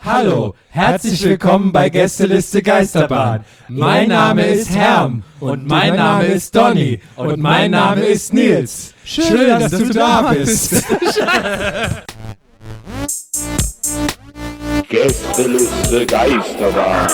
Hallo, herzlich willkommen bei Gästeliste Geisterbahn. Mein Name ist Herm und mein Name ist Donny und mein Name ist Nils. Schön, dass du da bist. Gästeliste Geisterbahn.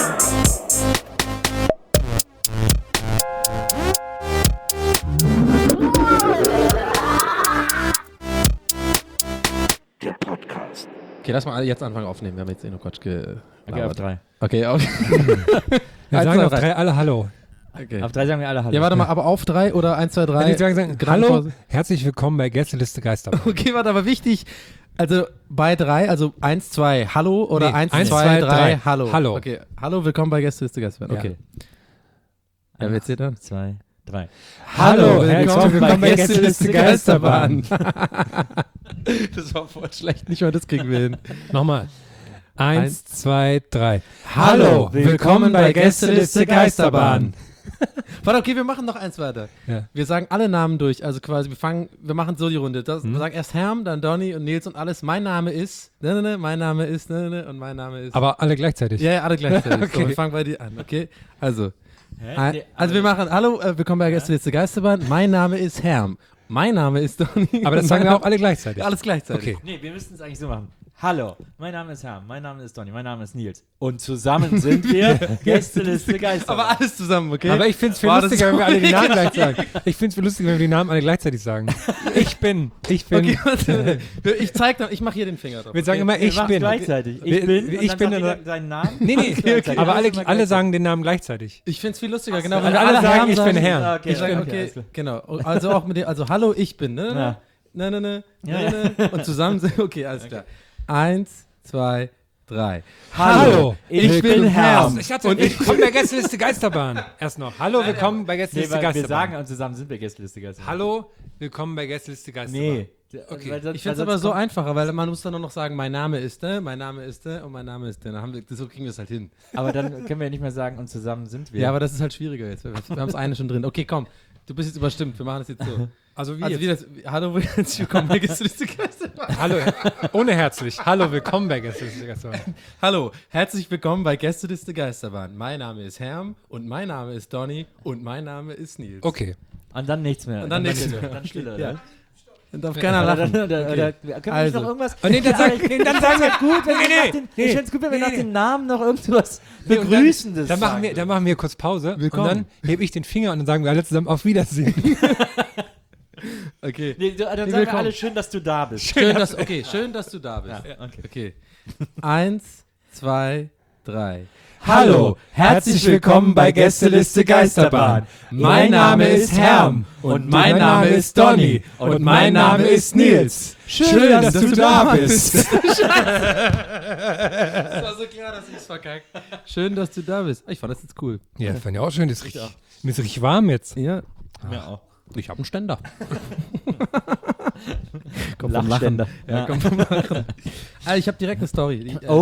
Der Podcast. Okay, lass mal jetzt anfangen aufnehmen. Wir haben jetzt noch Quatsch Okay, auf 3. Okay, okay. Wir sagen auf 3 alle Hallo. Okay. Auf 3 sagen wir alle Hallo. Ja, warte mal, aber auf 3 oder 1, 2, 3? Wir sagen Hallo, herzlich willkommen bei Gästeliste Geisterbahn. Okay, warte, aber wichtig. Also bei 3, also 1, 2, Hallo oder Nee, 1, 1, 2, 2, 3, 3, Hallo. Hallo. Okay, hallo, willkommen bei Gästeliste Geisterbahn. Okay. Ja, wer zählt dann? 2, 3. Hallo, herzlich willkommen bei Gästeliste Geisterbahn. Das war voll schlecht, nicht mal das kriegen wir hin. Nochmal. 1, 2, 3. Hallo, willkommen bei Gästeliste Geisterbahn. Warte, okay, wir machen noch eins weiter. Ja. Wir sagen alle Namen durch, also quasi wir machen so die Runde. Wir sagen erst Herm, dann Donny und Nils und alles. Mein Name ist, mein Name ist, und mein Name ist. Aber alle gleichzeitig. Ja, alle gleichzeitig. Okay. So, wir fangen bei dir an, okay? Also, Nee, wir machen, hallo, willkommen bei Gästeliste Geisterbahn. Mein Name ist Herm. Mein Name ist Donny. Aber das sagen wir auch alle gleichzeitig. Alles gleichzeitig. Okay. Nee, wir müssten es eigentlich so machen. Hallo, mein Name ist Herm, mein Name ist Donny, mein Name ist Nils. Und zusammen sind wir Gästeliste Geisterbahn. Aber alles zusammen, okay? Aber ich finde es viel Boah, das lustiger, ist wenn wir alle die so Namen gleich sagen. Ich finde es viel lustiger, wenn wir die Namen alle gleichzeitig sagen. Ich bin. Okay, warte, ich mache hier den Finger drauf. Wir sagen immer, Wir ich machen's bin. gleichzeitig. Wir- Ich bin, ich und dann bin sagt oder- jeder seinen Namen. Nee, Gleichzeitig. aber Alles immer alle sagen den Namen gleichzeitig. Ich finde es viel lustiger, genau. Und Wenn wir alle sagen, Herm ich bin Herm. Ah, okay, Ich sage, okay, okay, alles klar. genau. Also auch mit dem, also hallo, ich bin, ne? Ja. Ne. Ja, Und zusammen sind, okay, alles klar. 1, 2, 3. Hallo, ich bin Herm. Ich hatte, willkommen bei Gästeliste Geisterbahn. Erst noch. Hallo, willkommen bei Nee, Gästeliste weil wir Geisterbahn. sagen und zusammen sind wir Gästeliste Geisterbahn. Hallo, willkommen bei Gästeliste Geisterbahn. Nee. Okay. Weil Ich finde es aber so einfacher, weil man muss dann nur noch sagen, mein Name ist, mein Name ist, und mein Name ist, dann haben wir, so kriegen wir es halt hin. Aber dann können wir ja nicht mehr sagen und zusammen sind wir. Ja, aber das ist halt schwieriger jetzt. Wir haben das eine schon drin. Okay, komm, du bist jetzt überstimmt, wir machen das jetzt so. Also wie Also jetzt? wie das, hallo, herzlich willkommen bei Gästeliste Geisterbahn. Hallo, ohne herzlich. Hallo, willkommen bei Gästeliste Geisterbahn. Hallo, herzlich willkommen bei Gästeliste Geisterbahn. Mein Name ist Herm und mein Name ist Donny und mein Name ist Nils. Okay. Und dann nichts mehr. Und dann nichts Stille. mehr. Dann Stille, Ja. oder? Dann darf keiner lachen. Können wir Also. noch irgendwas? Und dann sagen wir gut, wenn wir Nee, nach den, nee, ich finde es gut, wenn wir nee, nach nee. den Namen noch irgendwas Nee, und Begrüßendes dann machen wir kurz Pause Willkommen. und dann hebe ich den Finger und dann sagen wir alle zusammen auf Wiedersehen. Okay. Nee, dann sagen wir willkommen. alle schön, dass du da bist. Schön, dass du da bist. Ja, okay. Okay. 1, 2, 3. Hallo, herzlich willkommen bei Gästeliste Geisterbahn. Mein Name ist Herm und mein Name ist Donny und mein Name ist Nils. Schön, dass du da bist. Das war so klar, dass ich es verkackt. Schön, dass du da bist. Ich fand das jetzt cool. Ja, fand ich auch schön. Das ist richtig, mir ist richtig warm jetzt. Ja. Mir auch. Ich habe einen Ständer. Komm vom Lachen. Lachständer. Ja, komm vom Lachen. Also ich habe direkt eine Story.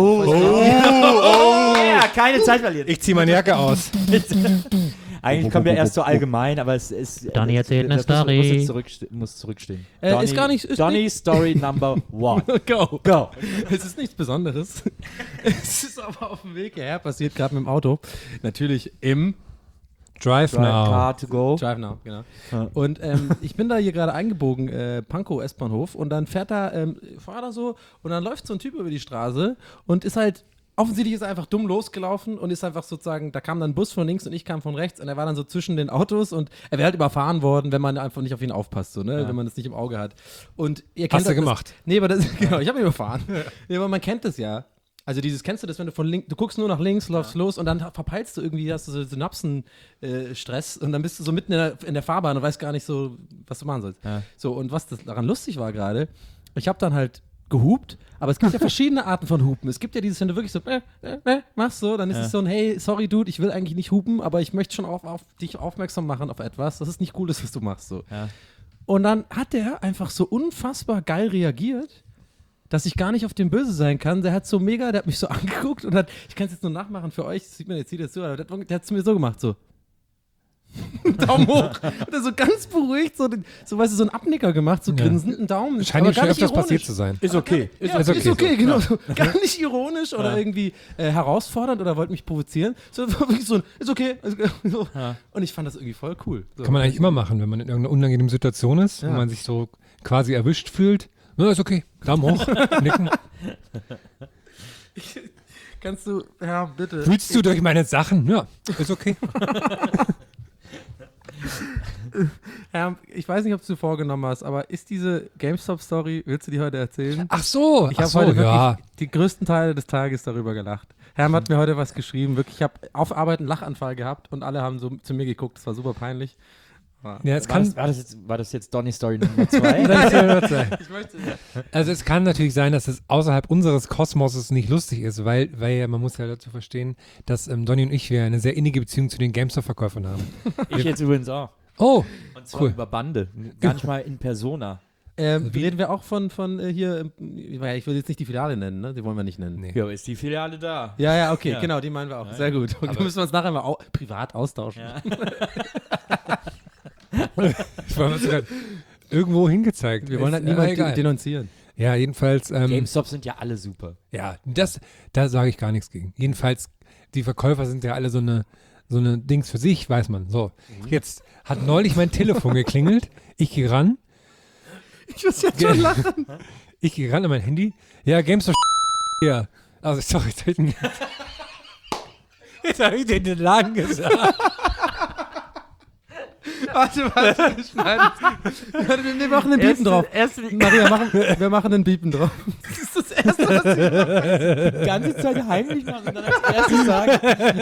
Ja, keine Zeit verlieren. Ich ziehe meine Jacke aus. Eigentlich kommen wir erst so allgemein, aber es ist... Donny erzählt eine das Story. muss zurückstehen. Ist gar nicht- ist Donny Story Number 1. Go. Go. Es ist nichts Besonderes. Es ist aber auf dem Weg hierher passiert, gerade mit dem Auto. Natürlich im Drive now. Car to go. Drive Now, genau. Ja. Und ich bin da hier gerade eingebogen, Pankow S-Bahnhof, und dann fährt da, fahr da so, und dann läuft so ein Typ über die Straße und ist halt, offensichtlich ist er einfach dumm losgelaufen und ist einfach sozusagen, da kam dann ein Bus von links und ich kam von rechts und er war dann so zwischen den Autos und er wäre halt überfahren worden, wenn man einfach nicht auf ihn aufpasst, so, ne? Ja. Wenn man das nicht im Auge hat. Und ihr kennt Hast du das, gemacht? Nee, aber das, genau, ich habe ihn überfahren. Nee, aber man kennt das ja. Also kennst du das, wenn du von links, du guckst nur nach links, läufst los und dann verpeilst du irgendwie, hast du so Synapsen-Stress und dann bist du so mitten in der Fahrbahn und weißt gar nicht so, was du machen sollst. Ja. So, und was daran lustig war gerade, ich habe dann halt gehupt, aber es gibt ja verschiedene Arten von Hupen. Es gibt ja dieses, wenn du wirklich so, machst so, dann ist es so ein, hey, sorry Dude, ich will eigentlich nicht hupen, aber ich möchte schon auf dich aufmerksam machen auf etwas, das ist nicht cool, was du machst, so. Ja. Und dann hat der einfach so unfassbar geil reagiert, dass ich gar nicht auf den böse sein kann. Der hat so mega, der hat mich so angeguckt und hat, ich kann es jetzt nur nachmachen für euch, das sieht man jetzt hier dazu, aber der hat es mir so gemacht, so. Daumen hoch. Hat er so ganz beruhigt so weißt du, so einen Abnicker gemacht, so grinsend, einen Daumen. Scheint ihm schon gar nicht öfters ironisch. passiert zu sein. Ist okay. Ja, ist okay, genau. So. Gar nicht ironisch oder irgendwie herausfordernd oder wollte mich provozieren. So, wirklich so ein, ist okay. So. Ja. Und ich fand das irgendwie voll cool. So. Kann man eigentlich immer machen, wenn man in irgendeiner unangenehmen Situation ist, wo Ja. man sich so quasi erwischt fühlt. Na, ist okay. Daumen hoch, nicken. Kannst du, ja, bitte. Fühlst du durch meine Sachen? Ja, ist okay. Ja, ich weiß nicht, ob du vorgenommen hast, aber ist diese GameStop-Story, willst du die heute erzählen? Ach so, Ich habe heute wirklich die größten Teile des Tages darüber gelacht. Herm hat mir heute was geschrieben, wirklich, ich habe auf Arbeit einen Lachanfall gehabt und alle haben so zu mir geguckt, das war super peinlich. Ja, es War das jetzt Donny Story Nummer 2? Ich möchte, Also es kann natürlich sein, dass es außerhalb unseres Kosmoses nicht lustig ist, weil ja, man muss ja dazu verstehen, dass Donny und ich wir eine sehr innige Beziehung zu den GameStop-Verkäufern haben. Ich jetzt übrigens auch. Oh, Und zwar cool. über Bande. Gar nicht mal in Persona. reden wir auch von hier, ich will jetzt nicht die Filiale nennen, ne? Die wollen wir nicht nennen. Nee. Ja, aber ist die Filiale da? Ja, okay, Ja. genau, die meinen wir auch. Ja. Sehr gut. Und Aber- da müssen wir uns nachher mal privat austauschen. Ja. Ich war sogar irgendwo hingezeigt. Wir wollen halt niemanden denunzieren. Ja, jedenfalls. GameStop sind ja alle super. Ja, da sage ich gar nichts gegen. Jedenfalls, die Verkäufer sind ja alle so eine Dings für sich, weiß man. So, jetzt hat neulich mein Telefon geklingelt. Ich gehe ran. Ich muss jetzt schon lachen. Ich gehe ran an mein Handy. Ja, GameStop. Ja. Also, sorry, jetzt habe ich den Laden gesagt. Warte, wir schneiden. Wir machen einen Biepen drauf. Maria, wir machen einen Biepen drauf. Das ist das Erste, was wir Die ganze Zeit heimlich machen und dann als erstes sagen.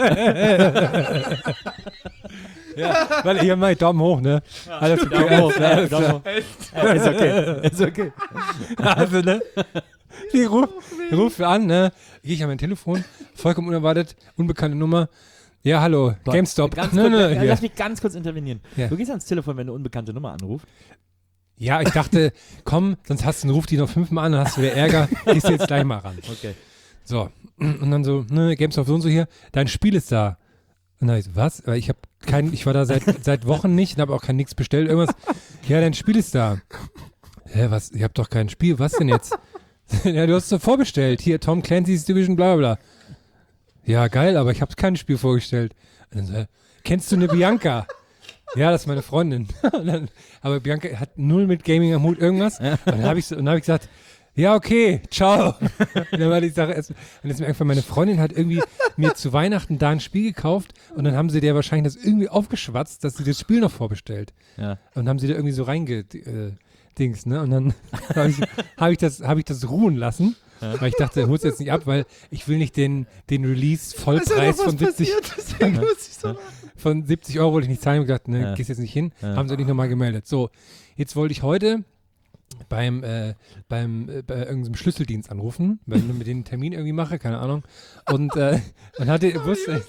Ja, weil hier mache ich Daumen hoch, ne? Alles okay. Daumen hoch, alles Daumen klar. hoch. Ja, ist okay. Ist okay. Also, ne? Die ruft an, ne? Gehe ich an mein Telefon, vollkommen unerwartet, unbekannte Nummer. Ja, hallo, GameStop. Ganz Ne, kurz, ne, hier. lass mich ganz kurz intervenieren. Ja. Du gehst ans Telefon, wenn eine unbekannte Nummer anruft. Ja, ich dachte, komm, sonst ruf die noch 5-mal an, dann hast du wieder Ärger. Gehst du jetzt gleich mal ran. Okay. So, und dann so, ne, GameStop so und so hier, dein Spiel ist da. Und dann hab ich so, was? Weil ich war da seit Wochen nicht und habe auch kein nichts bestellt, irgendwas. Ja, dein Spiel ist da. Hä, was? Ich hab doch kein Spiel, was denn jetzt? Ja, du hast es doch vorbestellt. Hier, Tom Clancy's Division, bla bla bla. Ja, geil, aber ich habe kein Spiel vorgestellt. Und dann so, hä, kennst du eine Bianca? Ja, das ist meine Freundin. Und dann, aber Bianca hat null mit Gaming am Hut, irgendwas. Und dann habe ich gesagt, ja, okay, ciao. Und dann war die Sache erst, und jetzt mir einfach, meine Freundin hat irgendwie mir zu Weihnachten da ein Spiel gekauft und dann haben sie der wahrscheinlich das irgendwie aufgeschwatzt, dass sie das Spiel noch vorbestellt. Ja. Und haben sie da irgendwie so Dings, ne? Und dann habe ich das ruhen lassen, weil ich dachte, hol's jetzt nicht ab, weil ich will nicht den Release-Vollpreis von 70 deswegen muss ich so lachen. von 70 Euro wollte ich nicht zahlen. Ich gedacht, ne, Ja. gehst jetzt nicht hin. Ja. Haben sie nicht nochmal gemeldet. So, jetzt wollte ich heute bei irgendeinem Schlüsseldienst anrufen, weil ich mit denen einen Termin irgendwie mache, keine Ahnung. Und wusste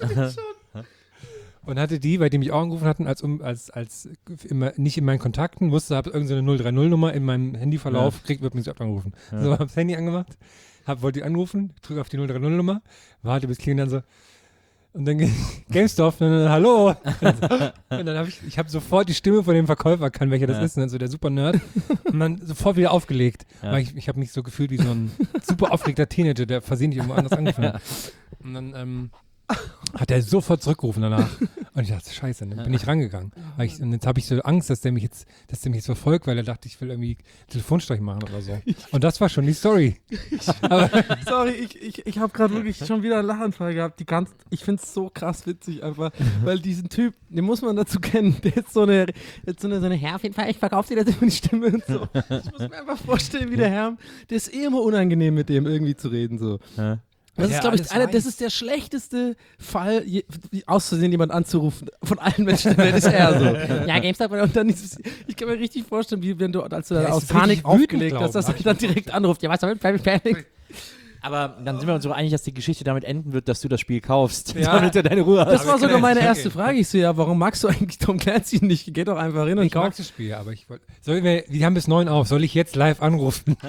und hatte die, bei dem ich auch angerufen hatten, als immer nicht in meinen Kontakten, wusste, habe irgendeine 030-Nummer in meinem Handyverlauf, wird mir nicht oft angerufen. Ja. So, habe das Handy angemacht, wollte die anrufen, drücke auf die 030-Nummer, warte bis klingelt dann so. Und dann GameStop, und dann, hallo. Und dann habe ich habe sofort die Stimme von dem Verkäufer erkannt, welcher das ist, und dann so der super Nerd. Und dann sofort wieder aufgelegt. Ja. Weil ich habe mich so gefühlt wie so ein super aufgeregter Teenager, der versehentlich irgendwo anders angefangen hat. Und dann hat er sofort zurückgerufen danach. Und ich dachte, scheiße, dann bin ich rangegangen. Und jetzt habe ich so Angst, dass der mich jetzt verfolgt, weil er dachte, ich will irgendwie Telefonstreich machen oder so. Und das war schon die Story. Sorry, ich habe gerade wirklich schon wieder einen Lachanfall gehabt. Ich finde es so krass witzig einfach, weil diesen Typ, den muss man dazu kennen, der ist so eine Herr, auf jeden Fall, ich verkaufe dir das immer die Stimme und so. Ich muss mir einfach vorstellen, wie der Herr, der ist eh immer unangenehm mit dem irgendwie zu reden so. Ja. Das ist, Ja, glaube ich, alles weiß. das ist der schlechteste Fall, aus Versehen jemand anzurufen. Von allen Menschen der Welt ist er so. Ja, GameStop. Und dann ich kann mir richtig vorstellen, wie wenn du, als du Der da ist aus richtig Panik wütend, aufgelegt hast, dass glaub ich. er dann direkt anruft. Ja, weißt du, fertig. Aber dann sind wir uns so einig, dass die Geschichte damit enden wird, dass du das Spiel kaufst, Ja. damit du deine Ruhe hast. Das war wir sogar können meine jetzt erste weggehen. Frage. Ich so, ja, warum magst du eigentlich Tom Clancy nicht? Geh doch einfach hin und Ich mag kauf. das Spiel, aber ich wollte. Wir haben bis 9 auf. Soll ich jetzt live anrufen?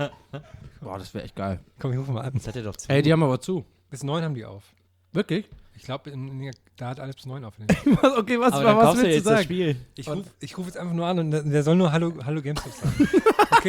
Boah, das wäre echt geil. Komm, ich rufe mal an. Das hat er doch zu. Ey, die haben aber zu. Bis 9 haben die auf. Wirklich? Ich glaube, da hat alles bis 9 auf. Okay, was Aber dann was kaufst du willst du jetzt das sagen? Spiel. Ich ruf jetzt einfach nur an und der soll nur Hallo GameStop sagen. Okay?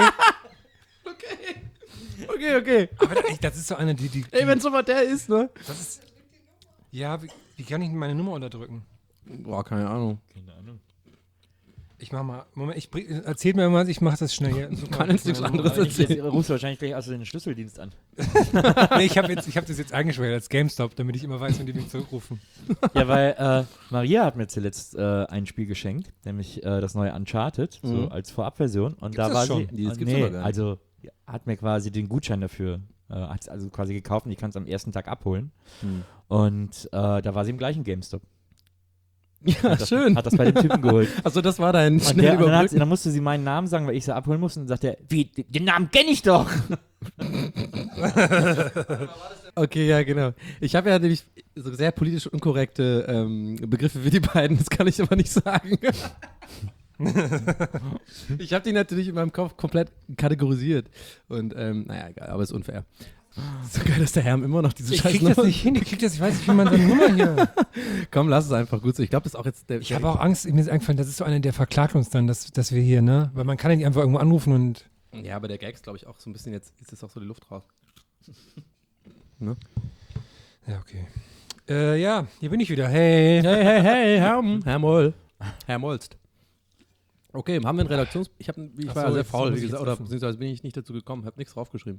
Okay. Aber das ist so eine, die Ey, wenn schon mal der ist, ne? das ist, ja, wie kann ich meine Nummer unterdrücken? Boah, keine Ahnung. Keine Ahnung. Ich mach mal, Moment, erzählt mir mal, ich mach das schnell hier. Kann jetzt nichts anderes erzählen. Jetzt rufst du wahrscheinlich gleich aus den Schlüsseldienst an. Nee, ich hab das jetzt eingeschwächt als GameStop, damit ich immer weiß, wenn die mich zurückrufen. Ja, weil Maria hat mir zuletzt ein Spiel geschenkt, nämlich das neue Uncharted, so als Vorabversion. Und da das war schon? sie. Das gibt's aber gar nicht. Also hat mir quasi den Gutschein dafür, hat also quasi gekauft und ich kann es am ersten Tag abholen. Und da war sie im gleichen GameStop. Ja, schön. Hat das bei dem Typen geholt. Also das war dein Und schnell überbrücken. dann musste sie meinen Namen sagen, weil ich sie abholen musste. Und dann sagt er, wie, den Namen kenne ich doch. Okay, ja, genau. Ich habe ja nämlich so sehr politisch unkorrekte Begriffe wie die beiden, das kann ich aber nicht sagen. Ich habe die natürlich in meinem Kopf komplett kategorisiert. Und naja, egal, aber ist unfair. So geil, dass der Herm immer noch diese Ich scheiß krieg das nicht hin, ich weiß nicht, wie man seine Nummer hier. Komm, lass es einfach gut so. Ich glaube, das ist auch jetzt der. Ich habe auch Angst, mir ist eingefallen, das ist so einer, der verklagt uns dann, dass wir hier, ne? Weil man kann ja nicht einfach irgendwo anrufen und. Ja, aber der Gag ist, glaube ich, auch so ein bisschen jetzt, ist auch so die Luft raus. Ne? Ja, okay. Ja, hier bin ich wieder. Hey. Hey, Herr Moll. Herr Molst. Okay, haben wir einen Ich war ja sehr faul, wie gesagt, oder beziehungsweise bin ich nicht dazu gekommen, habe nichts draufgeschrieben.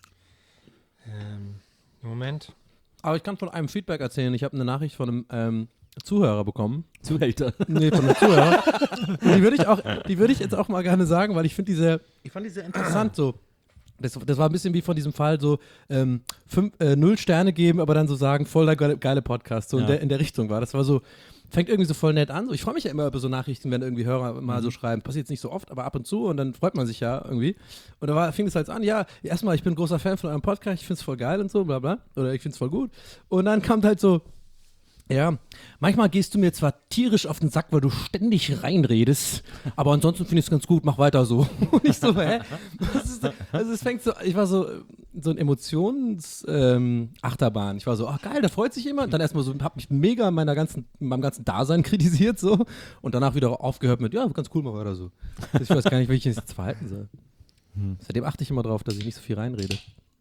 Moment. Aber ich kann von einem Feedback erzählen. Ich habe eine Nachricht von einem Zuhörer bekommen. Zuhälter. Nee, von einem Zuhörer. Und die würde ich jetzt auch mal gerne sagen, weil ich fand die sehr interessant so. Das war ein bisschen wie von diesem Fall so 0 Sterne geben, aber dann so sagen, voll der geile Podcast. So Ja. in der Richtung war. Das war so, fängt irgendwie so voll nett an. So, ich freue mich ja immer über so Nachrichten, wenn irgendwie Hörer mal so schreiben. Passiert jetzt nicht so oft, aber ab und zu und dann freut man sich ja irgendwie. Und fing es halt an, ja, erstmal, ich bin ein großer Fan von eurem Podcast, ich finde es voll geil und so, bla bla. Oder ich finde es voll gut. Und dann kommt halt so, ja, manchmal gehst du mir zwar tierisch auf den Sack, weil du ständig reinredest, aber ansonsten finde ich es ganz gut, mach weiter so. Und ich so, hä? Also es fängt so, ich war so ein Achterbahn. Ich war so, ach geil, da freut sich jemand. Dann erstmal so, hab mich mega in meinem ganzen Dasein kritisiert so und danach wieder aufgehört mit, ja, ganz cool, mach weiter so. Ich weiß gar nicht, wie ich jetzt verhalten soll. Seitdem achte ich immer drauf, dass ich nicht so viel reinrede.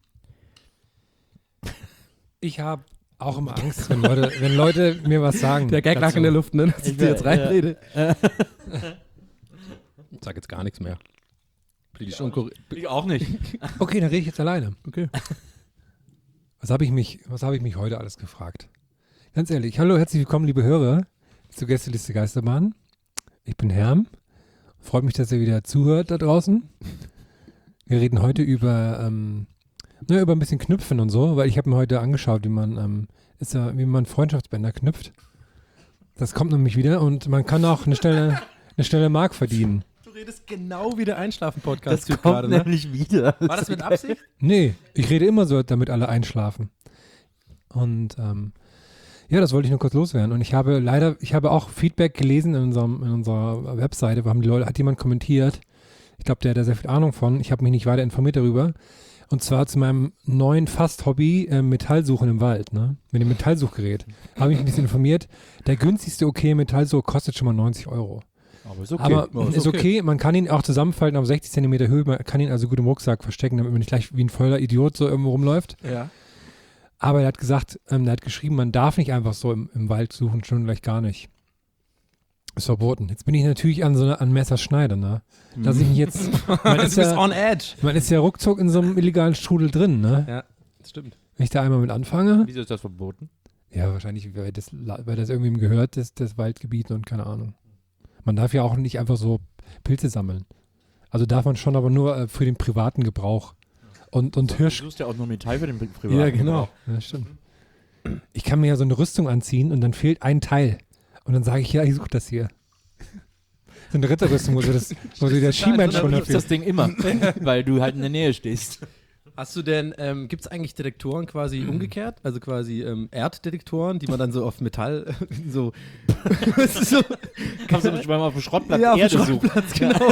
Ich habe auch immer Angst, wenn Leute mir was sagen. Der Gag lag in der Luft, ne? Dass ich dir jetzt reinrede. Ich sag jetzt gar nichts mehr. Ich auch nicht. Okay, dann rede ich jetzt alleine. Okay. Was habe ich mich heute alles gefragt? Ganz ehrlich, hallo, herzlich willkommen, liebe Hörer, zu Gästeliste Geisterbahn. Ich bin Herm. Freut mich, dass ihr wieder zuhört da draußen. Wir reden heute über ein bisschen Knüpfen und so, weil ich habe mir heute angeschaut, wie man Freundschaftsbänder knüpft. Das kommt nämlich wieder und man kann auch eine schnelle Mark verdienen. Du redest genau wie der Einschlafen-Podcast. Das kommt nämlich wieder. War das mit Absicht? Nee, ich rede immer so, damit alle einschlafen. Und ja, das wollte ich nur kurz loswerden. Und ich habe auch Feedback gelesen in unserer Webseite, hat jemand kommentiert. Ich glaube, der hat da sehr viel Ahnung von. Ich habe mich nicht weiter informiert darüber. Und zwar zu meinem neuen Fast-Hobby Metallsuchen im Wald, ne? Mit dem Metallsuchgerät. Habe ich mich ein bisschen informiert. Der günstigste Metallsucher kostet schon mal 90 €. Aber ist okay. Aber ist okay. Man kann ihn auch zusammenfalten auf 60 cm Höhe. Man kann ihn also gut im Rucksack verstecken, damit man nicht gleich wie ein voller Idiot so irgendwo rumläuft. Ja. Aber er hat gesagt, er hat geschrieben, man darf nicht einfach so im Wald suchen, schon gleich gar nicht. Ist verboten. Jetzt bin ich natürlich an Messerschneider, ne? Dass ich mich jetzt. Man ist ja on edge. Man ist ja ruckzuck in so einem illegalen Strudel drin, ne? Ja, das stimmt. Wenn ich da einmal mit anfange. Wieso ist das verboten? Ja, wahrscheinlich, weil das irgendwem gehört, das Waldgebiet und keine Ahnung. Man darf ja auch nicht einfach so Pilze sammeln. Also darf man schon, aber nur für den privaten Gebrauch. Und Hirsch. Du suchst ja auch nur Metall für den privaten Ja, genau. Ja, stimmt. Ich kann mir ja so eine Rüstung anziehen und dann fehlt ein Teil. Und dann sage ich, ja, ich suche das hier. So eine Ritterrüstung, wo der Schienbein schon gibt's das Ding immer, weil du halt in der Nähe stehst. Hast du denn, gibt es eigentlich Detektoren quasi umgekehrt? Also quasi Erddetektoren, die man dann so auf Metall so... so Kannst du nicht mal auf dem Schrottplatz ja, auf dem Erde suchen. Schrottplatz, genau.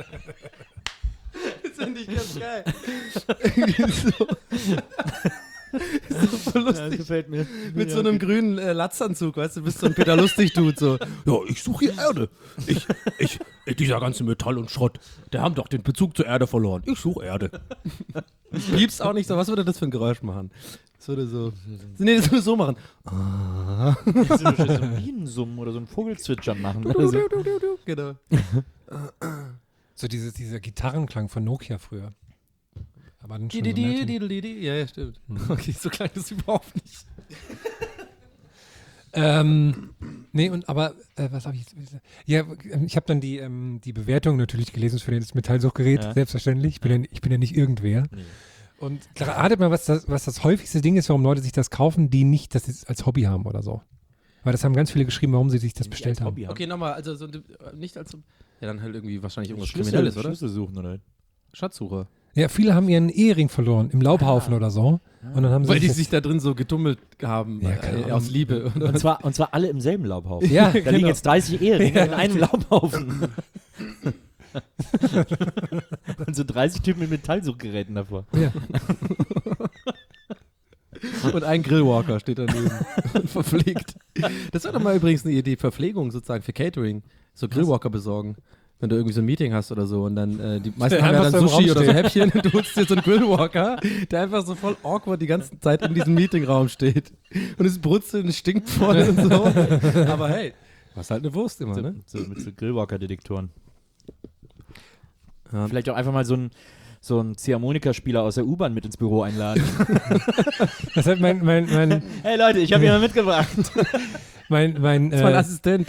Das finde ich ganz geil. So. Voll Das lustig. gefällt mir. Mit so einem grünen Latzanzug, weißt du, bist so ein Peter Lustig-Dude so. Ja, ich suche hier Erde. Dieser ganze Metall und Schrott, der haben doch den Bezug zur Erde verloren. Ich suche Erde. Piepst auch nicht so. Was würde das für ein Geräusch machen? Das würde so. Nee, das würde so machen. Ich so ein Bienensummen oder so ein Vogelzwitschern machen. Oder so. Genau. So dieser Gitarrenklang von Nokia früher. Aber dann schon so nett. Ja, stimmt. Okay, so klang das überhaupt nicht. Nee, was habe ich jetzt? Ja, ich habe dann die Bewertung natürlich gelesen für das Metallsuchgerät, selbstverständlich. Ich bin ja nicht irgendwer. Nee. Und ratet mal, was das häufigste Ding ist, warum Leute sich das kaufen, die nicht das jetzt als Hobby haben oder so. Weil das haben ganz viele geschrieben, warum sie sich das bestellt haben. Okay, nochmal, also so, nicht als. Ja, dann halt irgendwie wahrscheinlich irgendwas Kriminelles, oder? Schlüssel suchen, oder? Schatzsuche. Ja, viele haben ihren Ehering verloren im Laubhaufen oder so. Und dann haben Weil die das- sich da drin so getummelt haben, Ja, keine Ahnung. aus Liebe. Und zwar alle im selben Laubhaufen. Ja, Da liegen jetzt 30 Eheringe in einem Laubhaufen. Und so 30 Typen mit Metallsuchgeräten davor. Ja. Und ein Grillwalker steht daneben und verpflegt. Das wäre doch mal übrigens eine Idee, Verpflegung sozusagen für Catering. So Grillwalker besorgen. Wenn du irgendwie so ein Meeting hast oder so und dann, die meisten haben ja einfach dann so im Sushi Raum oder so steht. Häppchen und du holst dir so einen Grillwalker, der einfach so voll awkward die ganze Zeit in diesem Meetingraum steht. Und es brutzelt und es stinkt voll und so. Aber hey, was halt eine Wurst immer, ne? So, mit so Grillwalker-Detektoren. Ja. Vielleicht auch einfach mal so ein Ziehharmonikaspieler aus der U-Bahn mit ins Büro einladen. Das hat mein Hey Leute, ich habe jemanden mitgebracht. Das ist mein Assistent.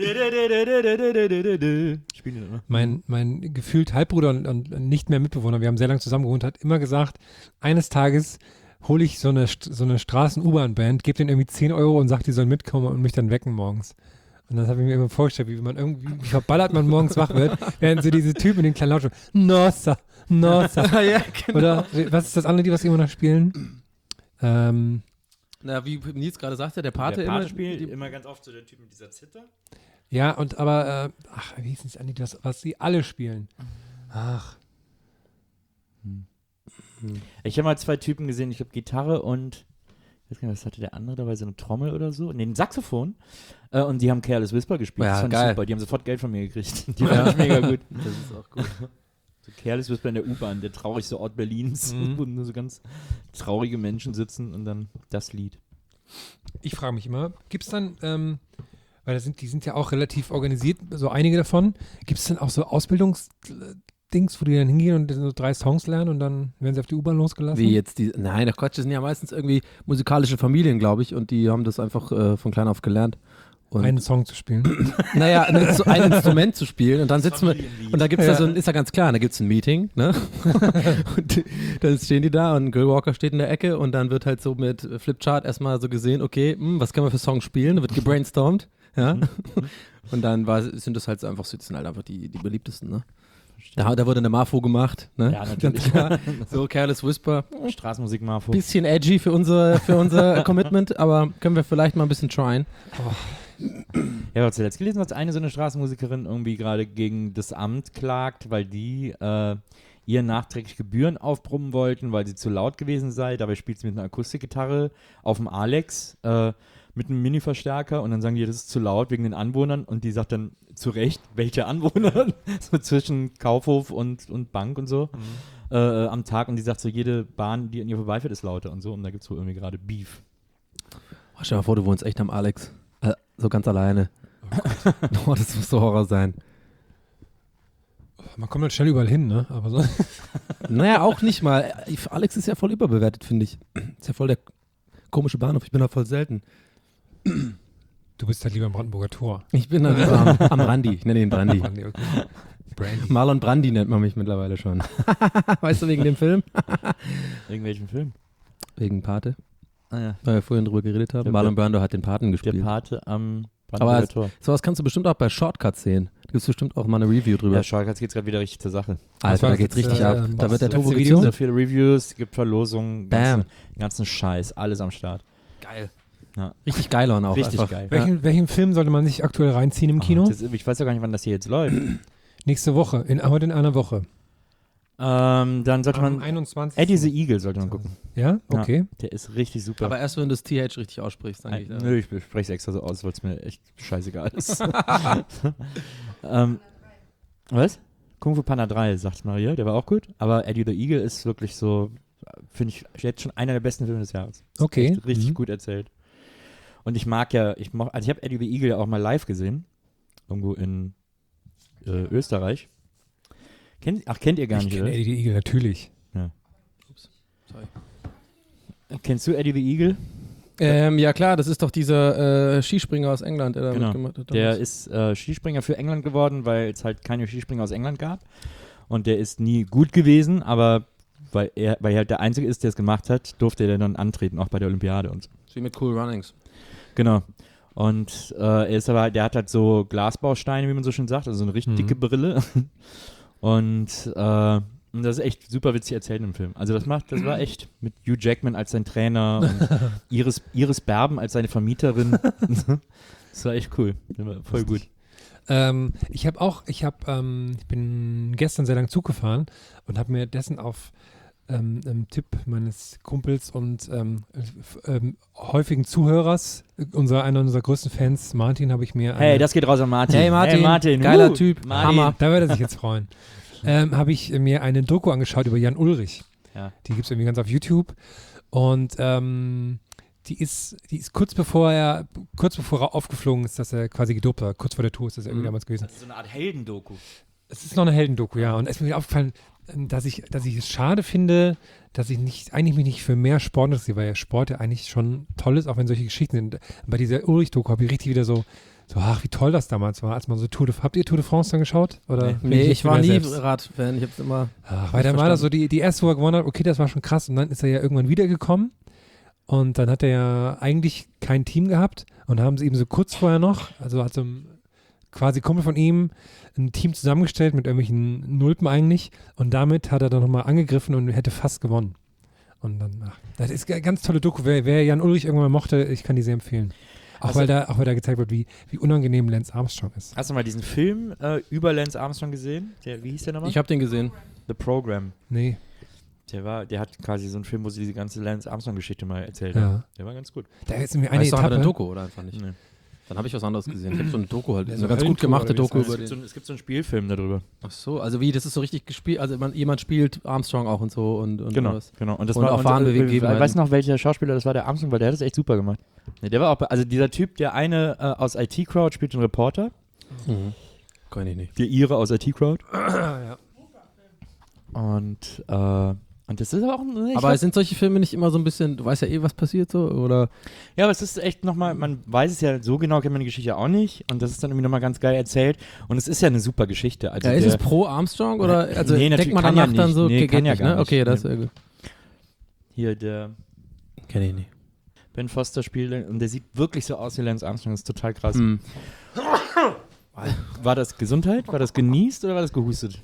Spielen die immer. mein gefühlt Halbbruder und nicht mehr Mitbewohner, wir haben sehr lange zusammen gewohnt, hat immer gesagt, eines Tages hole ich so eine Straßen-U-Bahn-Band, gebe denen irgendwie 10 Euro und sage, die sollen mitkommen und mich dann wecken morgens. Und das habe ich mir immer vorgestellt, wie verballert man morgens wach wird, während so diese Typen in den kleinen Lautschrift, Nossa. Ja, genau. Oder was ist das andere, die was immer noch spielen? Na, wie Nils gerade sagte, der Pate, Der immer. Pate spielt immer ganz oft so der Typ mit dieser Zither. Ja, wie hieß es an die, was sie alle spielen? Ach, Ich habe mal 2 Typen gesehen, ich habe Gitarre und ich weiß gar nicht, was hatte der andere dabei, so eine Trommel oder so? Nee, ein Saxophon. Und die haben Careless Whisper gespielt. Ja, das fand geil. ich super. Die haben sofort Geld von mir gekriegt. Die fand ich mega gut. Das ist auch gut. So Careless Whisper in der U-Bahn, der traurigste Ort Berlins, wo nur so ganz traurige Menschen sitzen und dann das Lied. ich frage mich immer, gibt es dann, weil die sind ja auch relativ organisiert, so einige davon, gibt es dann auch so Ausbildungsdings, wo die dann hingehen und so 3 Songs lernen und dann werden sie auf die U-Bahn losgelassen? Wie jetzt die. Nein, der Quatsch, das sind ja meistens irgendwie musikalische Familien, glaube ich, und die haben das einfach von klein auf gelernt. Und einen Song zu spielen. naja, ein Instrument zu spielen und dann sitzen wir, und da gibt es Ja. da so ein, ist ja ganz klar, da gibt es ein Meeting, ne? Und dann stehen die da und ein Grillwalker steht in der Ecke und dann wird halt so mit Flipchart erstmal so gesehen, okay, was können wir für Songs spielen? Da wird gebrainstormt, ja? Und dann sind das halt so einfach, das sind halt einfach die beliebtesten, ne? Da wurde eine Marfo gemacht, ne? Ja, natürlich. Ganz klar. So, Careless Whisper. Straßenmusik Marfo. Bisschen edgy für unser Commitment, aber können wir vielleicht mal ein bisschen tryen. Ja, hast du zuletzt gelesen, dass eine so eine Straßenmusikerin irgendwie gerade gegen das Amt klagt, weil die ihr nachträglich Gebühren aufbrummen wollten, weil sie zu laut gewesen sei. Dabei spielt sie mit einer Akustikgitarre auf dem Alex mit einem Mini-Verstärker und dann sagen die, das ist zu laut wegen den Anwohnern und die sagt dann zu Recht, welche Anwohner? So zwischen Kaufhof und Bank und so am Tag und die sagt so, jede Bahn, die an ihr vorbeifährt, ist lauter und so und da gibt es wohl irgendwie gerade Beef. Oh, stell dir mal vor, du wohnst echt am Alex. So ganz alleine. Oh, das muss so Horror sein. Man kommt halt schnell überall hin, ne? Aber so. Naja, auch nicht mal. Alex ist ja voll überbewertet, finde ich. Ist ja voll der komische Bahnhof. Ich bin da voll selten. Du bist halt lieber im Brandenburger Tor. Ich bin da lieber am Randi. Ich nenne ihn Brandi. Brandy, okay. Brandy. Marlon Brandi nennt man mich mittlerweile schon. Weißt du, wegen dem Film? Irgendwelchen Film? Wegen Pate, Ah ja. weil wir vorhin drüber geredet haben. Der- Marlon Brando hat den Paten Der gespielt. Pate am Aber Brandenburger Tor. sowas kannst du bestimmt auch bei Shortcuts sehen. Da gibt es bestimmt auch mal eine Review drüber. Ja, Shortcuts geht's gerade wieder richtig zur Sache. Alter, da geht's jetzt, richtig ab. Da wird der letzte Turbo Video? gezogen. So viele Reviews, gibt Verlosungen, Bam. ganzen Scheiß, alles am Start. Geil. Ja. Richtig geil auch. Richtig einfach. geil. Welchen Film sollte man sich aktuell reinziehen im Kino? Ich weiß ja gar nicht, wann das hier jetzt läuft. Nächste Woche, heute in einer Woche. Dann sollte Am man 21. Eddie the Eagle sollte man gucken. Ja? Okay. Ja, der ist richtig super. Aber erst, wenn du das TH richtig aussprichst, eigentlich. Nö, ich spreche es extra so aus, weil es mir echt scheißegal ist. Was? Kung Fu Panda 3, sagt Maria, der war auch gut. Aber Eddie the Eagle ist wirklich so, finde ich, jetzt schon einer der besten Filme des Jahres. Ist Okay. echt richtig gut erzählt. Und ich mag ja, ich habe Eddie the Eagle ja auch mal live gesehen. Irgendwo in Österreich. Kennt ihr gar Ich nicht, kenne oder? Eddie the Eagle, natürlich. Kennst du Eddie the Eagle? Ja klar, das ist doch dieser Skispringer aus England, der da Genau. mitgemacht hat. Der damals. ist Skispringer für England geworden, weil es halt keine Skispringer aus England gab. Und der ist nie gut gewesen, aber weil er halt der Einzige ist, der es gemacht hat, durfte er dann antreten, auch bei der Olympiade und so. Wie mit Cool Runnings. Genau. Und der hat halt so Glasbausteine, wie man so schön sagt, also so eine richtig dicke Brille. Und das ist echt super witzig erzählt im Film. Also das war echt mit Hugh Jackman als sein Trainer und Iris Berben als seine Vermieterin. Das war echt cool. Das war voll gut. Ich bin gestern sehr lang Zug gefahren und habe mir dessen auf Tipp meines Kumpels und häufigen Zuhörers, einer unserer größten Fans, Martin, habe ich mir Hey, das geht raus an Martin. Hey Martin, geiler Typ, Martin. Hammer. da wird er sich jetzt freuen. Habe ich mir eine Doku angeschaut über Jan Ullrich. Ja. Die gibt es irgendwie ganz auf YouTube. Und die ist kurz bevor er aufgeflogen ist, dass er quasi gedopt war. Kurz vor der Tour ist das irgendwie damals gewesen. Das ist so eine Art Heldendoku. Es ist noch eine Heldendoku, ja. Und es ist mir wieder aufgefallen, dass ich es schade finde, dass ich mich nicht für mehr Sport interessiere, weil ja Sport ja eigentlich schon toll ist, auch wenn solche Geschichten sind. Bei dieser Ulrich-Doku habe ich richtig wieder so, ach, wie toll das damals war, als man so habt ihr Tour de France dann geschaut? Oder Nee, ich war nie selbst? Radfan, ich hab's immer... Weil dann war das so die erste, wo er gewonnen hat, okay, das war schon krass. Und dann ist er ja irgendwann wiedergekommen. Und dann hat er ja eigentlich kein Team gehabt. Und haben sie eben so kurz vorher noch, also hat so ein quasi Kumpel von ihm ein Team zusammengestellt mit irgendwelchen Nulpen eigentlich. Und damit hat er dann nochmal angegriffen und hätte fast gewonnen. Und dann, das ist eine ganz tolle Doku. Wer Jan Ullrich irgendwann mal mochte, ich kann die sehr empfehlen. Auch weil da gezeigt wird, wie unangenehm Lance Armstrong ist. Hast du mal diesen Film über Lance Armstrong gesehen? Wie hieß der nochmal? Ich habe den gesehen. The Program. Nee. Der hat quasi so einen Film, wo sie diese ganze Lance Armstrong-Geschichte mal erzählt Ja. haben. Der war ganz gut. Da ist mir eine Weißt du, hat er Etappe. eine Doku oder einfach nicht? Nee. Dann habe ich was anderes gesehen. Ich habe so eine Doku halt. Ja, Eine so ganz gut Höllentour gemachte oder wie Doku das über heißt. den. Es gibt so einen Spielfilm darüber. Ach so, also wie, das ist so richtig gespielt, also jemand spielt Armstrong auch und so und Genau. was. Und das Und war auch Wahnbegebenheiten. Weißt du noch, welcher Schauspieler das war, der Armstrong, weil der hat das echt super gemacht. Nee, der war auch, also dieser Typ, der eine aus IT-Crowd spielt den Reporter. Kann ich nicht. Der Ire aus IT-Crowd. Ja. Und das ist aber auch ein... Aber sind solche Filme nicht immer so ein bisschen, du weißt ja eh, was passiert so, oder? Ja, aber es ist echt nochmal, man weiß es ja, so genau kennt man die Geschichte auch nicht. Und das ist dann irgendwie nochmal ganz geil erzählt. Und es ist ja eine super Geschichte. Also Ja, ist es pro Armstrong oder, also Nee, natürlich denkt man kann ja danach dann nicht. so, Nee, geht kann ja nicht, gar ne? nicht. Okay, das Nee. ist ja gut. Hier, der Kenn ich nicht. Ben Foster spielt und der sieht wirklich so aus wie Lance Armstrong. Das ist total krass. Hm. War das Gesundheit? War das genießt oder war das gehustet?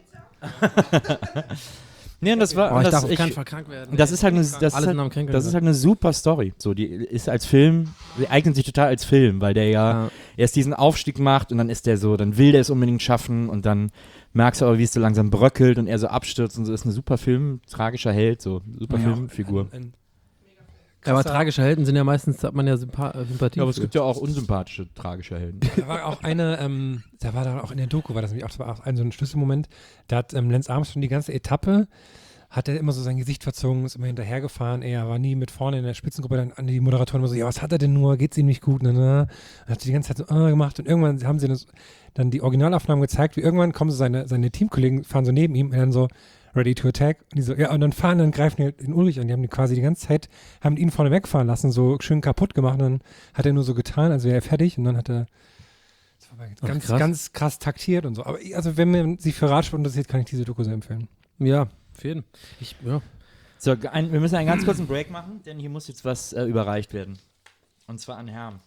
Nee, und das war... Oh, ich das, darf auf keinen Fall krank werden. das ist halt eine, das ist halt eine super Story. So, die ist als Film, die eignet sich total als Film, weil der ja erst diesen Aufstieg macht und dann ist der so, dann will der es unbedingt schaffen und dann merkst du aber, wie es so langsam bröckelt und er so abstürzt und so. Ist eine super Film, tragischer Held, so, super Filmfigur. Ja, aber tragische Helden sind ja meistens, hat man ja Sympathie. Ja, aber es für. gibt ja auch unsympathische, tragische Helden. Da war auch da war da auch in der Doku, das war auch so ein Schlüsselmoment, da hat Lance Armstrong die ganze Etappe, hat er immer so sein Gesicht verzogen, ist immer hinterhergefahren, er war nie mit vorne in der Spitzengruppe, dann an die Moderatoren immer so, ja, was hat er denn nur, geht's ihm nicht gut, Dann hat sie die ganze Zeit so gemacht und irgendwann haben sie dann die Originalaufnahmen gezeigt, wie irgendwann kommen so seine Teamkollegen, fahren so neben ihm und dann so, ready to attack. Und die so, ja, und dann greifen die den Ulrich an. Die haben die quasi die ganze Zeit, haben ihn vorne wegfahren lassen, so schön kaputt gemacht. Und dann hat er nur so getan, als wäre er fertig. Und dann hat er ganz krass taktiert und so. Aber also, wenn man sich für Radsport interessiert, kann ich diese Doku sehr empfehlen. Ja, auf jeden Fall. So, wir müssen einen ganz kurzen Break machen, denn hier muss jetzt was überreicht werden. Und zwar an Herrn.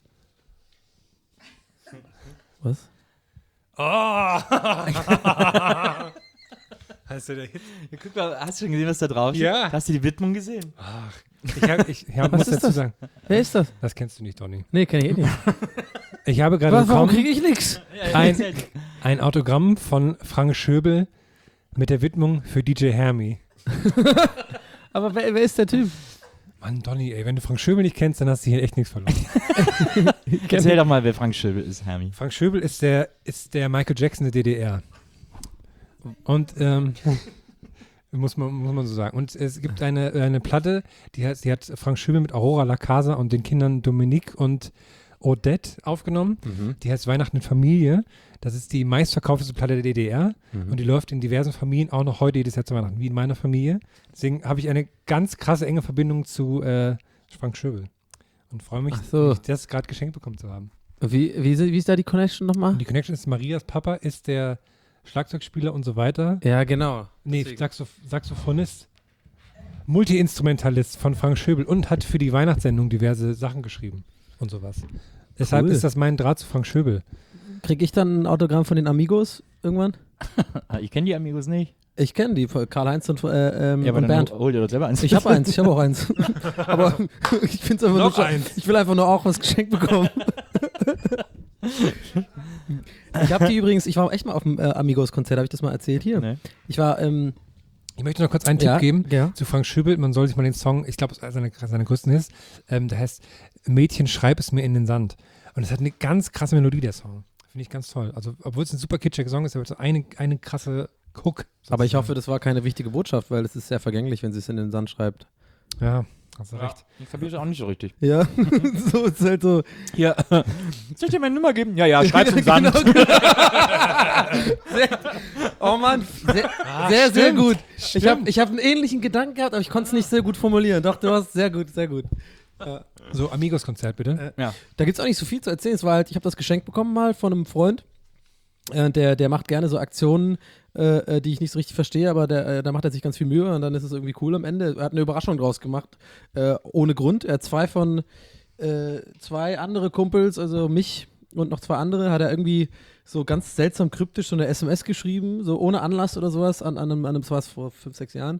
Was? Oh! Hast du da Hit? Ja, guck mal, hast du schon gesehen, was da drauf steht? Ja. Hast du die Widmung gesehen? Ich muss ist dazu das? sagen, Wer ist das? das kennst du nicht, Donny. Nee, kenn ich eh nicht. Ich habe gerade Warum bekommen kriege ich nix? ein Autogramm von Frank Schöbel mit der Widmung für DJ Hermi. Aber wer ist der Typ? Mann, Donny, ey, wenn du Frank Schöbel nicht kennst, dann hast du hier echt nichts verloren. Erzähl doch mal, wer Frank Schöbel ist, Hermi. Frank Schöbel ist der Michael Jackson der DDR. Und muss man so sagen. Und es gibt eine Platte, die hat Frank Schöbel mit Aurora Lacasa und den Kindern Dominique und Odette aufgenommen. Die heißt Weihnachten in Familie. Das ist die meistverkaufteste Platte der DDR und die läuft in diversen Familien auch noch heute jedes Jahr zu Weihnachten, wie in meiner Familie. Deswegen habe ich eine ganz krasse enge Verbindung zu Frank Schöbel und freue mich, das gerade geschenkt bekommen zu haben. Wie ist da die Connection nochmal? Und die Connection ist, Marias Papa ist der Schlagzeugspieler und so weiter. Ja, genau. Nee, Saxophonist, Multi-Instrumentalist von Frank Schöbel und hat für die Weihnachtssendung diverse Sachen geschrieben und sowas. Deshalb ist das mein Draht zu Frank Schöbel. Krieg ich dann ein Autogramm von den Amigos irgendwann? Ich kenne die Amigos nicht. Ich kenne die, Karl-Heinz und, Ja, aber und dann Bernd. hol dir doch selber eins. Ich habe auch eins. Aber ich finde es einfach Noch nur eins. Ich will einfach nur auch was geschenkt bekommen. Ich habe die übrigens, ich war echt mal auf dem Amigos-Konzert, habe ich das mal erzählt hier? Nee. Ich war, Ich möchte noch kurz einen Tipp geben Ja. zu Frank Schöbel. Man soll sich mal den Song, ich glaube, es ist seine größten Hits, der heißt Mädchen, schreib es mir in den Sand. Und es hat eine ganz krasse Melodie, der Song. Finde ich ganz toll. Also, obwohl es ein super kitschiger Song ist, aber so eine krasse Hook. aber ich hoffe, das war keine wichtige Botschaft, weil es ist sehr vergänglich, wenn sie es in den Sand schreibt. Ja, hast du recht. Ich kapiere es auch nicht so richtig. Ja, so ist halt so. Hier, soll ich dir meine Nummer geben? Ja, schreib's im Sand. Oh Mann, sehr gut. Ich hab einen ähnlichen Gedanken gehabt, aber ich konnte es nicht sehr gut formulieren. Doch, du hast sehr gut. So, Amigos-Konzert, bitte. Ja. Da gibt es auch nicht so viel zu erzählen. Es war halt, ich habe das geschenkt bekommen mal von einem Freund. Der macht gerne so Aktionen, die ich nicht so richtig verstehe, aber da macht er sich ganz viel Mühe und dann ist es irgendwie cool am Ende. Er hat eine Überraschung draus gemacht, ohne Grund. Er hat zwei andere Kumpels, also mich und noch zwei andere, hat er irgendwie so ganz seltsam kryptisch so eine SMS geschrieben, so ohne Anlass oder sowas, an einem, das war es vor 5, 6 Jahren.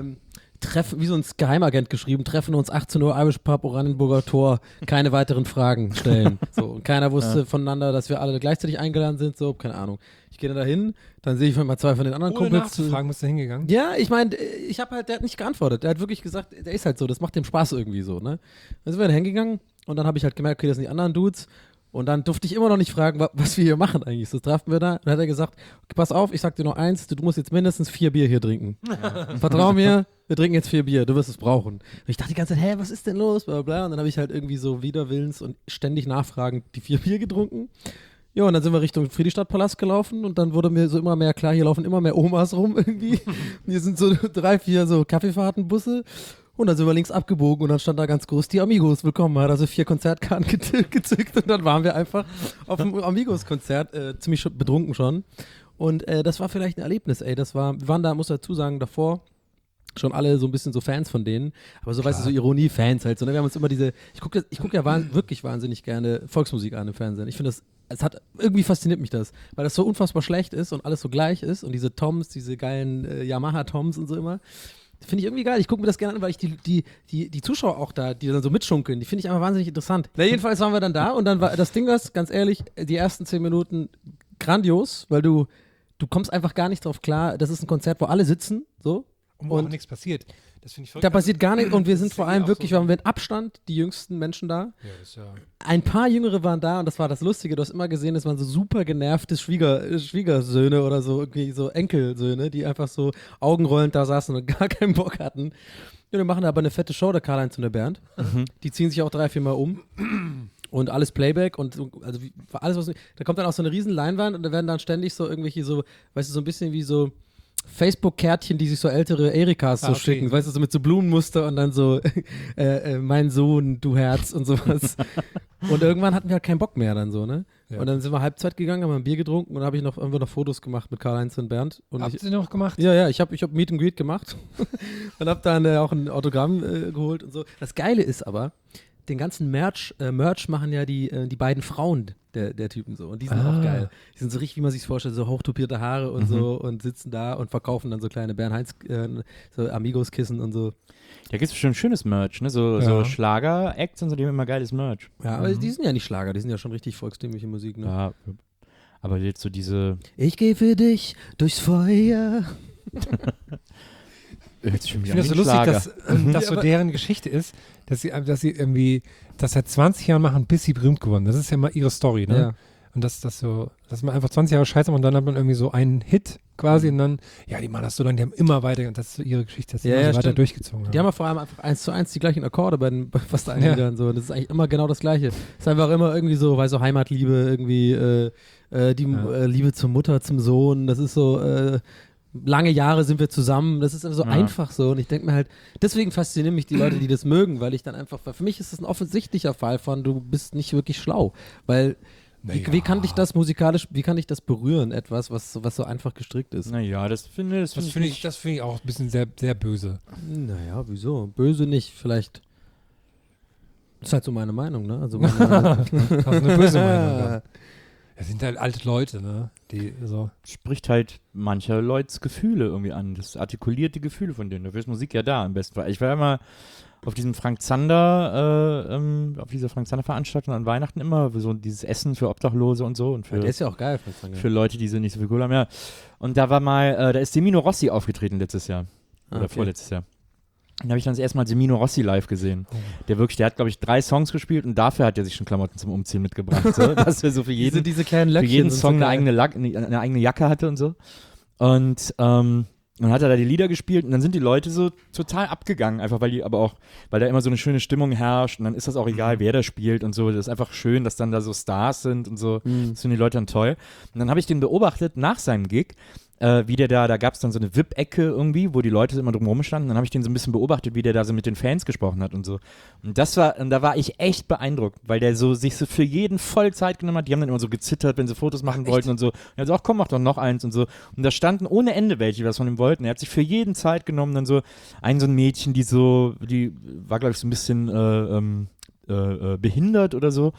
Wie so ein Geheimagent geschrieben, treffen uns 18 Uhr Irish Pub, Oranienburger Tor, keine weiteren Fragen stellen. So, und keiner wusste voneinander, dass wir alle gleichzeitig eingeladen sind, so, keine Ahnung. Ich gehe dann dahin, dann sehe ich mal zwei von den anderen Ohne Kumpels. nachzufragen, bist du hingegangen? Ja, ich meine, der hat nicht geantwortet. Der hat wirklich gesagt, der ist halt so, das macht dem Spaß irgendwie so, ne? Dann sind wir dann hingegangen und dann habe ich halt gemerkt, okay, das sind die anderen Dudes. Und dann durfte ich immer noch nicht fragen, was wir hier machen eigentlich. So trafen wir da. Und dann hat er gesagt, okay, pass auf, ich sag dir nur eins, du musst jetzt mindestens 4 Bier hier trinken. Vertrau mir, wir trinken jetzt 4 Bier, du wirst es brauchen. Und ich dachte die ganze Zeit, was ist denn los? Bla, bla. Und dann habe ich halt irgendwie so widerwillens und ständig nachfragend die 4 Bier getrunken. Ja, und dann sind wir Richtung Friedrichstadtpalast gelaufen und dann wurde mir so immer mehr klar, hier laufen immer mehr Omas rum irgendwie. Und hier sind so 3, 4 so Kaffeefahrtenbusse. Und dann sind wir links abgebogen und dann stand da ganz groß, die Amigos, willkommen. Hat also 4 Konzertkarten gezückt und dann waren wir einfach auf dem Amigos-Konzert, ziemlich betrunken schon. Und das war vielleicht ein Erlebnis, ey. Wir waren da, muss dazu sagen, davor schon alle so ein bisschen so Fans von denen. Aber so, weißt du, so Ironie-Fans halt. So, ne? Wir haben uns immer ich gucke ja wirklich wahnsinnig gerne Volksmusik an im Fernsehen. Ich finde irgendwie fasziniert mich das, weil das so unfassbar schlecht ist und alles so gleich ist und diese Toms, diese geilen Yamaha-Toms und so immer. Finde ich irgendwie geil. Ich gucke mir das gerne an, weil ich die Zuschauer auch da, die dann so mitschunkeln, die finde ich einfach wahnsinnig interessant. Na, jedenfalls waren wir dann da und dann war das Ding, ganz ehrlich, die ersten 10 Minuten grandios, weil du kommst einfach gar nicht drauf klar. Das ist ein Konzert, wo alle sitzen, so. Und wo auch nichts passiert. Das finde ich verrückt. Da passiert gar nichts und wir sind Das vor ist allem auch wirklich, so. wir haben mit Abstand die jüngsten Menschen da. Ja, das ist ja. Ein paar Jüngere waren da und das war das Lustige. Du hast immer gesehen, das waren so super genervte Schwiegersöhne oder so, irgendwie so Enkelsöhne, die einfach so augenrollend da saßen und gar keinen Bock hatten. Ja, wir machen aber eine fette Show, der Karl-Heinz und der Bernd. Die ziehen sich auch 3, 4 Mal um. Und alles Playback und also alles, da kommt dann auch so eine riesen Leinwand und da werden dann ständig so irgendwelche so, weißt du, so ein bisschen wie so Facebook-Kärtchen, die sich so ältere Erikas so schicken, weißt du, so mit so Blumenmuster und dann so mein Sohn, du Herz und sowas. Und irgendwann hatten wir halt keinen Bock mehr dann so, ne? Ja. Und dann sind wir Halbzeit gegangen, haben ein Bier getrunken und dann haben wir noch Fotos gemacht mit Karl-Heinz und Bernd. Und Habt ihr noch gemacht? Ja, ich hab Meet and Greet gemacht und hab dann auch ein Autogramm geholt und so. Das Geile ist aber, den ganzen Merch machen ja die beiden Frauen der Typen so. Und die sind auch geil. Die sind so richtig, wie man sich vorstellt, so hochtopierte Haare und so und sitzen da und verkaufen dann so kleine Bernheinz, so Amigos-Kissen und so. Da gibt es bestimmt schönes Merch, ne? So Schlager-Acts und so, die haben immer geiles Merch. Ja, aber die sind ja nicht Schlager, die sind ja schon richtig volkstümliche Musik, ne? Ja, aber jetzt so diese... Ich gehe für dich durchs Feuer. Hört sich für mich Ich finde das so lustig, dass so deren Geschichte ist, dass sie irgendwie das seit 20 Jahren machen, bis sie berühmt geworden. Das ist ja mal ihre Story, ne? Ja. Und dass man einfach 20 Jahre Scheiße macht und dann hat man irgendwie so einen Hit quasi und dann, ja, die machen das so lange, die haben immer weiter, und das ist so ihre Geschichte, dass sie immer so weiter stimmt. durchgezogen haben. Die haben ja vor allem einfach 1:1 die gleichen Akkorde bei fast allen Liedern. So. Das ist eigentlich immer genau das Gleiche. Es ist einfach immer irgendwie so, weil so Heimatliebe, irgendwie Liebe zur Mutter, zum Sohn, das ist so, lange Jahre sind wir zusammen, das ist so einfach so und ich denke mir halt, deswegen faszinieren mich die Leute, die das mögen, weil ich dann einfach, weil für mich ist das ein offensichtlicher Fall von, du bist nicht wirklich schlau, weil wie kann dich das musikalisch, wie kann dich das berühren, etwas, was so einfach gestrickt ist? Naja, das finde ich auch ein bisschen sehr, sehr böse. Naja, wieso? Böse nicht, vielleicht. Das ist halt so meine Meinung, ne? Also das ist eine böse Meinung. Ja. Das sind halt alte Leute, ne? Die so. spricht halt mancher Leute's Gefühle irgendwie an. Das artikuliert die Gefühle von denen. Dafür ist Musik ja da, im besten Fall. Ich war immer auf diesem Frank Zander, auf dieser Frank Zander Veranstaltung an Weihnachten immer so dieses Essen für Obdachlose und so und für, der ist ja auch geil, Frank Zander. für Leute, die so nicht so viel Kohle haben. Ja. Und da war mal, da ist Semino Rossi aufgetreten letztes Jahr. Oder vorletztes Jahr. Und da habe ich dann das erste Mal Semino Rossi live gesehen. Der hat, glaube ich, 3 Songs gespielt und dafür hat er sich schon Klamotten zum Umziehen mitgebracht. So, dass er so für jeden, diese kleinen Löckchen für jeden Song so eine eigene Jacke hatte und so. Und dann hat er da die Lieder gespielt und dann sind die Leute so total abgegangen, einfach weil da immer so eine schöne Stimmung herrscht und dann ist das auch egal, wer da spielt und so. Das ist einfach schön, dass dann da so Stars sind und so. Das finden die Leute dann toll. Und dann habe ich den beobachtet nach seinem Gig, wie der da gab es dann so eine VIP-Ecke irgendwie, wo die Leute immer drumherum standen. Dann habe ich den so ein bisschen beobachtet, wie der da so mit den Fans gesprochen hat und so. Und da war ich echt beeindruckt, weil der sich so für jeden voll Zeit genommen hat. Die haben dann immer so gezittert, wenn sie Fotos machen wollten und so. Und er hat so, ach komm, mach doch noch eins und so. Und da standen ohne Ende welche, die was von ihm wollten. Er hat sich für jeden Zeit genommen. Dann so ein Mädchen, die war, glaube ich, so ein bisschen behindert oder so.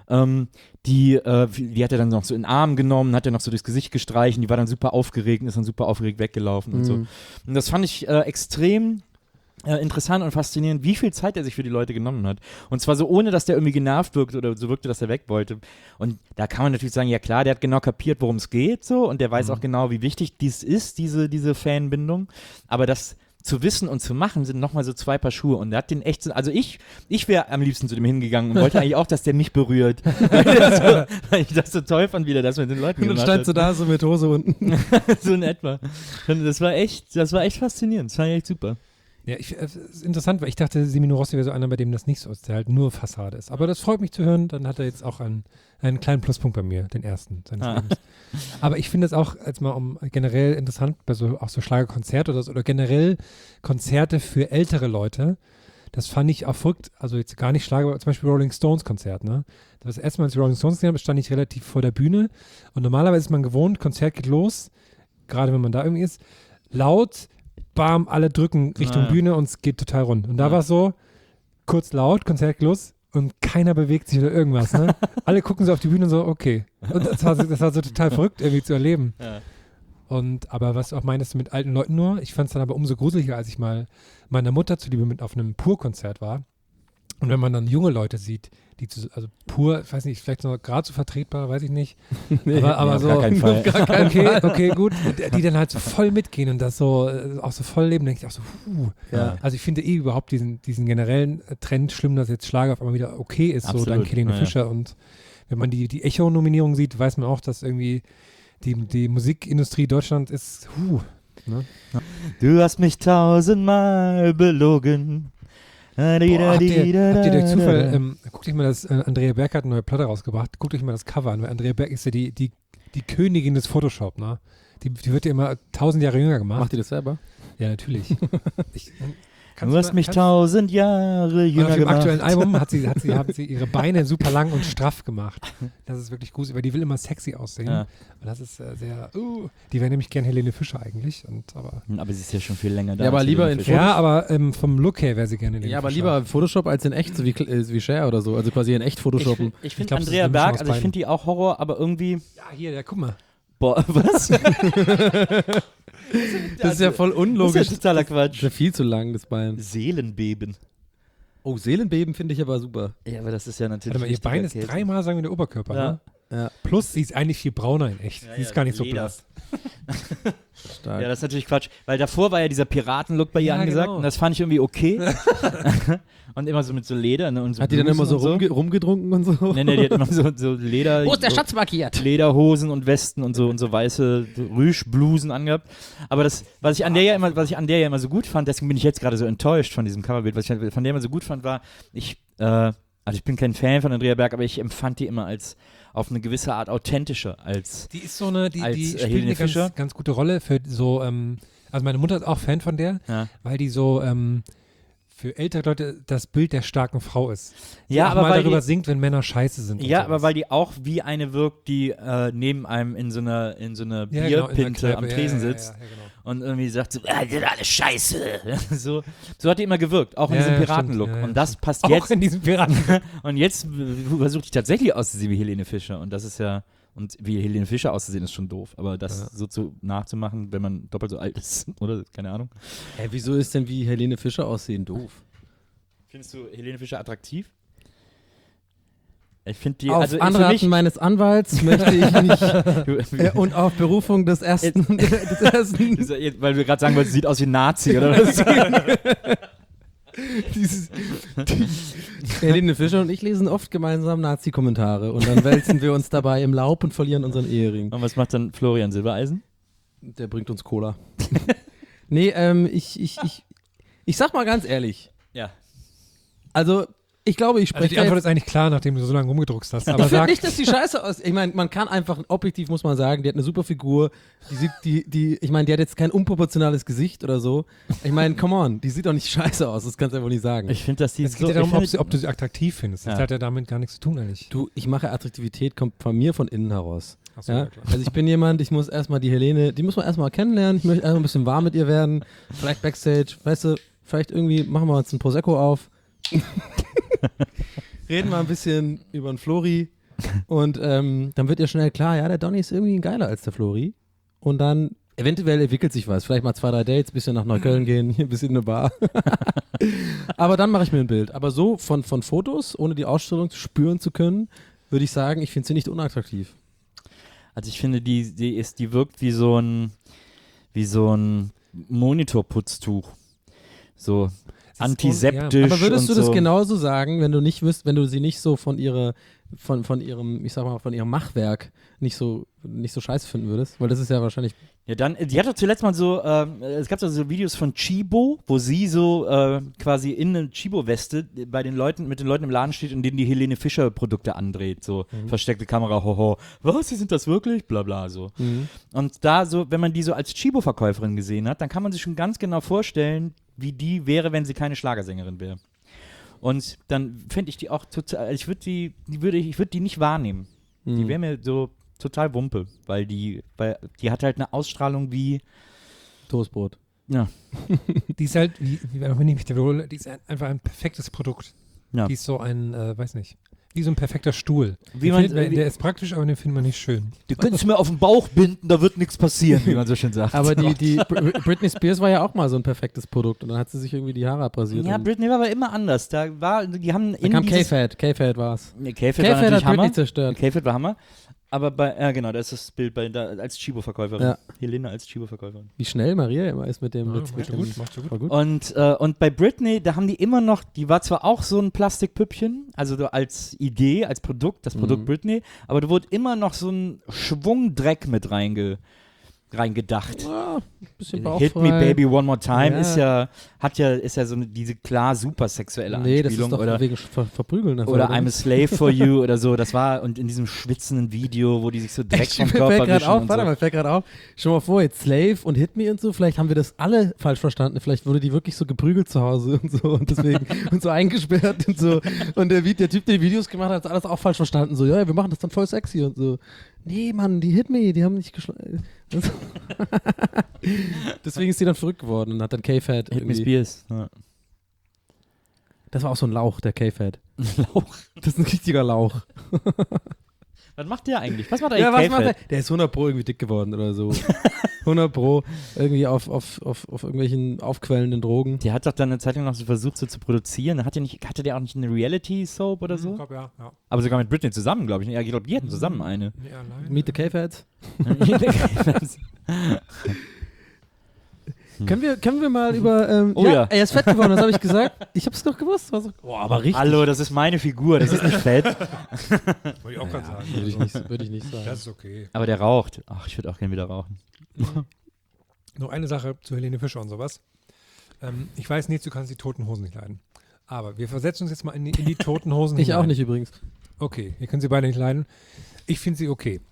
Die hat er dann noch so in den Arm genommen, hat er noch so durchs Gesicht gestreichen, die war dann super aufgeregt und ist dann super aufgeregt weggelaufen und so. Und das fand ich extrem interessant und faszinierend, wie viel Zeit er sich für die Leute genommen hat. Und zwar so, ohne dass der irgendwie genervt wirkte oder so wirkte, dass er weg wollte. Und da kann man natürlich sagen, ja klar, der hat genau kapiert, worum es geht so und der weiß auch genau, wie wichtig dies ist, diese Fanbindung. Aber das zu wissen und zu machen, sind nochmal so 2 Paar Schuhe. Und er hat den echt so, also ich wäre am liebsten zu dem hingegangen und wollte eigentlich auch, dass der mich berührt. Weil ich das so toll fand, wie der das mit den Leuten gemacht hat. Und dann standst du da so mit Hose unten. So in etwa. Und das war echt faszinierend. Das war echt super. Ja, es ist interessant, weil ich dachte, Semino Rossi wäre so einer, bei dem das nicht so ist, der halt nur Fassade ist. Aber das freut mich zu hören, dann hat er jetzt auch einen kleinen Pluspunkt bei mir, den ersten seines Lebens. Aber ich finde es auch, als mal generell interessant, bei auch so Schlagerkonzerte oder generell Konzerte für ältere Leute, das fand ich auch verrückt, also jetzt gar nicht Schlager, aber zum Beispiel Rolling Stones Konzert, ne? Das erste Mal, als ich Rolling Stones gesehen habe, stand ich relativ vor der Bühne und normalerweise ist man gewohnt, Konzert geht los, gerade wenn man da irgendwie ist, laut, bam, alle drücken Richtung Bühne und es geht total rund. Und da war es so, kurz laut, Konzert geht los und keiner bewegt sich oder irgendwas. Ne? Alle gucken so auf die Bühne und so, okay. Und das war so total verrückt irgendwie zu erleben. Ja. Aber was auch meinst du mit alten Leuten nur? Ich fand es dann aber umso gruseliger, als ich mal meiner Mutter zuliebe mit auf einem Pur-Konzert war. Und wenn man dann junge Leute sieht, also Pur, ich weiß nicht, vielleicht noch gerade so vertretbar, weiß ich nicht. Nee, aber so. Auf gar keinen Fall. Okay, gut. Die dann halt so voll mitgehen und das so auch so voll leben, denke ich auch so, Ja. Also ich finde überhaupt diesen generellen Trend schlimm, dass jetzt Schlager auf einmal wieder okay ist, Absolut. so dank Helene Fischer. Und wenn man die Echo-Nominierung sieht, weiß man auch, dass irgendwie die Musikindustrie Deutschland ist, ne? Du hast mich 1000-mal belogen. Habt ihr durch Zufall, guckt euch mal das, Andrea Berg hat eine neue Platte rausgebracht, guckt euch mal das Cover an, weil Andrea Berg ist ja die Königin des Photoshop, ne? Die wird ja immer 1000 Jahre jünger gemacht. Macht die das selber? Ja, natürlich. Du hast mich 1000 Jahre jünger auf dem gemacht. aktuellen Album haben sie ihre Beine super lang und straff gemacht. Das ist wirklich gut, weil die will immer sexy aussehen. Ja. Und das ist sehr, die wäre nämlich gern Helene Fischer eigentlich. Aber sie ist ja schon viel länger da. Ja, aber lieber in Photoshop. Ja, aber vom Look her wäre sie gerne Helene Fischer. Ja, aber lieber in Photoshop als in echt, so wie Cher oder so. Also quasi in echt Photoshoppen. Ich finde Andrea Berg, also ich finde die auch Horror, aber irgendwie... Ja, hier, guck mal. Boah, was? Das ist ja voll unlogisch. Das ist ja totaler Quatsch. Das ist ja viel zu lang, das Bein. Seelenbeben. Oh, Seelenbeben finde ich aber super. Ja, aber das ist ja natürlich... Warte mal, ihr Bein ist 3-mal, sagen wir, der Oberkörper, ja. ne? Ja. Plus, sie ist eigentlich viel brauner in echt. Sie ist gar nicht so Leder. blass. Stark. Ja, das ist natürlich Quatsch, weil davor war ja dieser Piratenlook bei ihr Ja, angesagt genau. und das fand ich irgendwie okay. Und immer so mit so Leder, ne? Und so Hat die dann immer so Blusen und rumgedrunken und so? Nee, die hat immer so Leder. Wo ist der Schatz markiert? Lederhosen und Westen und so weiße Rüschblusen angehabt. Aber das, was ich an der ja immer so gut fand, deswegen bin ich jetzt gerade so enttäuscht von diesem Coverbild, was ich von der immer so gut fand, war, ich bin kein Fan von Andrea Berg, aber ich empfand die immer als auf eine gewisse Art authentischer als Die ist so eine, die Als, spielt Helene eine Fischer? ganz gute Rolle für so, also meine Mutter ist auch Fan von der, ja. weil die so für ältere Leute das Bild der starken Frau ist. Die Ja, auch aber mal weil darüber die- singt, wenn Männer scheiße sind. und Ja, sowas. aber weil die auch wie eine wirkt, die neben einem in so einer Ja, genau, in der Bierpinte Kneipe. am Ja, Tresen ja, ja, sitzt ja, genau. und irgendwie sagt so, das ist alles scheiße. so hat die immer gewirkt, auch in Ja, diesem ja, Piratenlook. stimmt. Ja, ja, und das passt Auch jetzt. in diesem Piraten. Und jetzt versucht die tatsächlich auszusehen wie Helene Fischer. Und das ist ja, und wie Helene Fischer auszusehen, ist schon doof. Aber das so nachzumachen, wenn man doppelt so alt ist, oder? Keine Ahnung. Hä, wieso ist denn wie Helene Fischer aussehen doof? Findest du Helene Fischer attraktiv? Ich finde die, Auf also für Anraten mich, meines Anwalts möchte ich mich und auf Berufung des ersten, weil wir gerade sagen wollten, sie sieht aus wie ein Nazi, oder was? Helene Fischer und ich lesen oft gemeinsam Nazi-Kommentare und dann wälzen wir uns dabei im Laub und verlieren unseren Ehering. Und was macht dann Florian Silbereisen? Der bringt uns Cola. Nee, ich sag mal ganz ehrlich, Ja. also ich glaube, ich Also spreche die Antwort ist eigentlich klar, nachdem du so lange rumgedruckst hast. Aber ich finde sag, nicht, dass die scheiße aus. Ich meine, man kann einfach, objektiv muss man sagen, die hat eine super Figur. Ich meine, die hat jetzt kein unproportionales Gesicht oder so. Ich meine, come on, die sieht doch nicht scheiße aus, das kannst du einfach nicht sagen. Ich finde, dass die es geht ja darum, ob du sie attraktiv findest. Das Ja. hat ja damit gar nichts zu tun eigentlich. ich mache Attraktivität, kommt von mir von innen heraus. Ach so, Ja? ja, klar. Also ich bin jemand, ich muss erstmal die Helene, die muss man erstmal kennenlernen, ich möchte einfach ein bisschen warm mit ihr werden, vielleicht Backstage, weißt du, vielleicht irgendwie machen wir uns ein Prosecco auf. Reden wir ein bisschen über den Flori und dann wird ja schnell klar, ja, der Donny ist irgendwie geiler als der Flori. Und dann eventuell entwickelt sich was. Vielleicht mal 2, 3 Dates, bisschen nach Neukölln gehen, hier ein bisschen in eine Bar. Aber dann mache ich mir ein Bild. Aber so von Fotos, ohne die Ausstellung spüren zu können, würde ich sagen, ich finde sie nicht unattraktiv. Also ich finde, die wirkt wie so ein Monitorputztuch. So antiseptisch. Aber würdest du und das so. genauso sagen, wenn du sie nicht so von ihrem, ich sag mal, von ihrem Machwerk nicht so scheiße finden würdest? Weil das ist ja wahrscheinlich. Ja, dann, die hat doch zuletzt mal so, es gab so Videos von Chibo, wo sie so quasi in eine Chibo-Weste mit den Leuten im Laden steht und denen die Helene Fischer-Produkte andreht. So versteckte Kamera, hoho, was, sie sind das wirklich? Bla bla so. Und da so, wenn man die so als Chibo-Verkäuferin gesehen hat, dann kann man sich schon ganz genau vorstellen, wie die wäre, wenn sie keine Schlagersängerin wäre. Und dann fände ich die auch total, ich würde die nicht wahrnehmen. Die wäre mir so total Wumpe, weil die hat halt eine Ausstrahlung wie Toastbrot. ja. Die ist halt, wenn ich mich wiederhole, die ist einfach ein perfektes Produkt. Ja. Die ist so ein, weiß nicht, wie so ein perfekter Stuhl. Der ist praktisch, aber den findet man nicht schön. Du könntest mir auf den Bauch binden, da wird nichts passieren, wie man so schön sagt. Aber Britney Spears war ja auch mal so ein perfektes Produkt und dann hat sie sich irgendwie die Haare abrasiert. ja, und Britney war aber immer anders. Da kam K-Fad war's. Nee, K-Fad K-Fad war natürlich hat Britney Hammer. zerstört. K-Fad war Hammer. Aber da ist das Bild als Chibo-Verkäuferin. Ja. Helene als Chibo-Verkäuferin. Wie schnell Maria immer ist mit dem. Ja, mit macht dem gut, macht so gut. Voll gut. Und bei Britney, da haben die immer noch, die war zwar auch so ein Plastikpüppchen, also so als Idee, als Produkt, das Produkt Britney, aber da wurde immer noch so ein Schwung Dreck mit reingedacht. Ja, bisschen Hit bauchfrei. Me Baby One More Time Ja. ist ja so diese klar super sexuelle Nee, das ist Anspielung doch oder wegen Verprügeln. der oder Fall, I'm a Slave for You oder so. Das war und in diesem schwitzenden Video, wo die sich so Dreck vom Mir Körper fällt gerade wischen auf, und warte so. mal, fällt gerade auf. Schon mal vor, jetzt Slave und Hit Me und so, vielleicht haben wir das alle falsch verstanden. Vielleicht wurde die wirklich so geprügelt zu Hause und so und deswegen und so eingesperrt und so. Und der Typ, der die Videos gemacht hat, hat alles auch falsch verstanden. So, ja, wir machen das dann voll sexy und so. Nee, Mann, die Hit Me, die haben nicht geschlagen. Deswegen ist die dann verrückt geworden und hat dann K-Fad Hit Me irgendwie. Spears. Ja. Das war auch so ein Lauch, der K-Fad. Lauch. Das ist ein richtiger Lauch. Was macht der eigentlich? Was macht eigentlich Ja, was K-Fed? macht der? Der ist 100 Pro irgendwie dick geworden oder so. 100 Pro irgendwie auf irgendwelchen aufquellenden Drogen. Der hat doch dann eine Zeit lang noch so versucht, so zu produzieren. Hatte der auch nicht eine Reality-Soap oder so? Ich glaube, ja. Aber sogar mit Britney zusammen, glaube ich. Ja, ich glaube, die hatten zusammen eine. Nee, allein. Meet the K-Feds. Können wir mal über. Oh ja. Er ist fett geworden, das habe ich gesagt. Ich habe es doch gewusst. War so, aber richtig. Hallo, das ist meine Figur, das ist nicht fett. Wollte ich auch gerade sagen. Würde ich nicht sagen. Das ist okay. Aber der raucht. Ach, ich würde auch gerne wieder rauchen. Noch eine Sache zu Helene Fischer und sowas. Ich weiß, Nils, du kannst die Toten Hosen nicht leiden. Aber wir versetzen uns jetzt mal in die Toten Hosen Ich auch hinein. nicht übrigens. Okay, ihr könnt sie beide nicht leiden. Ich finde sie okay.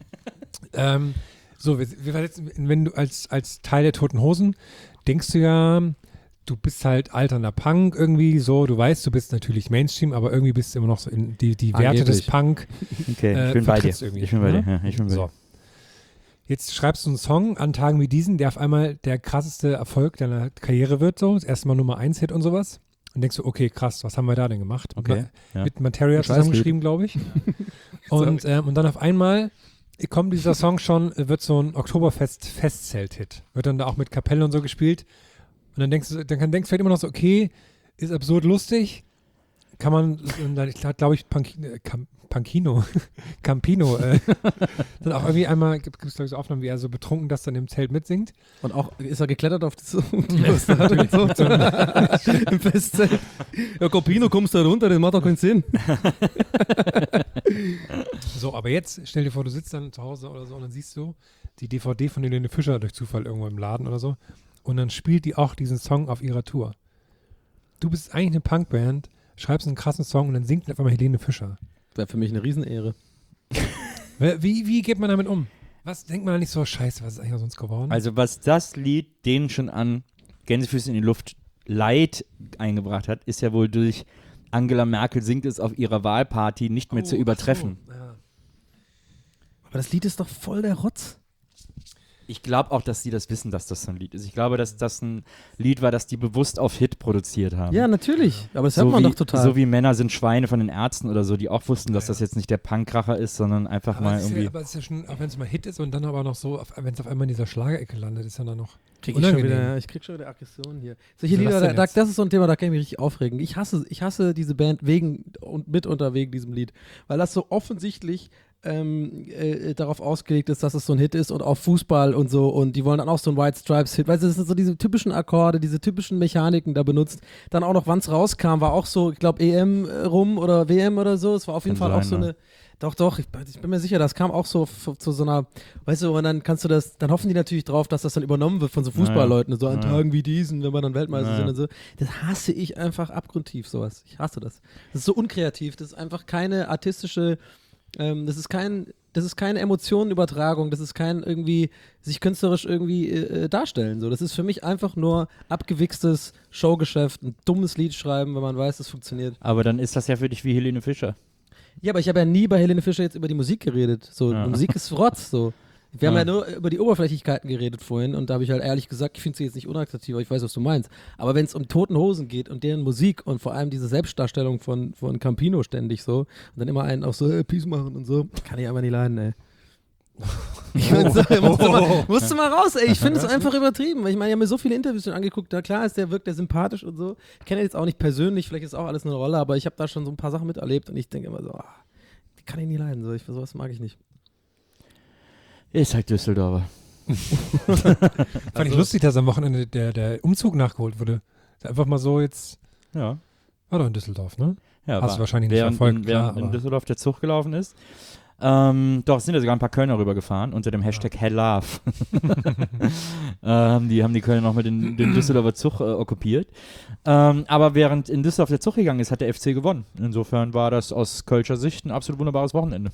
So, wir versetzen, wenn du als Teil der Toten Hosen denkst du ja, du bist halt alternder Punk irgendwie so, du weißt, du bist natürlich Mainstream, aber irgendwie bist du immer noch so in die Werte des Angeblich. Punk. Okay, ich bin bei dir. vertrittst irgendwie, Ich bin bei ne? dir. Ja, ich bin bei So. dir. Jetzt schreibst du einen Song an Tagen wie diesen, der auf einmal der krasseste Erfolg deiner Karriere wird, so, das erste Mal Nummer 1 Hit und sowas. Und denkst du, okay, krass, was haben wir da denn gemacht? Okay, ja. Mit Materia zusammengeschrieben, glaube ich. Und dann auf einmal kommt dieser Song schon, wird so ein Oktoberfest-Festzelt-Hit. Wird dann da auch mit Kapelle und so gespielt. Und dann denkst du vielleicht immer noch so, okay, ist absurd lustig. Kann man, glaube ich, Campino, dann auch irgendwie einmal, gibt es glaube ich so Aufnahmen, wie er so betrunken das dann im Zelt mitsingt. Und auch ist er geklettert auf die Liste. Im Festzelt. Ja, Copino, kommst da runter, das macht doch keinen Sinn. So, aber jetzt stell dir vor, du sitzt dann zu Hause oder so und dann siehst du die DVD von Helene Fischer durch Zufall irgendwo im Laden oder so und dann spielt die auch diesen Song auf ihrer Tour. Du bist eigentlich eine Punkband, schreibst einen krassen Song und dann singt auf einmal Helene Fischer. Wäre für mich eine Riesenehre. Wie geht man damit um? Was denkt man da nicht so, scheiße, was ist eigentlich aus uns geworden? Also was das Lied denen schon an Gänsefüße in die Luft Leid eingebracht hat, ist ja wohl durch Angela Merkel singt es auf ihrer Wahlparty nicht mehr zu übertreffen. Ach so, ja. Aber das Lied ist doch voll der Rotz. Ich glaube auch, dass die das wissen, dass das so ein Lied ist. Ich glaube, dass das ein Lied war, das die bewusst auf Hit produziert haben. Ja, natürlich. Aber das hört man doch total. So wie Männer sind Schweine von den Ärzten oder so, die auch wussten, dass das jetzt nicht der Punkkracher ist, sondern einfach Aber mal es ist irgendwie. ja, aber es ist ja schon, auch wenn es mal Hit ist und dann aber noch so, wenn es auf einmal in dieser Schlagerecke landet, ist ja dann noch Ich unangenehm. krieg schon wieder Aggression hier. Solche Was Lieder, denn jetzt? das ist so ein Thema, da kann ich mich richtig aufregen. Ich hasse diese Band wegen diesem Lied, weil das so offensichtlich darauf ausgelegt ist, dass es so ein Hit ist und auf Fußball und so und die wollen dann auch so ein White Stripes Hit, weißt du, das sind so diese typischen Akkorde, diese typischen Mechaniken da benutzt. Dann auch noch, wann es rauskam, war auch so, ich glaube EM rum oder WM oder so, es war auf jeden Fall auch so eine, doch, ich bin mir sicher, das kam auch so zu so einer, weißt du, und dann kannst du das, dann hoffen die natürlich drauf, dass das dann übernommen wird von so Fußballleuten, so an Tagen wie diesen, wenn wir dann Weltmeister sind und so. Das hasse ich einfach abgrundtief, sowas. Ich hasse das. Das ist so unkreativ, das ist einfach keine artistische, das ist keine Emotionenübertragung, das ist kein irgendwie sich künstlerisch irgendwie darstellen. So. Das ist für mich einfach nur abgewichstes Showgeschäft, ein dummes Lied schreiben, wenn man weiß, das funktioniert. Aber dann ist das ja für dich wie Helene Fischer. Ja, aber ich habe ja nie bei Helene Fischer jetzt über die Musik geredet. So, Ja. Musik ist Rotz. So. Wir haben Ja. ja nur über die Oberflächlichkeiten geredet vorhin und da habe ich halt ehrlich gesagt, ich finde sie jetzt nicht unattraktiv, aber ich weiß, was du meinst. Aber wenn es um Toten Hosen geht und deren Musik und vor allem diese Selbstdarstellung von Campino ständig so und dann immer einen auch so Peace machen und so, kann ich aber nicht leiden, ey. Ich musst du mal raus, ey. Ich finde es einfach übertrieben. Ich meine, ich habe mir so viele Interviews schon angeguckt. Na klar, wirkt der sympathisch und so. Ich kenne ihn jetzt auch nicht persönlich, vielleicht ist auch alles eine Rolle, aber ich habe da schon so ein paar Sachen miterlebt und ich denke immer so, die kann ich nie leiden. So. Sowas mag ich nicht. Ist halt Düsseldorfer. Fand ich lustig, dass am Wochenende der Umzug nachgeholt wurde. Einfach mal so jetzt, Ja. war doch in Düsseldorf, ne? Ja, Hast du wahrscheinlich nicht verfolgt, klar, während in aber- Düsseldorf der Zug gelaufen ist. Doch, es sind ja sogar ein paar Kölner rübergefahren unter dem Hashtag Hellove. Die haben die Kölner noch mit den Düsseldorfer Zug okkupiert. Aber während in Düsseldorf der Zug gegangen ist, hat der FC gewonnen. Insofern war das aus Kölscher Sicht ein absolut wunderbares Wochenende.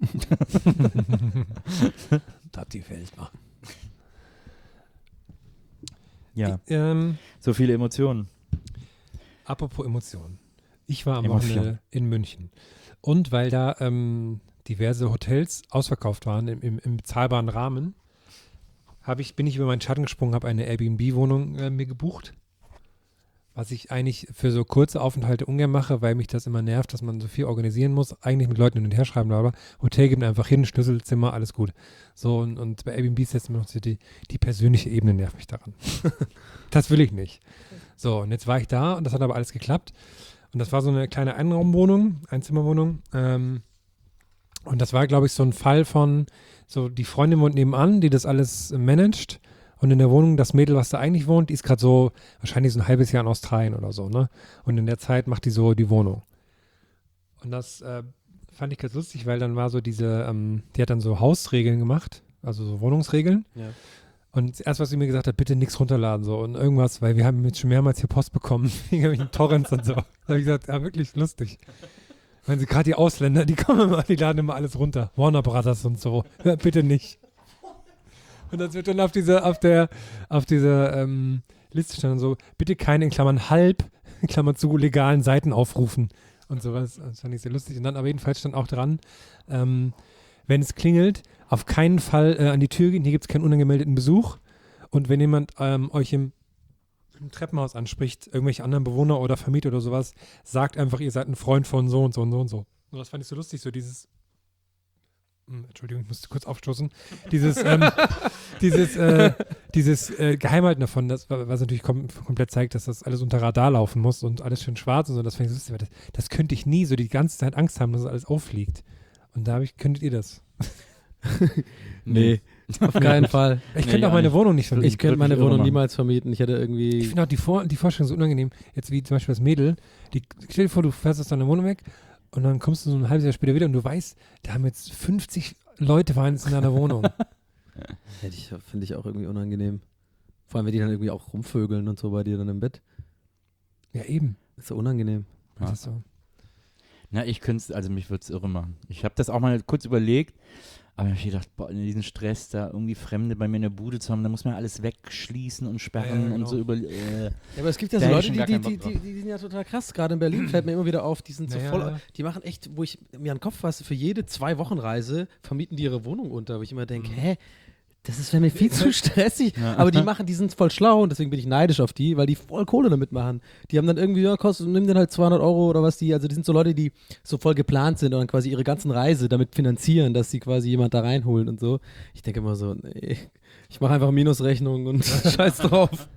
Das die Welt machen. Ja, so viele Emotionen. Apropos Emotionen. Ich war am Emotion. Wochenende in München. Und weil da diverse Hotels ausverkauft waren im bezahlbaren Rahmen, bin ich über meinen Schatten gesprungen, habe eine Airbnb-Wohnung mir gebucht. was ich eigentlich für so kurze Aufenthalte ungern mache, weil mich das immer nervt, dass man so viel organisieren muss, eigentlich mit Leuten hin und her schreiben, aber Hotel gibt einfach hin, Schlüsselzimmer, alles gut. So, und bei Airbnb ist jetzt immer noch so die persönliche Ebene nervt mich daran. Das will ich nicht. So, und jetzt war ich da und das hat aber alles geklappt. Und das war so eine kleine Einzimmerwohnung. Und das war, glaube ich, so ein Fall von, so die Freundin wohnt nebenan, die das alles managt. Und in der Wohnung, das Mädel, was da eigentlich wohnt, die ist gerade so, wahrscheinlich so ein halbes Jahr in Australien oder so, ne? Und in der Zeit macht die so die Wohnung. Und das fand ich ganz lustig, weil dann war so diese, die hat dann so Hausregeln gemacht, also so Wohnungsregeln. Ja. Und erst, was sie mir gesagt hat, bitte nichts runterladen so und irgendwas, weil wir haben jetzt schon mehrmals hier Post bekommen, wegen irgendwelchen Torrents und so. Da habe ich gesagt, ja, wirklich lustig. Wenn sie gerade die Ausländer, die kommen immer, die laden immer alles runter. Warner Brothers und so. Ja, bitte nicht. Und das wird dann auf dieser Liste stand so, bitte keine in Klammern halb, in Klammern zu legalen Seiten aufrufen und sowas. Das fand ich sehr lustig. Und dann aber jedenfalls stand auch dran, wenn es klingelt, auf keinen Fall an die Tür gehen, hier gibt es keinen unangemeldeten Besuch. Und wenn jemand euch im Treppenhaus anspricht, irgendwelche anderen Bewohner oder Vermieter oder sowas, sagt einfach, ihr seid ein Freund von so und so und so und so. Und das fand ich so lustig, so dieses Entschuldigung, ich musste kurz aufstoßen. Dieses Geheimhalten davon, was natürlich komplett zeigt, dass das alles unter Radar laufen muss und alles schön schwarz und so. Das fand ich so lustig, weil das könnte ich nie so die ganze Zeit Angst haben, dass das alles auffliegt. Und da könntet ihr das? Nee, auf keinen Fall. Ich könnte auch meine Wohnung nicht vermieten. Ich könnte meine Wohnung niemals vermieten. Ich hätte irgendwie... Ich finde auch die Vorstellung so unangenehm. Jetzt wie zum Beispiel das Mädel, stell dir vor, du fährst aus deiner Wohnung weg und dann kommst du so ein halbes Jahr später wieder und du weißt, da haben jetzt 50 Leute waren jetzt in deiner Wohnung. Finde ich auch irgendwie unangenehm. Vor allem, wenn die dann irgendwie auch rumvögeln und so bei dir dann im Bett. Ja, eben. Ist so unangenehm. Ja. Das ist so. Na, mich würde es irre machen. Ich habe das auch mal kurz überlegt, aber ich habe gedacht, boah, in diesem Stress da irgendwie Fremde bei mir in der Bude zu haben, da muss man alles wegschließen und sperren Ja, genau. und so über. Ja, aber es gibt ja so Da hätte Leute, ich schon gar keinen die Bock drauf. sind ja total krass. Gerade in Berlin fällt mir immer wieder auf, die sind so Ja, voll, ja. die machen echt, wo ich mir an den Kopf fasse, für jede 2-Wochen-Reise vermieten die ihre Wohnung unter, wo ich immer denke, hä, das wäre mir viel zu stressig. Ja. Aber die sind voll schlau und deswegen bin ich neidisch auf die, weil die voll Kohle damit machen. Die haben dann irgendwie, ja, nimm dann halt 200 Euro oder was also die sind so Leute, die so voll geplant sind und dann quasi ihre ganzen Reise damit finanzieren, dass sie quasi jemand da reinholen und so. Ich denke immer so, nee, ich mache einfach Minusrechnung und scheiß drauf.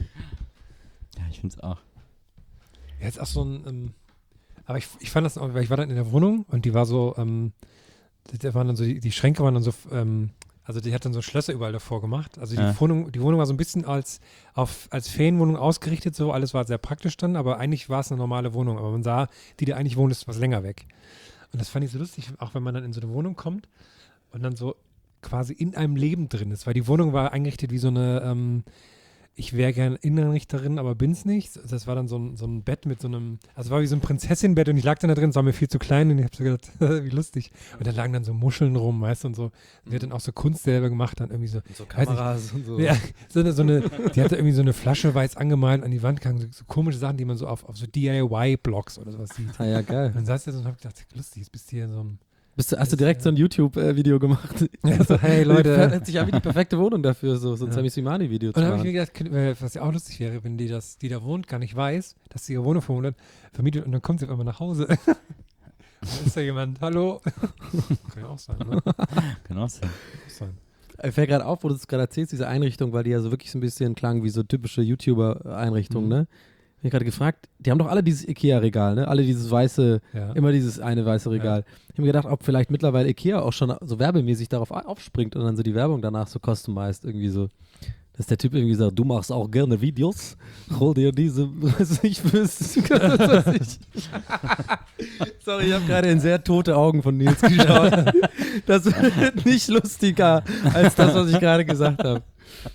Ja, ich finde es auch. Ja, jetzt auch so ein, aber ich fand das auch, weil ich war dann in der Wohnung und die war so, da waren dann so, die Schränke waren dann so, also die hat dann so Schlösser überall davor gemacht. Also die Wohnung war so ein bisschen als Ferienwohnung ausgerichtet, so alles war sehr praktisch dann, aber eigentlich war es eine normale Wohnung. Aber man sah, die da eigentlich wohnt, ist was länger weg. Und das fand ich so lustig, auch wenn man dann in so eine Wohnung kommt und dann so quasi in einem Leben drin ist, weil die Wohnung war eingerichtet wie so eine, ich wäre gern Innenrichterin, aber bin's nicht. Das war dann so ein Bett mit so einem, also war wie so ein Prinzessinbett und ich lag dann da drin, es war mir viel zu klein und ich habe so gedacht, wie lustig. Und da lagen dann so Muscheln rum, weißt du, und so. Und die hat dann auch so Kunst selber gemacht, dann irgendwie so. Und so Kameras und so. Ja, die hatte irgendwie so eine Flasche weiß angemalt an die Wand gegangen, so komische Sachen, die man so auf so DIY-Blogs oder sowas sieht. Ah ja, geil. Und dann saß ich da so und hab gedacht, lustig, jetzt bist du hier in so einem. Hast du direkt so ein YouTube-Video gemacht? Ja, so, hey Leute. Hört sich an wie die perfekte Wohnung dafür, so ein Sami Slimani-Video zu Und dann habe ich machen. mir gedacht, was ja auch lustig wäre, wenn die da wohnt, gar nicht weiß, dass sie ihre Wohnung vermietet und dann kommt sie auf einmal nach Hause. Und dann ist da jemand, hallo. Kann ja auch sein, ne? Kann auch sein. Ich fällt gerade auf, wo du es gerade erzählst, diese Einrichtung, weil die ja so wirklich so ein bisschen klang wie so typische YouTuber-Einrichtungen, ne? Ich habe gerade gefragt, die haben doch alle dieses Ikea-Regal, ne? Alle dieses weiße, immer dieses eine weiße Regal. Ja. Ich habe mir gedacht, ob vielleicht mittlerweile Ikea auch schon so werbemäßig darauf aufspringt und dann so die Werbung danach so customized irgendwie so. Dass der Typ irgendwie sagt, du machst auch gerne Videos, hol dir diese, was ich wüsste. Sorry, ich habe gerade in sehr tote Augen von Nils geschaut. Das wird nicht lustiger als das, was ich gerade gesagt habe.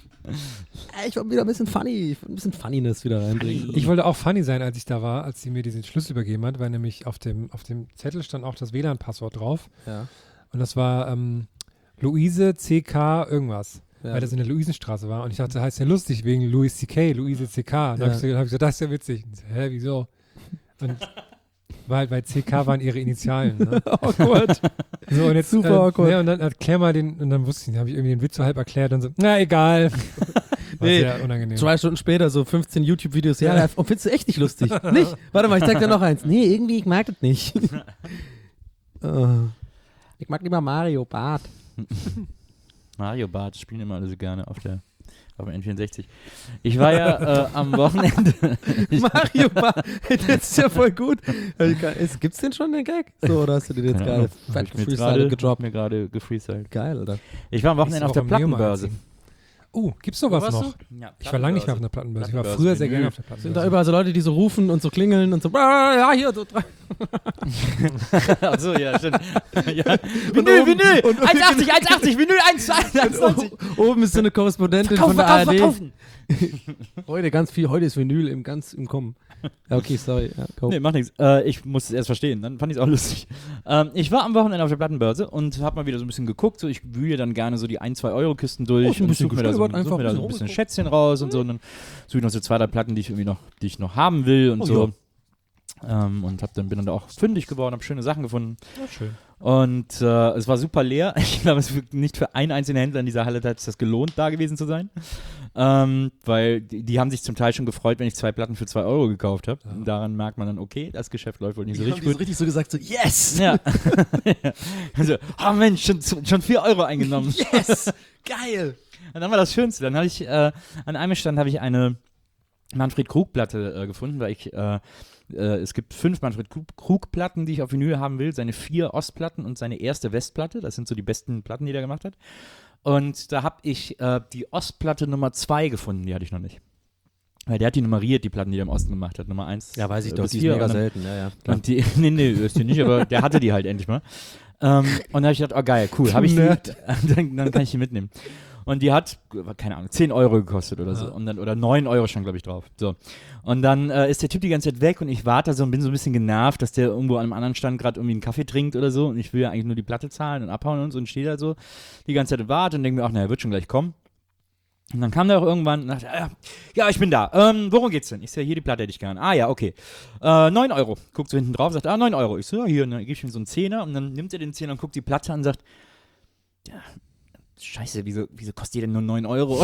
Ich wollte wieder ein bisschen Funniness wieder reinbringen. Ich wollte auch funny sein, als ich da war, als sie mir diesen Schlüssel übergeben hat, weil nämlich auf dem Zettel stand auch das WLAN-Passwort drauf. Ja. Und das war Luise CK irgendwas. Ja. Weil das in der Luisenstraße war. Und ich dachte, das heißt ja lustig, wegen Louis C.K., Luise C.K. Und dann habe ich gesagt, das ist ja witzig. Und so, hä, wieso? Und weil bei C.K. waren ihre Initialen. Ne? Awkward. So, und jetzt, Super awkward. Ja, und dann erklär mal und dann wusste ich, habe ich irgendwie den Witz so halb erklärt und so, na egal. War sehr unangenehm. 2 Stunden später so 15 YouTube-Videos. Ja, und findest du echt nicht lustig? Nicht? Warte mal, ich zeig dir noch eins. Nee, irgendwie, ich mag das nicht. Ich mag lieber Mario Bart. Mario Bart spielen immer alle so gerne auf dem N64. Ich war ja am Wochenende. Mario Bart, das ist ja voll gut. Gibt's den schon, den Gag? So, oder hast du den jetzt gerade fett Freestyle gedroppt? Mir gerade gefreestylt. Geil, Alter. Ich war am Wochenende auf der Plattenbörse. Oh, gibt's sowas Wo warst noch? Ja, Ich war lange nicht mehr auf einer Plattenbörse. Ich war Plattenbörse, früher sehr Vinyl. gerne auf der Sind da Plattenbörse. überall so Leute, die so rufen und so klingeln und so, ja, hier, so 3. Achso, ja, stimmt. Ja. Vinyl! 1,80, Vinyl 1,90. Oben ist so eine Korrespondentin von der ARD. Verkaufen. Heute ist Vinyl ganz im Kommen. Ja, okay, sorry. Ja, go. Nee, macht nichts. Ich musste es erst verstehen, dann fand ich es auch lustig. Ich war am Wochenende auf der Plattenbörse und habe mal wieder so ein bisschen geguckt. So, ich wühle dann gerne so die 1-2 Euro Kisten durch ein und bisschen suche mir da so gestöbert, ein einfach bisschen Schätzchen raus und so. Und dann suche ich noch so 2, 3 Platten, die ich noch haben will und so. Und bin dann da auch fündig geworden, habe schöne Sachen gefunden. Ja, schön. Und es war super leer. Ich glaube, nicht für einen einzelnen Händler in dieser Halle hat es das gelohnt, da gewesen zu sein. Weil die haben sich zum Teil schon gefreut, wenn ich 2 Platten für 2 Euro gekauft habe. Ja. Daran merkt man dann, okay, das Geschäft läuft wohl nicht so richtig gut. So richtig so gesagt, so, yes! Ja. Also, oh Mensch, schon 4 Euro eingenommen. Yes! Geil! Und dann war das Schönste. Dann habe ich, an einem Stand habe ich eine Manfred-Krug-Platte gefunden, weil es gibt 5 Manfred-Krug-Platten, die ich auf Vinyl haben will, seine 4 Ostplatten und seine erste Westplatte. Das sind so die besten Platten, die er gemacht hat. Und da habe ich die Ostplatte Nummer 2 gefunden, die hatte ich noch nicht. Weil der hat die nummeriert, die Platten, die er im Osten gemacht hat. Nummer 1. Ja, weiß ich doch, bis die ist 4 mega und dann, selten. Ja, klar. und die, nee, ist die nicht, aber der hatte die halt endlich mal. Und dann habe ich gedacht, oh geil, cool, habe ich die, dann kann ich die mitnehmen. Und die hat, keine Ahnung, 10 Euro gekostet oder so. Und dann, oder 9 Euro schon, glaube ich, drauf. So. Und dann ist der Typ die ganze Zeit weg und ich warte so und bin so ein bisschen genervt, dass der irgendwo an einem anderen Stand gerade irgendwie einen Kaffee trinkt oder so. Und ich will ja eigentlich nur die Platte zahlen und abhauen und so. Und stehe da so die ganze Zeit und warte und denke mir, ach, na, er wird schon gleich kommen. Und dann kam der auch irgendwann und dachte, ja, ich bin da. Worum geht's denn? Ich sage, hier die Platte hätte ich gern. Ah ja, okay. 9 Euro. Guckt so hinten drauf, sagt, 9 Euro. Ich so, ja, hier, und dann gebe ich ihm so einen Zehner und dann nimmt er den Zehner und guckt die Platte an und sagt, ja, Scheiße, wieso kostet die denn nur 9 Euro?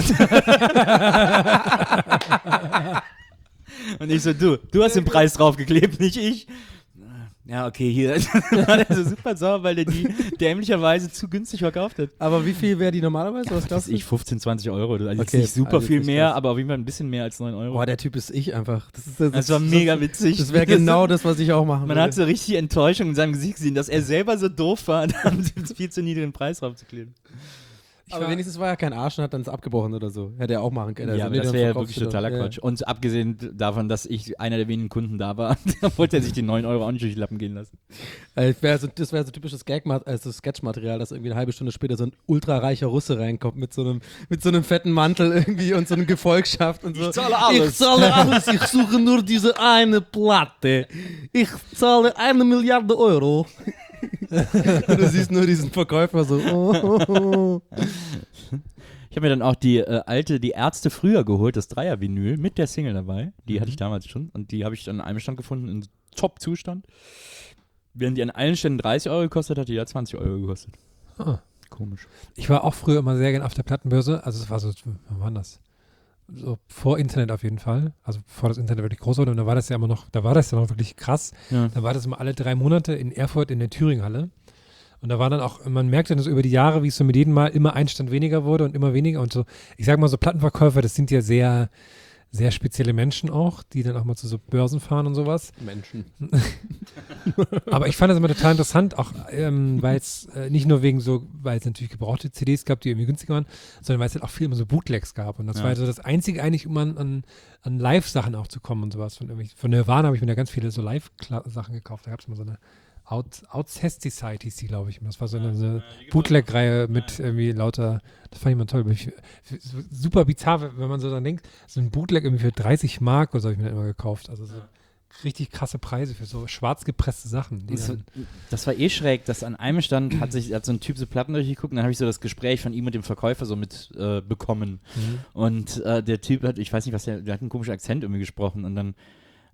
Und ich so, du hast den Preis draufgeklebt, nicht ich. Ja, okay, hier. War der so super sauer, weil der die dämlicherweise zu günstig verkauft hat. Aber wie viel wäre die normalerweise? Was glaubst du? 15, 20 Euro. Also Okay, nicht super also viel nicht mehr, krass. aber auf jeden Fall ein bisschen mehr als 9 Euro. Boah, der Typ ist ich einfach. Das war mega witzig. Das wäre genau das, was ich auch machen Man würde. hat so richtig Enttäuschung in seinem Gesicht gesehen, dass er selber so doof war, dann einen viel zu niedrigen Preis draufzukleben. Aber wenigstens war er kein Arsch und hat dann es abgebrochen oder so. Hätte er auch machen können. Ja, Also, aber das dann wäre ja verkaufst wirklich du totaler doch. Quatsch. Und abgesehen davon, dass ich einer der wenigen Kunden da war, da wollte er sich die 9 Euro auch nicht durch die Lappen gehen lassen. Das wäre so typisches Sketchmaterial, dass irgendwie eine halbe Stunde später so ein ultrareicher Russe reinkommt mit so einem fetten Mantel irgendwie und so einer Gefolgschaft und so. Ich zahle alles. Ich zahle alles, ich suche nur diese eine Platte. Ich zahle 1 Milliarde Euro. Und du siehst nur diesen Verkäufer so. Oh. Ich habe mir dann auch die Ärzte früher geholt, das Dreier-Vinyl mit der Single dabei. Die hatte ich damals schon und die habe ich dann an einem Stand gefunden in Top-Zustand. Während die an allen Ständen 30 Euro gekostet hat, die hat 20 Euro gekostet. Ah. Komisch. Ich war auch früher immer sehr gern auf der Plattenbörse. Also es war so, wann war das? So vor Internet auf jeden Fall. Also bevor das Internet wirklich groß wurde. Und da war das ja noch wirklich krass. Ja. Da war das immer alle 3 Monate in Erfurt in der Thüringhalle. Und da war dann auch, man merkte dann so über die Jahre, wie es so mit jedem Mal immer ein Stand weniger wurde und immer weniger. Und so, ich sag mal so Plattenverkäufer, das sind ja sehr, sehr spezielle Menschen auch, die dann auch mal zu so Börsen fahren und sowas. Menschen. Aber ich fand das immer total interessant, auch weil es nicht nur weil es natürlich gebrauchte CDs gab, die irgendwie günstiger waren, sondern weil es halt auch viel immer so Bootlegs gab. Und das war so das Einzige eigentlich, um an Live-Sachen auch zu kommen und sowas. Von Nirvana habe ich mir da ganz viele so Live-Sachen gekauft. Da gab es immer so eine Outcasticide hieß die, glaube ich. Das war so eine Bootleg-Reihe mit irgendwie lauter, das fand ich mal toll. Super bizarr, wenn man so dann denkt, so ein Bootleg irgendwie für 30 Mark oder so habe ich mir dann immer gekauft. Also so richtig krasse Preise für so schwarz gepresste Sachen. Das war eh schräg, dass an einem Stand hat so ein Typ so Platten durchgeguckt und dann habe ich so das Gespräch von ihm und dem Verkäufer so mit bekommen. Und der Typ hat, ich weiß nicht was, der hat einen komischen Akzent irgendwie gesprochen und dann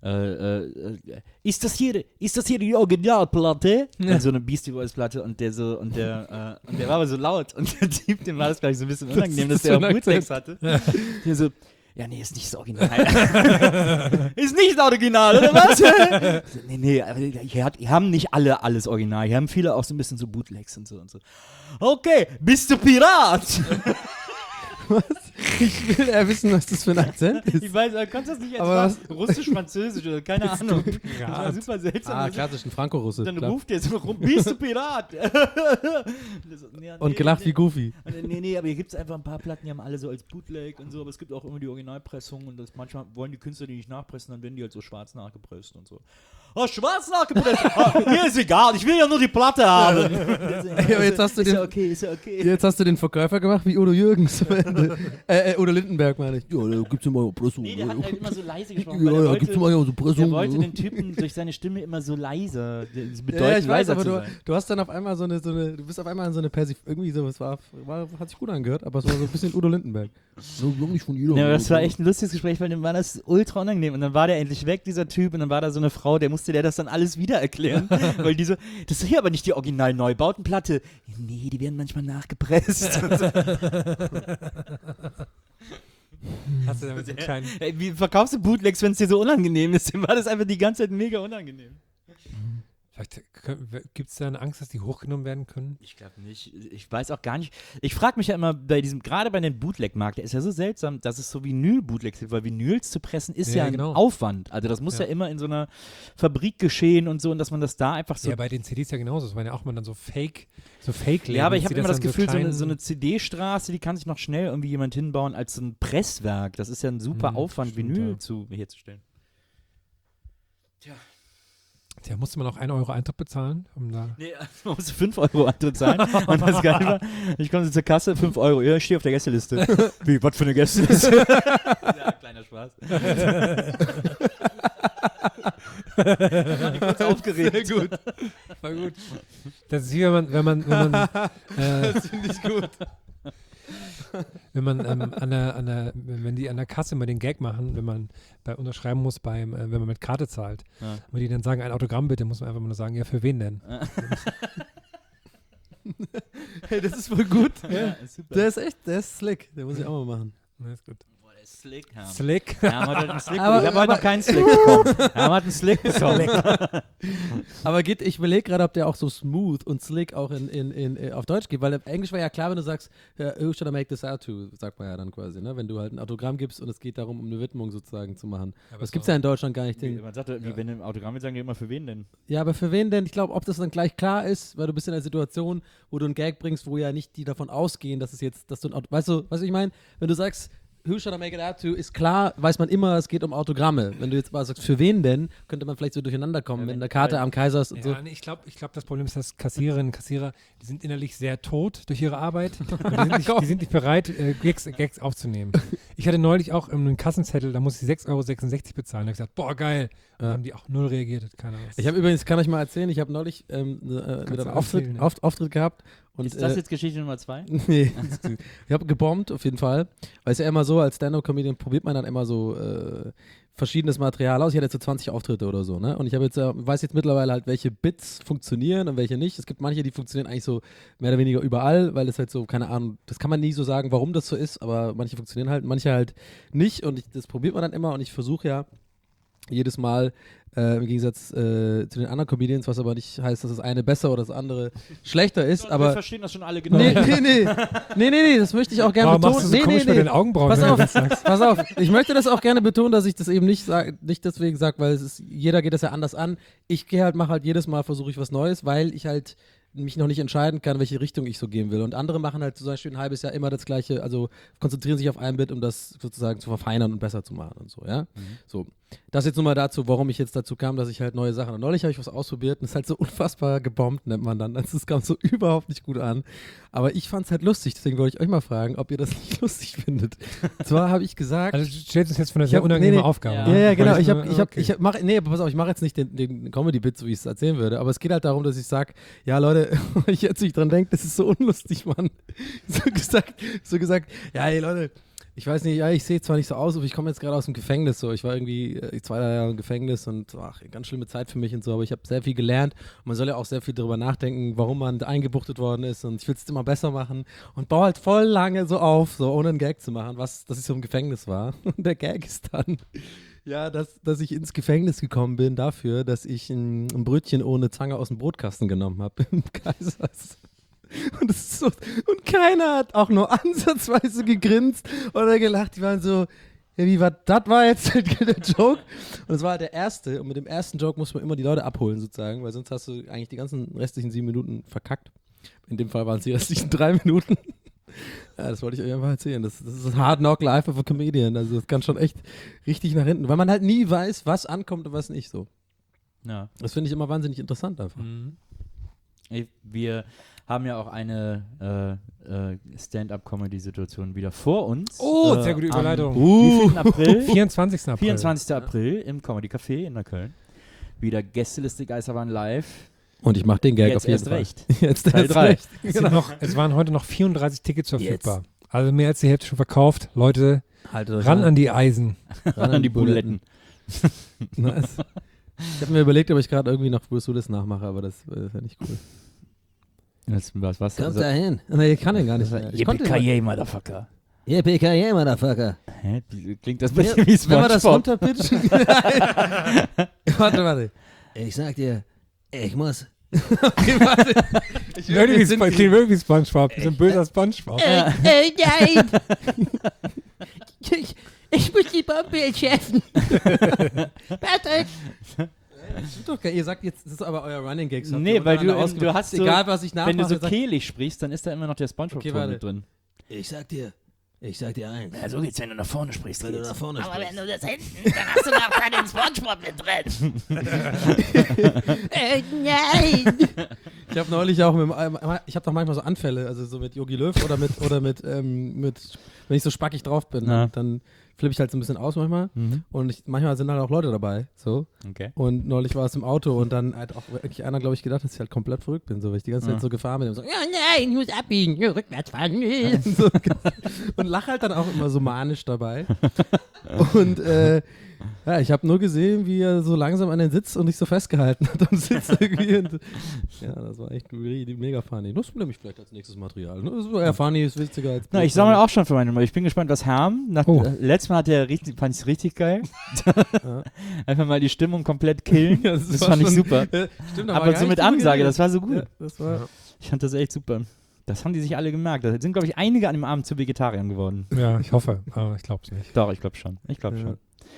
ist das hier die Originalplatte? Und so eine Beastie Boys Platte und der war aber so laut und der Typ, dem war das gleich so ein bisschen unangenehm, dass der auch Bootlegs hatte. Der so, ja, nee, ist nicht das Original. Ist nicht das Original, oder was? Nee, aber hier haben nicht alle alles Original. Hier haben viele auch so ein bisschen so Bootlegs und so. Okay, bist du Pirat? Was? Ich will eher wissen, was das für ein Akzent ist. Ich weiß, kannst du das nicht Aber als Russisch, Französisch oder keine Ahnung. Das war super seltsam. Klassischen Franco-Russe. Dann ruft der so rum, bist du Pirat? Und gelacht wie Goofy. Nee, aber hier gibt es einfach ein paar Platten, die haben alle so als Bootleg und so, aber es gibt auch immer die Originalpressung und das manchmal wollen die Künstler die nicht nachpressen, dann werden die halt so schwarz nachgepresst und so. Oh, schwarz nachgepresst? Mir ist egal, ich will ja nur die Platte haben. Aber jetzt hast du ist ja okay. Jetzt hast du den Verkäufer gemacht wie Udo Jürgens. Udo Lindenberg meine ich. Ja, da gibt's immer Pressung. Nee, der hat halt immer so leise gesprochen. Ja, gibt's immer so Pressung. Der wollte den Typen durch seine Stimme immer so leise, ich weiß, aber du hast dann auf einmal du bist auf einmal in so eine irgendwie so, hat sich gut angehört, aber es war so ein bisschen Udo Lindenberg. Nicht von Udo. Ja, aber das war echt ein lustiges Gespräch, weil dem war das ultra unangenehm und dann war der endlich weg, dieser Typ, und dann war da so eine Frau, musste der das dann alles wieder erklären, weil die so, das ist hier aber nicht die Original-Neubautenplatte. Nee, die werden manchmal nachgepresst. Hast du damit so einen kleinen... Wie verkaufst du Bootlegs, wenn es dir so unangenehm ist? Dem war das einfach die ganze Zeit mega unangenehm. Vielleicht gibt es da eine Angst, dass die hochgenommen werden können? Ich glaube nicht. Ich weiß auch gar nicht. Ich frage mich ja immer gerade bei dem Bootleg-Markt, der ist ja so seltsam, dass es so Vinyl-Bootlegs gibt, weil Vinyls zu pressen ist ja ein Aufwand. Also das muss ja immer in so einer Fabrik geschehen und so, und dass man das da einfach so... Ja, bei den CDs ja genauso. Das waren ja auch mal dann so Fake-Labels. Ja, aber ich habe immer das Gefühl, so eine CD-Straße, die kann sich noch schnell irgendwie jemand hinbauen als so ein Presswerk. Das ist ja ein super Aufwand, Vinyl herzustellen. Tja, musste man auch 1 Euro Eintritt bezahlen? Nee, man musste 5 Euro Eintritt zahlen. Und das Geile war, ich komme zur Kasse, 5 Euro. Ja, ich stehe auf der Gästeliste. Wie, was für eine Gästeliste? Ja, kleiner Spaß. War kurz aufgeregt. Sehr gut. War gut. Das ist wie wenn man das finde ich gut. Wenn man wenn die an der Kasse mal den Gag machen, wenn man unterschreiben muss wenn man mit Karte zahlt, und die dann sagen, ein Autogramm bitte, muss man einfach nur sagen, ja, für wen denn? Hey, das ist voll gut. Ja, super. Der ist slick. Der muss ich auch mal machen. Ja, ist gut. Slick haben. Slick? Ja, man hat einen Slick. Ich habe heute noch keinen Slick bekommen. Ja, man hat einen Slick bekommen. Aber ich überlege gerade, ob der auch so smooth und slick auch auf Deutsch geht, weil Englisch war ja klar, wenn du sagst, who should I make this out to, sagt man ja dann quasi, ne? Wenn du halt ein Autogramm gibst und es geht darum, um eine Widmung sozusagen zu machen. Ja, das gibt es ja in Deutschland gar nicht. Man sagt ja, wenn im Autogramm wird, sagen die immer, für wen denn? Ja, aber für wen denn? Ich glaube, ob das dann gleich klar ist, weil du bist in einer Situation, wo du einen Gag bringst, wo ja nicht die davon ausgehen, dass es jetzt, dass du weißt du, was ich meine? Wenn du sagst, who should I make it out to, ist klar, weiß man immer, es geht um Autogramme. Wenn du jetzt mal sagst, für wen denn, könnte man vielleicht so durcheinander kommen, wenn eine Karte am Kaiser ist und so. Nee, ich glaube, das Problem ist, dass Kassiererinnen und Kassierer, die sind innerlich sehr tot durch ihre Arbeit. Und die sind nicht bereit, Gags aufzunehmen. Ich hatte neulich auch einen Kassenzettel, da musste ich 6,66 Euro bezahlen. Da habe ich gesagt, boah, geil. Und dann haben die auch null reagiert. Keine Ahnung. Ich habe übrigens, kann ich mal erzählen, ich habe neulich wieder einen Auftritt gehabt. Und, ist das jetzt Geschichte Nummer 2? Nee. Ich habe gebombt, auf jeden Fall. Weil es ja immer so, als Stand-Up-Comedian probiert man dann immer so verschiedenes Material aus. Ich hatte jetzt so 20 Auftritte oder so, ne? Und ich weiß jetzt mittlerweile halt, welche Bits funktionieren und welche nicht. Es gibt manche, die funktionieren eigentlich so mehr oder weniger überall, weil es halt so, keine Ahnung, das kann man nie so sagen, warum das so ist, aber manche funktionieren halt, manche halt nicht. Und das probiert man dann immer, und ich versuche ja jedes Mal, im Gegensatz zu den anderen Comedians, was aber nicht heißt, dass das eine besser oder das andere schlechter ist. Wir Aber verstehen das schon alle genau. Nee, das möchte ich auch gerne betonen. Machst du so komisch mit den Augenbrauen, Pass auf, ich möchte das auch gerne betonen, dass ich das eben nicht deswegen sage, weil jeder geht das ja anders an. Ich mache halt jedes Mal, versuche ich was Neues, weil ich halt mich noch nicht entscheiden kann, welche Richtung ich so gehen will. Und andere machen halt zum Beispiel ein halbes Jahr immer das Gleiche, also konzentrieren sich auf ein Bit, um das sozusagen zu verfeinern und besser zu machen und so, ja. So. Das jetzt nur mal dazu, warum ich jetzt dazu kam, dass ich halt neue Sachen. Und neulich habe ich was ausprobiert und es ist halt so unfassbar gebombt, nennt man dann. Also es kam so überhaupt nicht gut an. Aber ich fand es halt lustig, deswegen wollte ich euch mal fragen, ob ihr das nicht lustig findet. Und zwar habe ich gesagt. Also du stellst uns jetzt von einer sehr unangenehmen Aufgabe. Ja, genau. Pass auf, ich mache jetzt nicht den Comedy-Bit, so wie ich es erzählen würde, aber es geht halt darum, dass ich sage, ja Leute, ich jetzt nicht dran denke, das ist so unlustig, Mann. So gesagt, ja, hey Leute, Ich weiß nicht, ja, ich sehe zwar nicht so aus, aber ich komme jetzt gerade aus dem Gefängnis so. Ich war irgendwie 2 Jahre im Gefängnis und ganz schlimme Zeit für mich und so, aber ich habe sehr viel gelernt und man soll ja auch sehr viel darüber nachdenken, warum man eingebuchtet worden ist und ich will es immer besser machen und baue halt voll lange so auf, so ohne einen Gag zu machen, dass ich so im Gefängnis war. Und der Gag ist dann, ja, dass ich ins Gefängnis gekommen bin dafür, dass ich ein Brötchen ohne Zange aus dem Brotkasten genommen habe im Kaisers. Und, das ist so, und keiner hat auch nur ansatzweise gegrinst oder gelacht. Die waren so, ja, wie war das? War jetzt der Joke? Und es war halt der erste. Und mit dem ersten Joke muss man immer die Leute abholen, sozusagen, weil sonst hast du eigentlich die ganzen restlichen 7 Minuten verkackt. In dem Fall waren es die restlichen 3 Minuten. Ja, das wollte ich euch einfach erzählen. Das ist ein Hard Knock Life of a Comedian. Also, das kann schon echt richtig nach hinten, weil man halt nie weiß, was ankommt und was nicht so. Ja. Das finde ich immer wahnsinnig interessant einfach. Wir haben ja auch eine Stand-up-Comedy-Situation wieder vor uns. Oh, sehr gute Überleitung. Am April, 24. April. 24. April im Comedy Café in Neukölln. Wieder Gästeliste Geisterbahn live. Und ich mache den Gag Jetzt auf jeden erst Fall. recht. Jetzt Teil erst 3. recht. Es waren heute noch 34 Tickets verfügbar. Also mehr als die Hälfte schon verkauft. Leute, Haltet euch ran an die Eisen. Ran an die Buletten. Nice. Ich habe mir überlegt, ob ich gerade irgendwie noch Bruce Willis nachmache, aber das wäre nicht cool. Was? Kommt da hin. Nee, ich kann den gar nicht mehr. Ich konnte Yippie Motherfucker. Yippie Motherfucker. Hä? Klingt das ein bisschen wie Wenn wir das SpongeBob? runterpitchen. Warte. Ich sag dir, ich muss. Okay, warte. Klingt wirklich wie SpongeBob. So ein böser SpongeBob. Nein! Ich muss die Bombe entschärfen. Patrick! Doch, ihr sagt jetzt, das ist aber euer Running Gags. Nee, weil du hast so, egal was ich nachmache. wenn du so sagt, kehlig sprichst, dann ist da immer noch der SpongeBob-Ton mit drin. Ich sag dir eins. Ja, so geht's, wenn du nach vorne sprichst. Wenn du nach vorne Aber wenn du das hinten, dann hast du noch keinen Spongebob mit drin. Nein! Ich habe neulich auch ich habe doch manchmal so Anfälle, also so mit Jogi Löw oder mit wenn ich so spackig drauf bin, Ja. dann flippe ich halt so ein bisschen aus manchmal und manchmal sind halt auch Leute dabei, so. Okay. Und neulich war es im Auto und dann hat auch wirklich einer, glaube ich, gedacht, dass ich halt komplett verrückt bin, so, weil ich die ganze Zeit so gefahren bin und so, Ja, nein, ich muss abbiegen, rückwärts fahren. so und lach halt dann auch immer so manisch dabei. Und ja, ich habe nur gesehen, wie er so langsam an den Sitz und nicht so festgehalten hat am Sitz irgendwie. Und, ja, das war echt mega funny. Das nehme ich vielleicht als nächstes Material. Das ist eher funny, ist witziger als. Na, ich sammle auch schon für meine Nummer. Ich bin gespannt, was Herm. Letztes Mal fand ich es richtig geil. Einfach mal die Stimmung komplett killen. Ja, das fand ich super. Stimmt, Aber so mit Ansage, das war so gut. Ja, das war Ich fand das echt super. Das haben die sich alle gemerkt. Da sind, glaube ich, einige an dem Abend zu Vegetariern geworden. Ja, ich hoffe, aber ich glaube es nicht. Doch, ich glaube schon. Schon.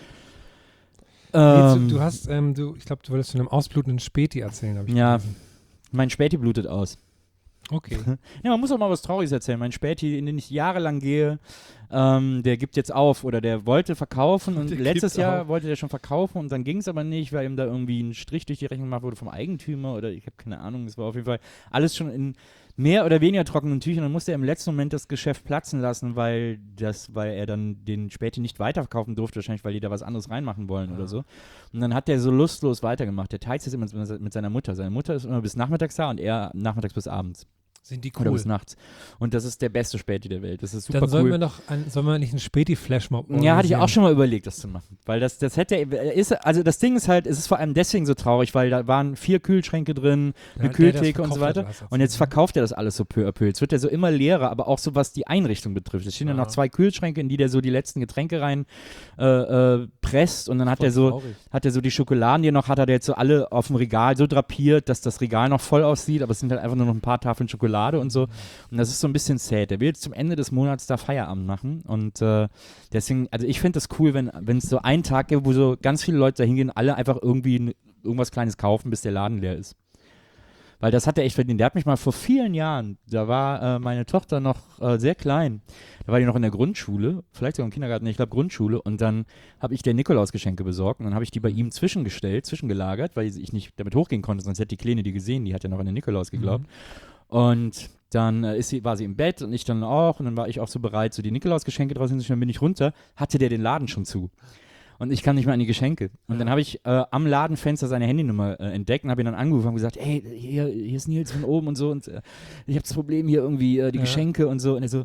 Du hast, ich glaube, du wolltest von einem ausblutenden Späti erzählen, habe ich Ja, gelesen. mein Späti blutet aus. Okay. Ja, man muss auch mal was Trauriges erzählen. Mein Späti, in den ich jahrelang gehe, der gibt jetzt auf oder der wollte verkaufen und Der letztes gibt Jahr auf. wollte der schon verkaufen und dann ging es aber nicht, weil ihm da irgendwie ein Strich durch die Rechnung gemacht wurde vom Eigentümer oder ich habe keine Ahnung. Es war auf jeden Fall alles schon in mehr oder weniger trockenen Tüchern. Dann musste er im letzten Moment das Geschäft platzen lassen, weil er dann den Späti nicht weiterverkaufen durfte, wahrscheinlich, weil die da was anderes reinmachen wollen oder so. Und dann hat der so lustlos weitergemacht. Der teilt es immer mit seiner Mutter. Seine Mutter ist immer bis nachmittags da und er nachmittags bis abends. Sind die Oder cool? bis nachts. Und das ist der beste Späti der Welt. Das ist super Dann sollen cool. sollen wir nicht einen Späti-Flashmob Ja, hatte ich auch organisieren? schon mal überlegt, das zu machen. Weil das hätte, also das Ding ist halt, es ist vor allem deswegen so traurig, weil da waren 4 Kühlschränke drin, eine Kühltheke und so weiter. Und jetzt verkauft er das alles so peu à peu. Jetzt wird er so immer leerer, aber auch so was die Einrichtung betrifft. Es stehen ja noch 2 Kühlschränke, in die der so die letzten Getränke rein presst und dann hat er so die Schokoladen, die er noch hat, jetzt so alle auf dem Regal so drapiert, dass das Regal noch voll aussieht, aber es sind halt einfach nur noch ein paar Tafeln Schokolade und so. Und das ist so ein bisschen sad. Der will jetzt zum Ende des Monats da Feierabend machen und deswegen, also ich finde das cool, wenn es so einen Tag gibt, wo so ganz viele Leute da hingehen, alle einfach irgendwie irgendwas Kleines kaufen, bis der Laden leer ist. Weil das hat er echt verdient. Der hat mich mal vor vielen Jahren, da war meine Tochter noch sehr klein, da war die noch in der Grundschule, vielleicht sogar im Kindergarten, ich glaube Grundschule, und dann habe ich der Nikolausgeschenke besorgt und dann habe ich die bei ihm zwischengelagert, weil ich nicht damit hochgehen konnte, sonst hätte die Kleine die gesehen, die hat ja noch an den Nikolaus geglaubt. Und dann war sie im Bett und ich dann auch und dann war ich auch so bereit, so die Nikolausgeschenke draußen hinzustellen, dann bin ich runter, hatte der den Laden schon zu. Und ich kam nicht mehr an die Geschenke. Und dann habe ich am Ladenfenster seine Handynummer entdeckt und habe ihn dann angerufen und gesagt, hey, hier ist Nils von oben und so und ich habe das Problem hier irgendwie, die Geschenke und so. Und er so,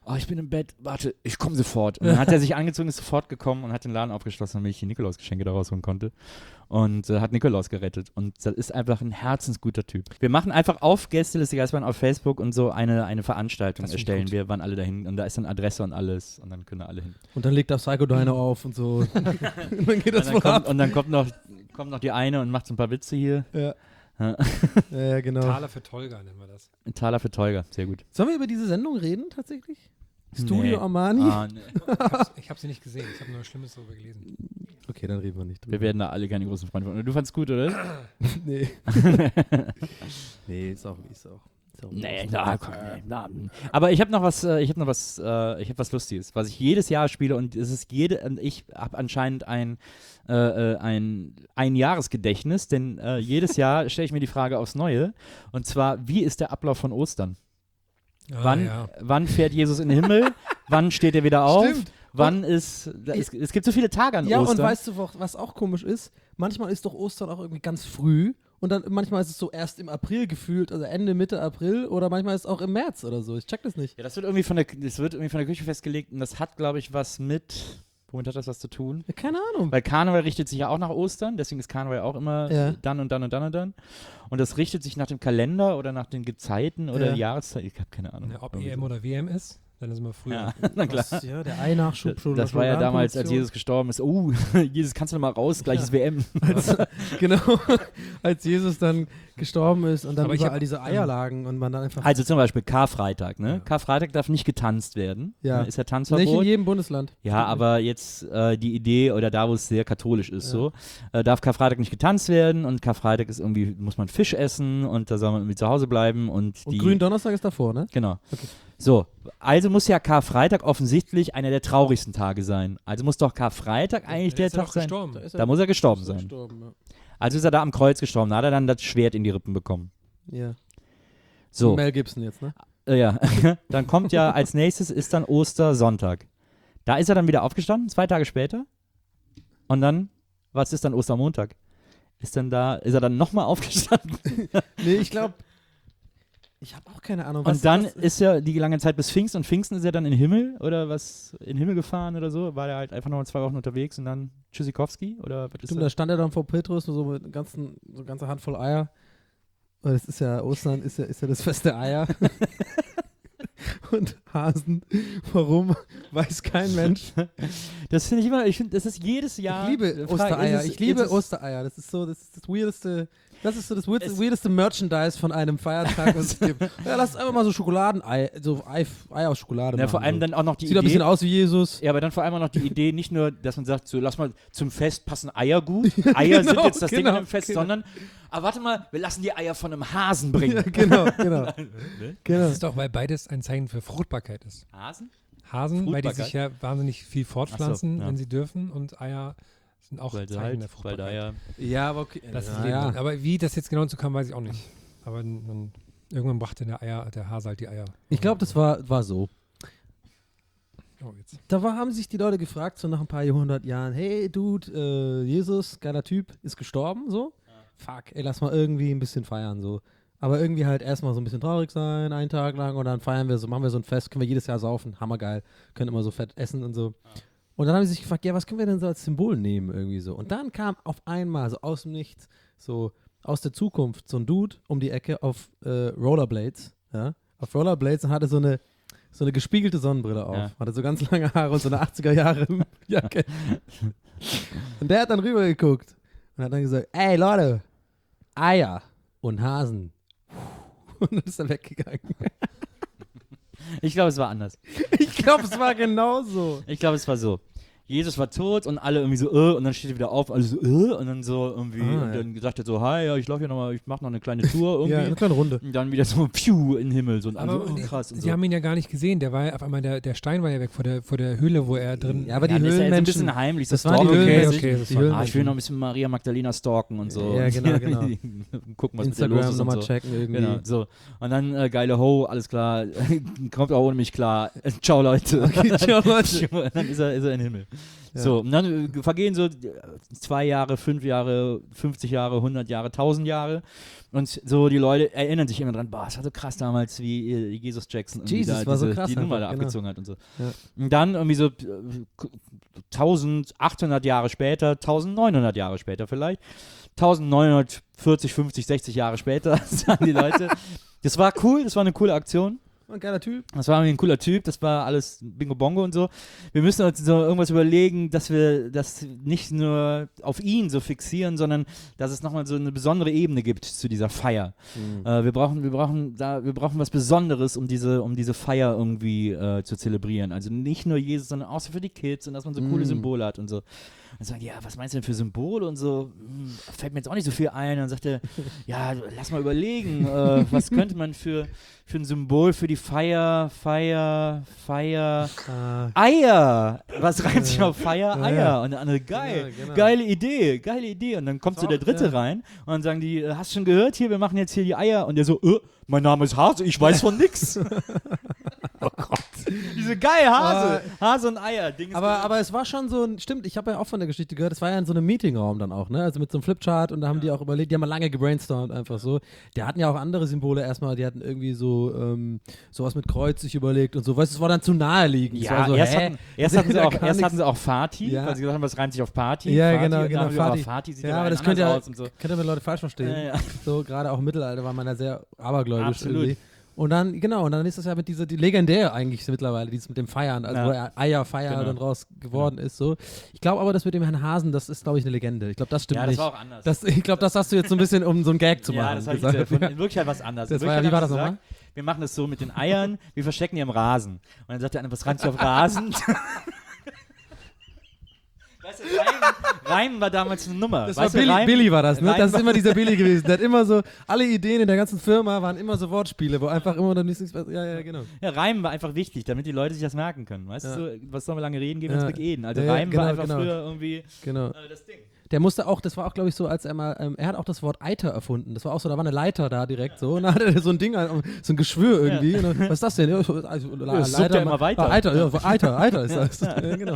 oh, ich bin im Bett, warte, ich komme sofort. Und dann hat er sich angezogen, ist sofort gekommen und hat den Laden aufgeschlossen, damit ich die Nikolausgeschenke da rausholen konnte. Und hat Nikolaus gerettet. Und das ist einfach ein herzensguter Typ. Wir machen einfach auf Gästeliste Geisterbahn auf Facebook und so eine Veranstaltung erstellen wir, wann alle dahin. Und da ist dann Adresse und alles. Und dann können alle hin. Und dann legt da Psycho Dino auf und so. Und dann geht das Und dann kommt noch die eine und macht so ein paar Witze hier. Ja. Ja, genau. Taler für Tolga nennen wir das. Ein Taler für Tolga, sehr gut. Sollen wir über diese Sendung reden, tatsächlich? Studio Nee. Armani? Nee. Ich habe sie nicht gesehen. Ich habe nur Schlimmes darüber gelesen. Okay, dann reden wir nicht drüber. Wir werden da alle keine großen Freunde von. Du fandst gut, oder? Nee. Nee, ist auch. Nee, komm, nee. Aber ich habe noch was, ich habe was Lustiges, was ich jedes Jahr spiele und ich habe anscheinend ein Jahresgedächtnis, denn jedes Jahr stelle ich mir die Frage aufs Neue, und zwar, wie ist der Ablauf von Ostern? Wann fährt Jesus in den Himmel? Wann steht er wieder auf? Stimmt. Wann es gibt so viele Tage an Ja, Ostern. und weißt du, was auch komisch ist? Manchmal ist doch Ostern auch irgendwie ganz früh und dann manchmal ist es so erst im April gefühlt, also Ende, Mitte April, oder manchmal ist es auch im März oder so. Ich check das nicht. Ja, das wird irgendwie von der Kirche festgelegt und das hat, glaube ich, womit hat das was zu tun? Ja, keine Ahnung. Weil Karneval richtet sich ja auch nach Ostern, deswegen ist Karneval auch immer Ja. dann und dann und dann und dann. Und das richtet sich nach dem Kalender oder nach den Gezeiten oder Ja. Jahreszeiten. Ich habe keine Ahnung. Ja, ob EM oder WM ist, dann ist immer früher. Ja, na klar. Ja, der Ei-Nachschub schon. Das war ja damals, als Jesus gestorben ist. Oh, Jesus, kannst du noch mal raus? Gleich ist WM. Genau, als Jesus dann gestorben ist und dann Aber ich überall hab- diese Eier lagen und man dann einfach. Also zum Beispiel Karfreitag, ne? Karfreitag darf nicht getanzt werden. Ja. Ist ja nicht Tanzverbot. in jedem Bundesland. Ja, aber jetzt die Idee, oder da, wo es sehr katholisch ist, so, darf Karfreitag nicht getanzt werden und Karfreitag ist irgendwie, muss man Fisch essen und da soll man irgendwie zu Hause bleiben und Und Gründonnerstag ist davor, ne? Genau. So, also muss ja Karfreitag offensichtlich einer der traurigsten Tage sein. Also muss doch Karfreitag eigentlich der Tag sein. Gestorben. Da muss er gestorben sein. Gestorben, Also ist er da am Kreuz gestorben. Da hat er dann das Schwert in die Rippen bekommen. ja. So, Mel Gibson jetzt, ne? ja. Dann kommt ja als nächstes ist dann Ostersonntag. Da ist er dann wieder aufgestanden, 2 Tage später. Und dann, was ist dann Ostermontag? Ist er dann nochmal aufgestanden? Nee, ich glaube. Ich habe auch keine Ahnung. Und dann ist ja die lange Zeit bis Pfingsten und Pfingsten ist er dann in den Himmel oder was, in den Himmel gefahren oder so, war er halt einfach nochmal 2 Wochen unterwegs und dann Tschüssikowski oder was ist Stimmt, da das? stand er dann vor Petrus so mit so eine ganze Handvoll Eier. Und es ist ja Ostern, ist ja das Fest der Eier. Und Hasen, warum, weiß kein Mensch. Das finde ich das ist jedes Jahr. Ich liebe Frage, Ostereier, ist es- ich liebe ist es- Ostereier. Das ist das weirdeste, weirdeste Merchandise von einem Feiertag, was es gibt. Ja, lass einfach mal so Schokoladenei, so Ei aus Schokolade Ja, machen. vor allem so. dann auch noch die Sieht ein bisschen Idee. aus wie Jesus. Ja, aber dann vor allem auch noch die Idee, nicht nur, dass man sagt, so lass mal zum Fest passen Eier gut. Eier sind jetzt das Ding genau, im Fest, genau. sondern, aber warte mal, wir lassen die Eier von einem Hasen bringen. Ja, genau. Das ist doch, weil beides ein Zeichen für Fruchtbarkeit ist. Hasen? Hasen, weil die Fruchtbarkeit? sich ja wahnsinnig viel fortpflanzen, Ach so, ja. wenn sie dürfen, und Eier sind auch Weil Zeichen halt, der weil da Fruchtbarkeit. ja. Ja, aber okay. Das ist ja. Aber wie das jetzt genau dazu kam, weiß ich auch nicht. Aber dann, irgendwann brachte der Hase halt die Eier. Ich glaube, das war so. Oh, jetzt. Haben sich die Leute gefragt, so nach ein paar Jahrhundert Jahren, hey Dude, Jesus, geiler Typ, ist gestorben, so. Fuck, ey, lass mal irgendwie ein bisschen feiern, so. Aber irgendwie halt erstmal so ein bisschen traurig sein, einen Tag lang, und dann feiern wir so, machen wir so ein Fest, können wir jedes Jahr saufen, hammergeil, können immer so fett essen und so. Und dann haben sie sich gefragt, ja, was können wir denn so als Symbol nehmen, irgendwie so. Und dann kam auf einmal, so aus dem Nichts, so aus der Zukunft, so ein Dude um die Ecke auf Rollerblades, ja, auf Rollerblades, und hatte so eine gespiegelte Sonnenbrille auf. Ja. Hatte so ganz lange Haare und so eine 80er-Jahre-Jacke. Und der hat dann rübergeguckt und hat dann gesagt, ey Leute, Eier und Hasen. Und dann ist er weggegangen. Ich glaube, es war anders. Ich glaube, es war genauso. Ich glaube, es war so. Jesus war tot und alle irgendwie so, und dann steht er wieder auf, alle so, und dann so irgendwie, und dann sagt er so, hi, ja, ich laufe hier nochmal, ich mache noch eine kleine Tour irgendwie. Ja, eine kleine Runde. Und dann wieder so, pfiuh, in den Himmel, so, und alle Aber so, krass. Und sie so. haben ihn ja gar nicht gesehen. Der war ja auf einmal, der Stein war ja weg vor der Höhle, wo er drin. Ja, aber die Ja, das ist ja jetzt ein Höhlenmenschen. bisschen heimlich, Das so waren die stalken. Höhlenmenschen. Okay, das die war- Ich will Höhlenmenschen. noch ein bisschen Maria Magdalena stalken und so. Ja, genau. Gucken, was mit der los Instagram ist nochmal und so. checken irgendwie. Genau, so. Und dann geile Ho, alles klar, kommt auch ohne mich klar. Ciao, Leute. Okay, ciao, Leute. Und dann ist er in den Himmel. So, und dann vergehen so 2 Jahre, 5 Jahre, 50 Jahre, 100 Jahre, 1000 Jahre. Und so die Leute erinnern sich immer dran, boah, es war so krass damals, wie Jesus Jackson Jesus, war so krass die Nummer da einfach, abgezogen hat und so. Ja. Und dann irgendwie so 1800 Jahre später, 1900 Jahre später vielleicht, 1940, 50, 60 Jahre später, sagen die Leute, das war cool, das war eine coole Aktion. Ein geiler Typ. Das war irgendwie ein cooler Typ, das war alles Bingo Bongo und so. Wir müssen uns so irgendwas überlegen, dass wir das nicht nur auf ihn so fixieren, sondern dass es nochmal so eine besondere Ebene gibt zu dieser Feier. Wir brauchen was Besonderes, um diese Feier irgendwie zu zelebrieren. Also nicht nur Jesus, sondern auch so für die Kids und dass man so coole Symbole hat und so. Und sagen, ja, was meinst du denn für Symbole und so? Fällt mir jetzt auch nicht so viel ein. Und dann sagt er, ja, lass mal überlegen, was könnte man für ein Symbol für die Feier, Eier. Was reimt sich auf Feier? Eier. Und der andere, geil, Genau. geile Idee. Und dann kommt so der Dritte rein und dann sagen die, hast du schon gehört, hier, wir machen jetzt hier die Eier. Und der so, mein Name ist Hase, ich weiß von nix. Oh Gott. Diese geil, Hase und Eier. Ding ist Aber es war schon so ein, stimmt, ich habe ja auch von der Geschichte gehört, es war ja in so einem Meetingraum dann auch, ne? Also mit so einem Flipchart und da haben die auch überlegt, die haben mal lange gebrainstormt einfach so. Die hatten ja auch andere Symbole erstmal, die hatten irgendwie so sowas mit Kreuz sich überlegt und so. Weißt du, es war dann zu naheliegend. Ja, so, erst hatten sie auch Fati, Ja. weil sie gesagt haben, was reimt sich auf Party. Ja, Fati, genau, und dann haben wir Fati. aber Fati sieht Ja, ja aber das anders könnte aus und so. mir Leute falsch verstehen. Ja. So, gerade auch im Mittelalter war man da sehr abergläubisch Absolut. irgendwie. Und dann, und dann ist das ja mit die legendär eigentlich mittlerweile, dieses mit dem Feiern, also wo Eierfeier dann raus geworden ist. So. Ich glaube aber, das mit dem Herrn Hasen, das ist, glaube ich, eine Legende. Ich glaube, das stimmt Ja, das nicht. war auch anders. Ich glaube, das hast du jetzt so ein bisschen, um so einen Gag zu machen. Ja, das habe ich gesagt. gesagt. In Wirklichkeit was anderes. Das In war ja- Wirklichkeit wie war haben das sie nochmal? gesagt, wir machen das so mit den Eiern, wir verstecken die im Rasen. Und dann sagt der eine, was reimt sich auf Rasen? Weißt du, Reimen war damals eine Nummer. Das weißt war du, Billy war das, ne? Reimen Das ist war- immer dieser Billy gewesen. Der hat immer so, alle Ideen in der ganzen Firma waren immer so Wortspiele, wo einfach immer dann nichts, ja, genau. Ja, Reimen war einfach wichtig, damit die Leute sich das merken können. Weißt Ja. du, so, was sollen wir lange reden, gehen wir Ja. ins Big Eden. Also Ja, Reimen genau, war einfach genau. früher irgendwie Genau. das Ding. Der musste auch, das war auch, glaube ich, so, als er mal, er hat auch das Wort Eiter erfunden. Das war auch so, da war eine Leiter da direkt so. Und dann hat er so ein Ding, so ein Geschwür irgendwie. Und dann, was ist das denn? Ja, also, es suppt ja immer weiter. Eiter, Eiter ist das. Ja, genau.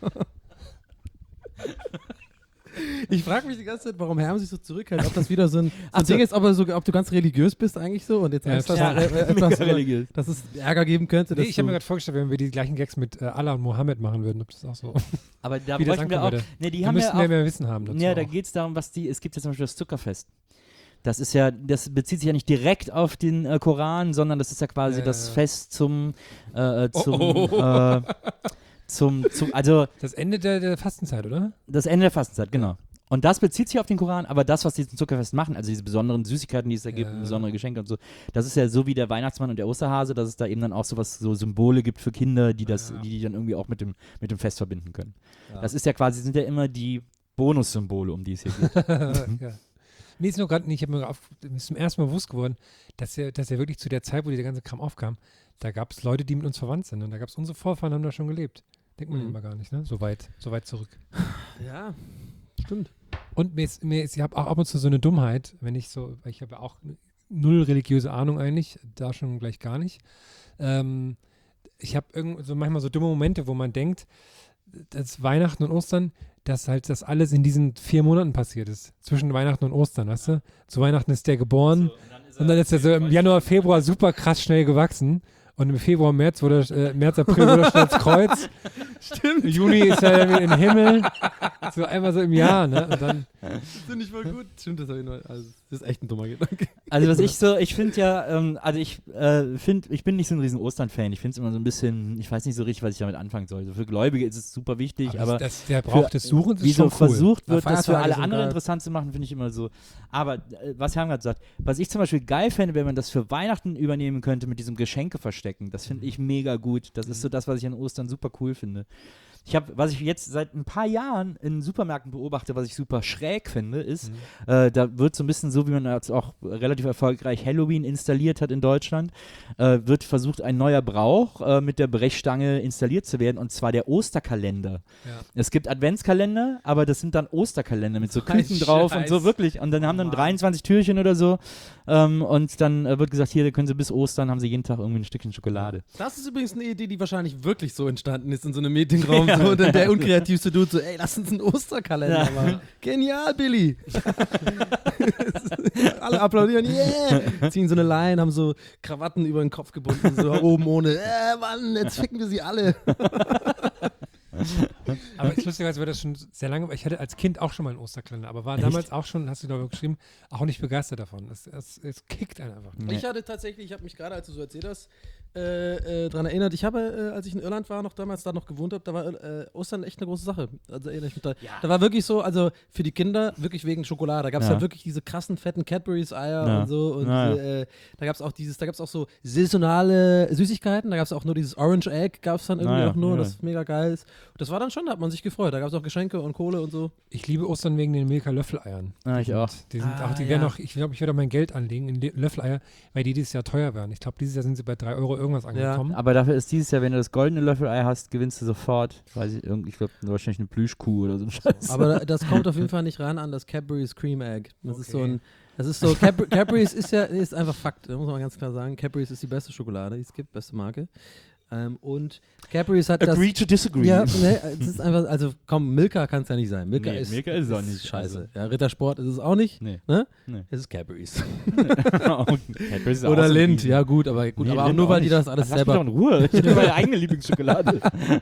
Ich frage mich die ganze Zeit, warum Herm sich so zurückhält. Ob das wieder so ein Ding ist, ob du ganz religiös bist eigentlich so und jetzt Angst hast, etwas, religiös. dass es Ärger geben könnte. Nee, dass ich habe du- mir gerade vorgestellt, wenn wir die gleichen Gags mit Allah und Mohammed machen würden, ob das auch so. Aber da Wie das bräuchten wir auch. ankommen würde. Ne, die Wir haben müssten ja auch. mehr Wissen haben dazu. Ja, da auch. geht es darum, es gibt ja zum Beispiel das Zuckerfest. Das bezieht sich ja nicht direkt auf den Koran, sondern das ist ja quasi das Fest also Das Ende der Fastenzeit, oder? das Ende der Fastenzeit, genau. Und das bezieht sich auf den Koran, aber das, was die zum Zuckerfest machen, also diese besonderen Süßigkeiten, die es da gibt, besondere Geschenke und so, das ist ja so wie der Weihnachtsmann und der Osterhase, dass es da eben dann auch so Symbole gibt für Kinder, die die dann irgendwie auch mit dem Fest verbinden können. Ja. Das ist ja quasi, sind ja immer die Bonussymbole, um die es hier geht. Ja. Nee, ist nur gerade nicht, mir ist zum ersten Mal bewusst geworden, dass ja wirklich zu der Zeit, wo der ganze Kram aufkam, da gab es Leute, die mit uns verwandt sind. Und da gab es unsere Vorfahren, haben da schon gelebt. Denkt man immer gar nicht, ne? So weit zurück. Ja, stimmt. Und ich habe auch ab und zu so eine Dummheit, weil ich habe ja auch null religiöse Ahnung eigentlich, da schon gleich gar nicht. Ich habe so manchmal so dumme Momente, wo man denkt, dass Weihnachten und Ostern, dass halt das alles in diesen 4 Monaten passiert ist. Zwischen Weihnachten und Ostern, weißt du? Zu Weihnachten ist der geboren und dann ist er so im Januar, Februar super krass schnell gewachsen. Und im Februar, März, April wurde er schon als Kreuz. Stimmt. Im Juni ist er im Himmel. So einmal so im Jahr, ne? Und dann, Das finde ich voll gut. Stimmt, das ist echt ein dummer Gedanke. Also ich finde ja, ich bin nicht so ein riesen Ostern-Fan. Ich finde es immer so ein bisschen, ich weiß nicht so richtig, was ich damit anfangen soll. So für Gläubige ist es super wichtig, aber der braucht es suchen, wie ist so schon cool. versucht wird, Na, das für Feiertage alle sind anderen geil. interessant zu machen, finde ich immer so. Aber was Herm gerade sagt, was ich zum Beispiel geil fände, wenn man das für Weihnachten übernehmen könnte mit diesem Geschenke verstecken, das finde ich mega gut. Das ist so das, was ich an Ostern super cool finde. Was ich jetzt seit ein paar Jahren in Supermärkten beobachte, was ich super schräg finde, ist, da wird so ein bisschen so, wie man jetzt auch relativ erfolgreich Halloween installiert hat in Deutschland, wird versucht, ein neuer Brauch mit der Brechstange installiert zu werden, und zwar der Osterkalender. Ja. Es gibt Adventskalender, aber das sind dann Osterkalender mit so So ein Küchen drauf und Scheiß. so, wirklich. Und dann haben dann 23 Türchen oder so. Und dann wird gesagt, hier, da können Sie bis Ostern, haben Sie jeden Tag irgendwie ein Stückchen Schokolade. Das ist übrigens eine Idee, die wahrscheinlich wirklich so entstanden ist in so einem Meetingraum. So, und dann der unkreativste Dude so, ey, lass uns einen Osterkalender machen. Genial, Billy. Alle applaudieren, yeah. Ziehen so eine Line, haben so Krawatten über den Kopf gebunden, so oben ohne, Mann, jetzt ficken wir sie alle. Aber es ist lustigerweise war das schon sehr lange, weil ich hatte als Kind auch schon mal einen Osterkalender, aber war damals auch schon, hast du glaube ich geschrieben, auch nicht begeistert davon. Es kickt einen einfach. Nee. Ich hatte tatsächlich, ich habe mich gerade, als du so erzählt hast, daran erinnert, ich habe, als ich in Irland war, noch damals da noch gewohnt habe, da war Ostern echt eine große Sache. Also erinnere ich mich da. Da war wirklich so, also für die Kinder, wirklich wegen Schokolade. Da gab es halt wirklich diese krassen, fetten Cadbury's-Eier und so. Und da gab es auch so saisonale Süßigkeiten. Da gab es auch nur dieses Orange Egg, gab es dann irgendwie auch nur, das mega geil ist. Und das war dann schon, da hat man sich gefreut. Da gab es auch Geschenke und Kohle und so. Ich liebe Ostern wegen den Milka-Löffeleiern. Ich auch. Die sind auch, die werden auch, ich glaube, ich werde auch mein Geld anlegen in Löffeleier, weil die dieses Jahr teuer werden. Ich glaube, dieses Jahr sind sie bei 3 Euro irgendwas angekommen. Aber dafür ist dieses Jahr, wenn du das goldene Löffelei hast, gewinnst du sofort, ich glaube, wahrscheinlich eine Plüschkuh oder so ein Scheiß. Aber das kommt auf jeden Fall nicht ran an das Cadbury's Cream Egg. Das ist so Cadbury's ist einfach Fakt, da muss man ganz klar sagen. Cadbury's ist die beste Schokolade, die es gibt, beste Marke. Und Cadbury's hat Agree to disagree. Ja, es ist einfach, also komm, Milka kann es ja nicht sein. Milka ist es auch nicht. scheiße. Ja, Rittersport ist es auch nicht. Nee. Ne? Nee. Es ist Cadbury's. Cadbury's ist Oder auch so Lind, ein ja gut, aber Nee, auch Lind nur, weil die nicht. das alles Lass mich selber... doch in Ruhe. Ich habe meine eigene Lieblingsschokolade.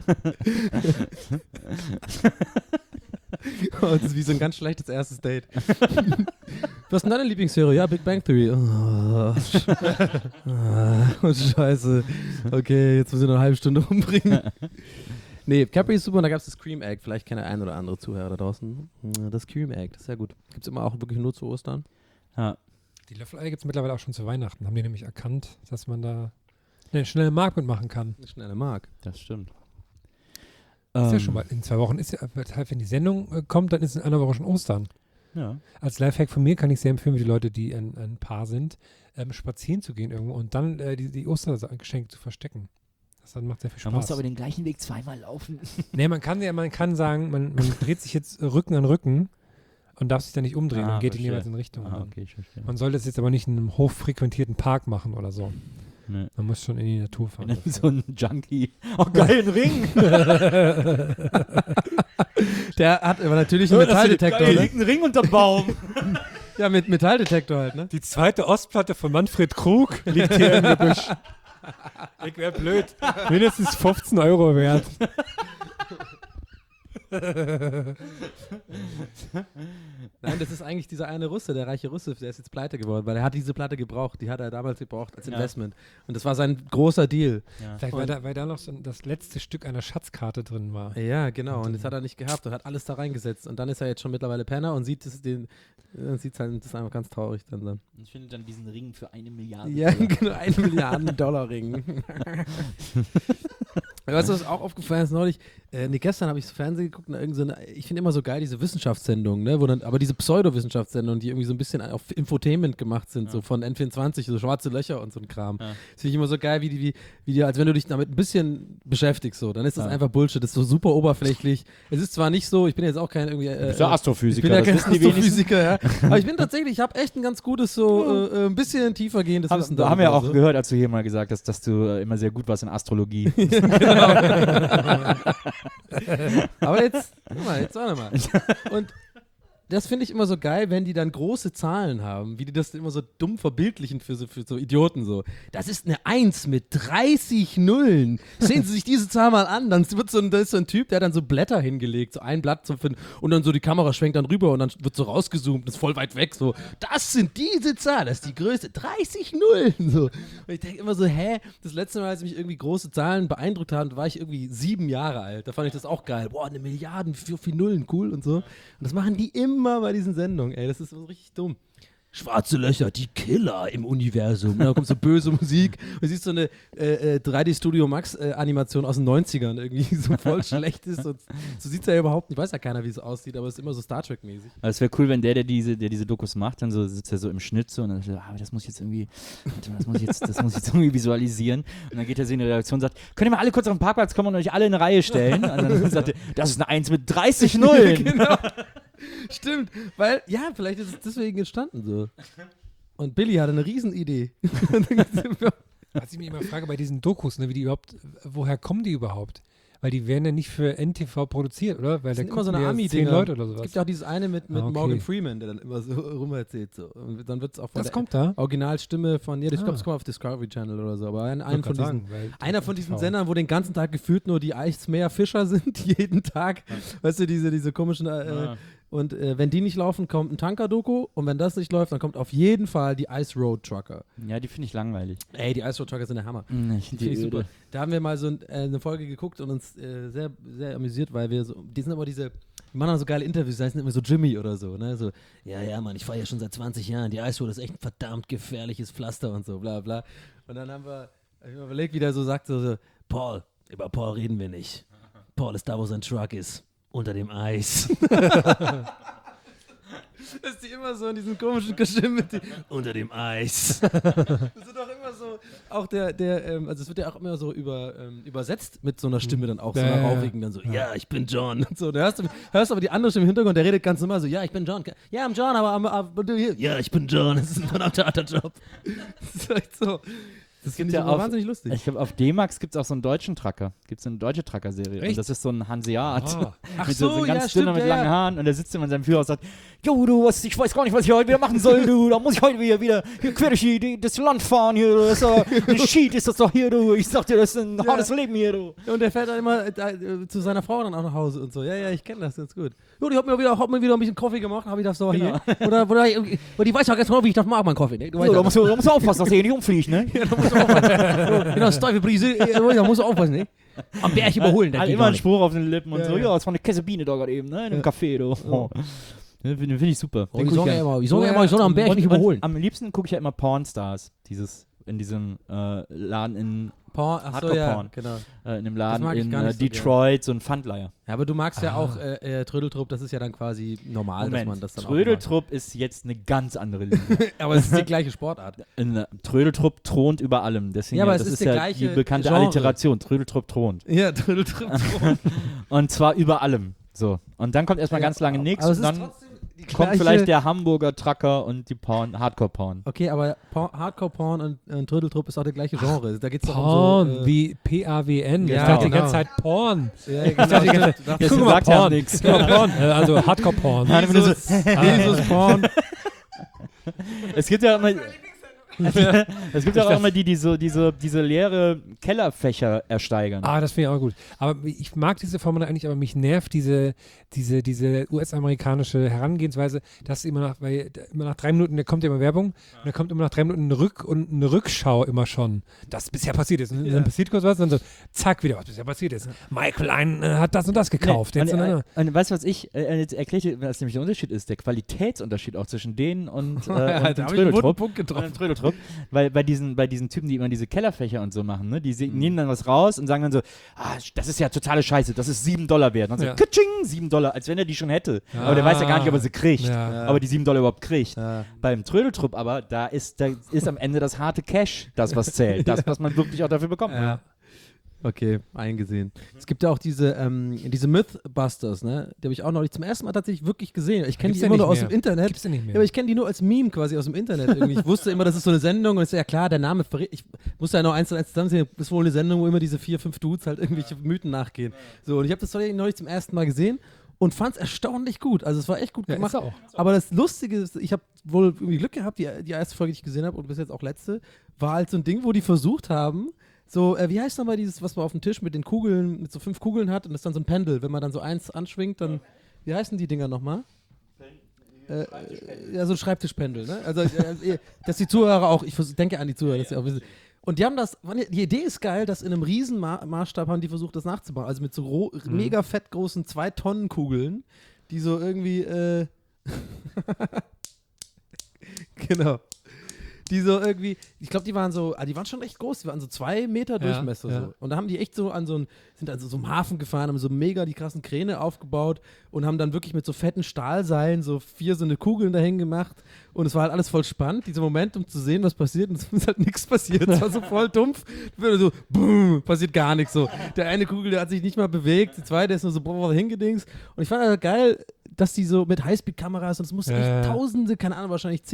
Oh, das ist wie so ein ganz schlechtes erstes Date. Was ist denn deine Lieblingsserie? Ja, Big Bang Theory. Oh, scheiße. Okay, jetzt muss ich noch eine halbe Stunde rumbringen. Nee, Cadbury ist super und da gab es das Cream Egg. Vielleicht kennt der ein oder andere Zuhörer da draußen. Das Cream Egg, das ist sehr gut. Gibt es immer auch wirklich nur zu Ostern. Ja. Die Löffeleier gibt es mittlerweile auch schon zu Weihnachten. Haben die nämlich erkannt, dass man da eine schnelle Mark mitmachen kann. Eine schnelle Mark. Das stimmt. Ist ja schon mal in 2 Wochen, wenn die Sendung kommt, dann ist in einer Woche schon Ostern. Ja. Als Lifehack von mir kann ich sehr empfehlen, für die Leute, die ein Paar sind, spazieren zu gehen irgendwo und dann die Ostergeschenke zu verstecken. Das dann macht sehr viel Spaß. Man muss aber den gleichen Weg zweimal laufen. Nee, man kann sagen, man dreht sich jetzt Rücken an Rücken und darf sich dann nicht umdrehen und geht in jeweils in Richtung. Okay, ich verstehe. Man soll das jetzt aber nicht in einem hochfrequentierten Park machen oder so. Nee. Man muss schon in die Natur fahren. So ein Junkie. Oh, geil, ein Ring. Der hat aber natürlich einen Metallddetektor, Hier ne? liegt ein Ring unterm Baum. Ja, mit Metallddetektor halt, ne? Die zweite Ostplatte von Manfred Krug liegt hier im Gebüsch. Ich wäre blöd. Mindestens 15 Euro wert. Nein, das ist eigentlich dieser eine Russe, der reiche Russe, der ist jetzt pleite geworden, weil er hat diese Platte gebraucht, die hat er damals gebraucht als Investment. Und das war sein großer Deal. Ja. Vielleicht weil da noch so das letzte Stück einer Schatzkarte drin war. Ja, genau. Und das hat er nicht gehabt und hat alles da reingesetzt. Und dann ist er jetzt schon mittlerweile Penner und sieht halt, das ist einfach ganz traurig dann. Ich finde dann diesen Ring für 1 Milliarde. Ja, genau, 1 Milliarden Dollar Ring. Weißt du, was auch aufgefallen ist neulich? Gestern habe ich so Fernsehen geguckt und ich finde immer so geil diese Wissenschaftssendungen, ne? Aber diese Pseudo-Wissenschaftssendungen, die irgendwie so ein bisschen auf Infotainment gemacht sind, so von N24, so schwarze Löcher und so ein Kram. Ja. Das finde ich immer so geil, wie die, als wenn du dich damit ein bisschen beschäftigst, so. Dann ist das einfach Bullshit, das ist so super oberflächlich. Es ist zwar nicht so, ich bin jetzt auch kein irgendwie... du bist ja Astrophysiker. Ich bin ja kein Astrophysiker, ja. Aber ich habe echt ein ganz gutes, so ein bisschen tiefer gehendes Wissen. Da haben wir auch gehört, als du hier mal gesagt hast, dass du immer sehr gut warst in Astrologie. Genau. Aber jetzt warte mal. Und das finde ich immer so geil, wenn die dann große Zahlen haben, wie die das immer so dumm verbildlichen für so Idioten so. Das ist eine 1 mit 30 Nullen. Sehen Sie sich diese Zahl mal an. Dann da ist so ein Typ, der hat dann so Blätter hingelegt, so ein Blatt zum Finden und dann so die Kamera schwenkt dann rüber und dann wird so rausgezoomt, das ist voll weit weg so. Das sind diese Zahlen, das ist die größte, 30 Nullen. So. Und ich denke immer so, das letzte Mal, als mich irgendwie große Zahlen beeindruckt haben, da war ich irgendwie 7 Jahre alt. Da fand ich das auch geil. Boah, 1 Milliarde, wie viele Nullen, cool und so. Und das machen die immer bei diesen Sendungen, ey, das ist so richtig dumm. Schwarze Löcher, die Killer im Universum. Und dann kommt so böse Musik. Und siehst so eine 3D Studio Max Animation aus den 90ern irgendwie, so voll schlecht ist. Und so sieht es ja überhaupt nicht. Weiß ja keiner, wie es aussieht, aber es ist immer so Star Trek mäßig. Also es wäre cool, wenn der diese Dokus macht, dann so sitzt er so im Schnitt so und dann sagt, das muss ich jetzt irgendwie visualisieren. Und dann geht er so in die Redaktion und sagt, könnt ihr mal alle kurz auf den Parkplatz kommen und euch alle in eine Reihe stellen? Und dann sagt er, das ist eine 1 mit 30 Nullen. Genau. Stimmt, weil, vielleicht ist es deswegen entstanden so. Und Billy hatte eine Riesenidee. Was ich mich immer frage bei diesen Dokus, ne, woher kommen die überhaupt? weil die werden ja nicht für NTV produziert, oder? Weil Das da sind immer so gucken eine ja Ami-Dinger. 10 Leute oder Es sowas. gibt ja auch dieses eine mit Ah, okay. Morgan Freeman, der dann immer so rumerzählt. So. Und dann wird es auch von Das der kommt da? Originalstimme von, ich glaube, Ah. das kommt auf Discovery Channel oder so, aber einer Wollte von grad diesen sagen, weil Einer von NTV. diesen Sendern, wo den ganzen Tag gefühlt nur die Eismeerfischer sind, jeden Tag. Weißt du, diese komischen. Und wenn die nicht laufen, kommt ein Tanker-Doku. Und wenn das nicht läuft, dann kommt auf jeden Fall die Ice Road Trucker. Ja, die finde ich langweilig. Ey, die Ice Road Trucker sind der Hammer. Ich Die finde ich super. Da haben wir mal so eine Folge geguckt und uns sehr, sehr amüsiert, weil wir so. Die sind aber die machen dann so geile Interviews, da heißen immer so Jimmy oder so, ne? So, ja, Mann, ich fahre ja schon seit 20 Jahren. Die Ice Road ist echt ein verdammt gefährliches Pflaster und so, bla, bla. Und dann hab ich mir überlegt, wie der so sagt, so, Paul, über Paul reden wir nicht. Paul ist da, wo sein Truck ist. Unter dem Eis. Dass die immer so in diesem komischen Geschimm mit unter dem Eis. Das wird auch immer so, auch also es wird ja auch immer so übersetzt mit so einer Stimme dann auch, so einer rauchigen, dann so, ja, ich bin John und so. Da hörst aber die andere Stimme im Hintergrund, der redet ganz normal so, ja, ich bin John. Ja, I'm John, aber du hier. Ja, ich bin John, das ist ein verdammter harter Job. Das ist echt so. Das finde ich ja aber auch- wahnsinnig lustig. Ich glaube, auf D-Max gibt es auch so einen deutschen Trucker. Gibt es eine deutsche Trucker-Serie. Und Echt? das ist so ein Hanseat. Ah. Ach Mit so, so ja, ganz stimmt, dünner mit ja, langen ja. Haaren. Und der sitzt immer in seinem Führer und sagt, jo, ich weiß gar nicht, was ich heute wieder machen soll, du. Da muss ich heute wieder hier quer durch das Land fahren hier. Das ist doch, ein Schied ist das doch hier, du. Ich sag dir, das ist ein hartes Leben hier, du. Und der fährt dann immer zu seiner Frau dann auch nach Hause und so. Ja, ich kenne das ganz gut. Jo, die hat mir wieder ein bisschen Kaffee gemacht, habe ich das so hier. Oder die weiß ja ganz genau, wie ich das mache, mein Kaffee. Ne? Du weißt So, ja. da musst du aufpassen, dass der hier nicht umfliegt, ne? Ja, da musst du aufpassen. Genau, das Teufelbrise, da musst du aufpassen, ne? Am Berg überholen, das Hat geht immer gar einen nicht. Spruch auf den Lippen und Ja, so, ja. ja, das war eine Käsebiene da gerade eben, ne? In einem Café, du. Oh. Den finde ich super. Oh, Den die guck sagen ich ja gern. immer, ich soll am Berg nicht überholen. Am liebsten gucke ich ja immer Pornstars. In diesem Laden in Achso, ja, Hardcore-Porn. genau. in dem Laden mag ich in gar nicht so Detroit, so ein Pfandleiher. Ja, aber du magst ja auch Trödeltrupp, das ist ja dann quasi normal, dass man das dann auch macht. Trödeltrupp ist jetzt eine ganz andere Linie. Aber es ist die gleiche Sportart. Trödeltrupp thront über allem. Deswegen, Ja, aber das es ist ist der ja gleiche die bekannte Genre. Alliteration. Trödeltrupp thront. Ja, Trödeltrupp. Und zwar über allem. So. Und dann kommt erstmal ganz lange nichts. Aber es Und ist dann trotzdem die kommt gleiche- vielleicht der Hamburger Trucker und die Hardcore-Porn. Okay, aber Hardcore-Porn und Trödeltrupp ist auch der gleiche Genre. Da geht's doch Porn, um so... wie P-A-W-N. Ja, ich dachte die genau. ganze Zeit Porn. Ja, genau. Guck Sie mal, sagt ja Porn. nichts. Ja, Porn. Also Hardcore-Porn. Jesus Porn. Es gibt ja immer. Es gibt ja auch immer diese leere Kellerfächer ersteigern. Ah, das finde ich auch gut. Aber ich mag diese Formel eigentlich, aber mich nervt diese US-amerikanische Herangehensweise, dass immer nach 3 Minuten, da kommt ja immer Werbung, und da kommt immer nach 3 Minuten eine Rückschau immer schon, das bisher passiert ist. Und dann passiert kurz was, und dann so, zack, wieder was bisher passiert ist. Michael hat das und das gekauft. Nee, Jetzt, und weißt du, was ich jetzt erkläre ich dir, was nämlich der Unterschied ist, der Qualitätsunterschied auch zwischen denen und dem Da hab ich einen wunden Trödeltrupp. Punkt getroffen. Und dem Trödeltrupp. Weil bei diesen Typen, die immer diese Kellerfächer und so machen, ne, die nehmen dann was raus und sagen dann so, das ist ja totale Scheiße, das ist $7 wert. Und dann Ja. so, katsching, $7, als wenn er die schon hätte. Aber der weiß ja gar nicht, ob er sie kriegt. Ja. Aber die $7 überhaupt kriegt. Ja. Beim Trödeltrupp aber, da ist am Ende das harte Cash, das was zählt. Das, was man wirklich auch dafür bekommt. Ja. Okay, eingesehen. Es gibt ja auch diese Mythbusters, ne? Die habe ich auch noch nicht zum ersten Mal tatsächlich wirklich gesehen. Ich kenne Gibt's die ja immer nicht nur aus mehr. dem Internet. Gibt's ja nicht mehr. Ja, aber ich kenne die nur als Meme quasi aus dem Internet irgendwie. Ich wusste immer, das ist so eine Sendung und es ist ja klar, der Name verrät. Ich musste ja noch eins und eins zusammensehen. Das ist wohl eine Sendung, wo immer diese 4, 5 Dudes halt irgendwelche Mythen nachgehen. So, und ich habe das neulich zum ersten Mal gesehen und fand es erstaunlich gut. Also es war echt gut Ja, gemacht. ist auch. Aber das Lustige ist, ich habe wohl irgendwie Glück gehabt, die erste Folge, die ich gesehen habe und bis jetzt auch letzte, war halt so ein Ding, wo die versucht haben, so, wie heißt nochmal dieses, was man auf dem Tisch mit den Kugeln, mit so 5 Kugeln hat und das ist dann so ein Pendel. Wenn man dann so eins anschwingt, dann, wie heißen die Dinger nochmal? Ja, so ein Schreibtischpendel, ne? Also, dass die Zuhörer auch, ich denke an die Zuhörer, dass sie auch wissen. Und die haben die Idee ist geil, dass in einem riesen Maßstab haben die versucht, das nachzubauen. Also mit so mega fett großen 2-Tonnen-Kugeln, die so irgendwie, genau. Die so irgendwie, ich glaube, die waren schon recht groß, die waren so 2 Meter Durchmesser. ja. So. Und da haben die echt so sind also so im Hafen gefahren, haben so mega die krassen Kräne aufgebaut und haben dann wirklich mit so fetten Stahlseilen so 4 so eine Kugeln dahin gemacht. Und es war halt alles voll spannend, dieser Moment, um zu sehen, was passiert. Und es ist halt nichts passiert. Es war so voll dumpf. So, boom, passiert gar nichts. So. Der eine Kugel, der hat sich nicht mal bewegt, die zweite ist nur so hingedings. Und ich fand halt geil, dass die so mit Highspeed-Kameras, und es muss echt Tausende, keine Ahnung, wahrscheinlich 10.000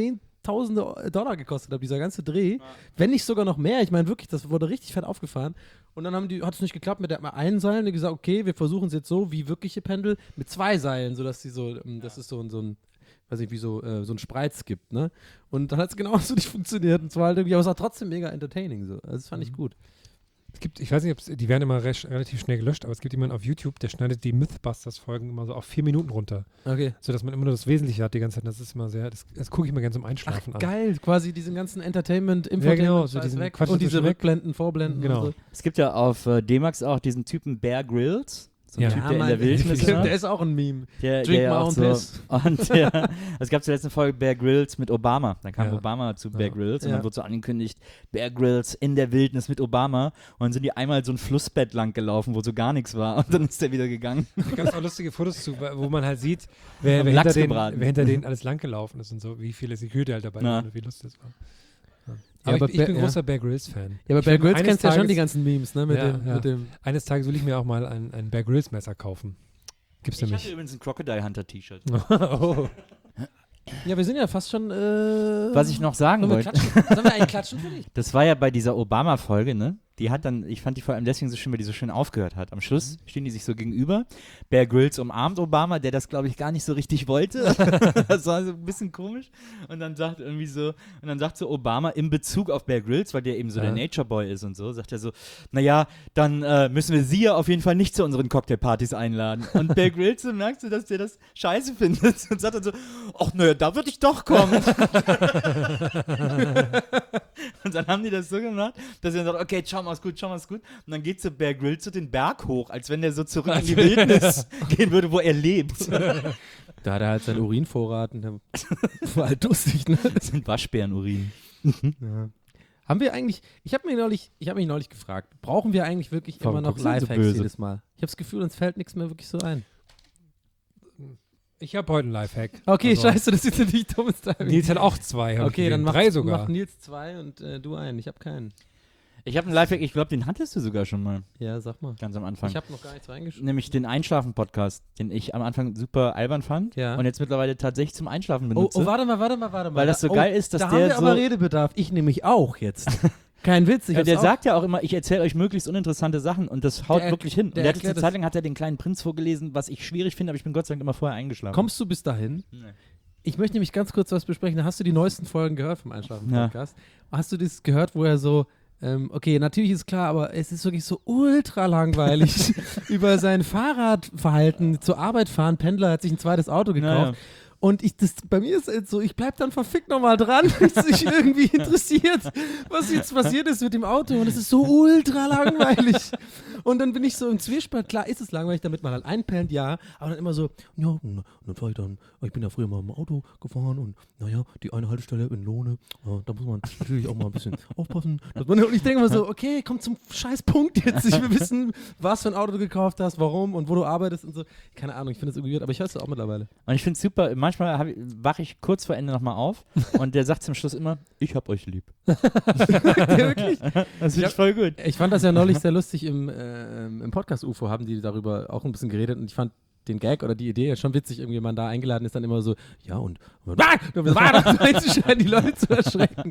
Tausende Dollar gekostet hat, dieser ganze Dreh. Wenn nicht sogar noch mehr. Ich meine wirklich, das wurde richtig fett aufgefahren. Und dann hat es nicht geklappt mit der einen Seil. Und die gesagt, okay, wir versuchen es jetzt so wie wirkliche Pendel mit 2 Seilen, sodass die so, das ist so ein weiß nicht, wie so ein Spreiz gibt, ne? Und dann hat es genauso nicht funktioniert. Und zwar halt irgendwie, aber es war trotzdem mega entertaining so. Also das fand ich gut. Es gibt, ich weiß nicht, die werden immer relativ schnell gelöscht, aber es gibt jemanden auf YouTube, der schneidet die Mythbusters-Folgen immer so auf 4 Minuten runter. Okay. Sodass man immer nur das Wesentliche hat die ganze Zeit. Das ist immer sehr, das gucke ich mir gerne zum Einschlafen an. Geil, quasi diesen ganzen Entertainment, Ja, Infotainment, genau, so Scheiß diesen weg. Quatsch Und diese dazwischen weg. Rückblenden, Vorblenden Genau. und so. Es gibt ja auf D-Max auch diesen Typen Bear Grylls. So ein Ja. Typ, der in Mann, der Wildnis der war. ist auch ein Meme. Der Drink ja my auch own so, piss. und es gab zur letzten Folge Bear Grylls mit Obama. Dann kam Ja. Obama zu Bear Grylls und Ja. dann wurde so angekündigt, Bear Grylls in der Wildnis mit Obama. Und dann sind die einmal so ein Flussbett lang gelaufen, wo so gar nichts war. Und dann ist der wieder gegangen. Da gab es auch lustige Fotos zu, wo man halt sieht, wer Haben Lachs hinter gebraten. denen alles lang gelaufen ist und so, wie viele Security halt dabei Ja. waren und wie lustig das war. Ja. Ja, Aber aber ich bin ja. großer Bear Grylls-Fan. Ja, aber Ich Bear will Grylls eines kennst ja schon Tages- die ganzen Memes, ne? Mit dem. Eines Tages will ich mir auch mal ein Bear Grylls-Messer kaufen. Gibt's Ich hatte nämlich. übrigens ein Crocodile Hunter T-Shirt. Oh. Ja, wir sind ja fast schon. Was ich noch sagen Sollen wir wollte, klatschen? Sollen wir eigentlich klatschen für dich? das war ja bei dieser Obama-Folge, ne? Die hat dann, ich fand die vor allem deswegen so schön, weil die so schön aufgehört hat. Am Schluss stehen die sich so gegenüber. Bear Grylls umarmt Obama, der das, glaube ich, gar nicht so richtig wollte. Das war so ein bisschen komisch. Und dann sagt so Obama in Bezug auf Bear Grylls, weil der eben so der Nature Boy ist und so, sagt er so, naja, dann müssen wir sie ja auf jeden Fall nicht zu unseren Cocktailpartys einladen. Und Bear Grylls, so merkst du, dass der das scheiße findet und sagt dann so, ach naja, da würde ich doch kommen. Und dann haben die das so gemacht, dass er sagt, okay, schau mal, ist gut. Und dann geht so Bear Grylls so den Berg hoch, als wenn der so zurück in die Wildnis gehen würde, wo er lebt. Da hat er halt seinen Urinvorrat und der war halt durstig, ne? Das sind Waschbärenurin. Ja. Haben wir eigentlich, ich habe mich neulich gefragt, brauchen wir eigentlich wirklich Warum immer noch guckst du denn so Lifehacks böse? jedes Mal? Ich habe das Gefühl, uns fällt nichts mehr wirklich so ein. Ich habe heute einen Lifehack. Okay, Also, scheiße, das ist natürlich dummes Timing. Nils hat auch 2. Okay, dann 3 sogar. macht Nils 2 und du einen. Ich habe keinen. Ich habe einen Lifehack, ich glaube, den hattest du sogar schon mal, Ja, sag mal. ganz am Anfang. Ich habe noch gar nichts reingeschrieben. Nämlich den Einschlafen-Podcast, den ich am Anfang super albern fand Ja. und jetzt mittlerweile tatsächlich zum Einschlafen Oh, benutze. warte mal. Weil das so geil ist, dass da der haben wir so- aber Redebedarf. Ich nämlich auch jetzt. Kein Witz. Ich Ja, hab's der auch. sagt ja auch immer, ich erzähle euch möglichst uninteressante Sachen und das haut Der wirklich hin. Und der der hat jetzt erklärt eine Zeit lang hat er den kleinen Prinz vorgelesen, was ich schwierig finde, aber ich bin Gott sei Dank immer vorher eingeschlafen. Kommst du bis dahin? Nee. Ich möchte nämlich ganz kurz was besprechen. Hast du die neuesten Folgen gehört vom Ja. Einschlafen-Podcast? Hast du das gehört, wo er so, okay, natürlich ist klar, aber es ist wirklich so ultra langweilig über sein Fahrradverhalten zur Arbeit fahren. Pendler hat sich ein zweites Auto gekauft. Naja. Und bei mir ist es so, ich bleib dann verfickt nochmal dran, weil es sich irgendwie interessiert, was jetzt passiert ist mit dem Auto. Und es ist so ultra langweilig. Und dann bin ich so im Zwiespalt, klar ist es langweilig, damit man halt einpennt, ja, aber dann immer so, ja, und dann fahre ich dann, ich bin ja früher mal im Auto gefahren und naja, die eine Haltestelle in Lohne, da muss man natürlich auch mal ein bisschen aufpassen. Und ich denke immer so, okay, komm zum scheiß Punkt jetzt. Ich will wissen, was für ein Auto du gekauft hast, warum und wo du arbeitest und so. Keine Ahnung, ich finde das irgendwie weird, aber ich höre es auch mittlerweile. Und ich finde es super, manchmal wache ich kurz vor Ende nochmal auf und der sagt zum Schluss immer, ich hab euch lieb. Wirklich? Das finde ich voll gut. Ich fand das ja neulich sehr lustig im Podcast UFO, haben die darüber auch ein bisschen geredet und ich fand den Gag oder die Idee ja schon witzig, irgendwie man da eingeladen ist, dann immer so, ja und reinzuschreien, die Leute zu erschrecken.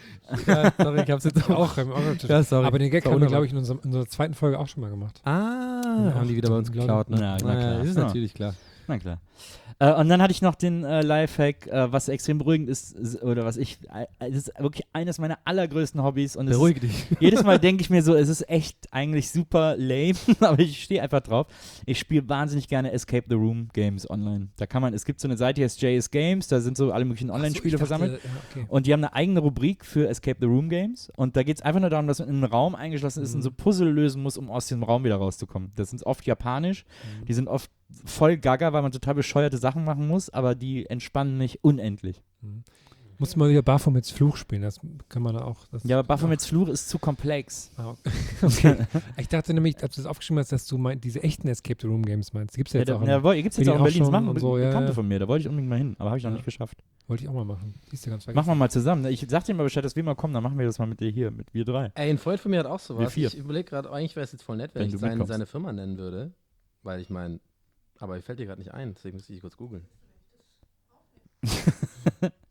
Ja, sorry, ich hab's jetzt auch. Ja, sorry. Aber den Gag War haben wir, wunderbar. glaube ich, in unserer zweiten Folge auch schon mal gemacht. Haben die wieder bei uns geklaut, ne? Ja, na klar. Das ist Ja. natürlich klar. Na klar. Und dann hatte ich noch den Lifehack, was extrem beruhigend ist, oder was ich, das ist wirklich eines meiner allergrößten Hobbys. Und es Beruhige dich. jedes Mal denke ich mir so, es ist echt eigentlich super lame, aber ich stehe einfach drauf. Ich spiele wahnsinnig gerne Escape the Room Games online. Da kann man, es gibt so eine Seite, die heißt JS Games, da sind so alle möglichen Online-Spiele versammelt. Okay. Und die haben eine eigene Rubrik für Escape the Room Games. Und da geht es einfach nur darum, dass man in einem Raum eingeschlossen ist und so Puzzle lösen muss, um aus diesem Raum wieder rauszukommen. Das sind oft japanisch, die sind oft voll gaga, weil man total bescheuerte Sachen machen muss, aber die entspannen mich unendlich. Muss mal wieder Baphomets Fluch spielen, das kann man da auch. Das Ja, aber Baphomets Fluch ist zu komplex. Ah, okay. Ich dachte nämlich, als du das aufgeschrieben hast, dass du diese echten Escape the Room Games meinst. Die gibt es ja Ja, jetzt auch. gibt es will jetzt die auch in auch Berlin, das schon machen und so, ja, Bekannte ja. von mir, da wollte ich unbedingt mal hin, aber habe ich noch Ja. nicht geschafft. Wollte ich auch mal machen. Siehst du ganz vergessen. Machen wir mal zusammen. Ich sag dir mal Bescheid, dass wir mal kommen, dann machen wir das mal mit dir hier, mit wir drei. Ey, ein Freund von mir hat auch sowas. Wir vier. Ich überlege gerade, eigentlich wäre es jetzt voll nett, wenn Wenn ich du mitkommst. seine Firma nennen würde. Weil ich meine, aber fällt dir gerade nicht ein, deswegen müsste ich kurz googeln.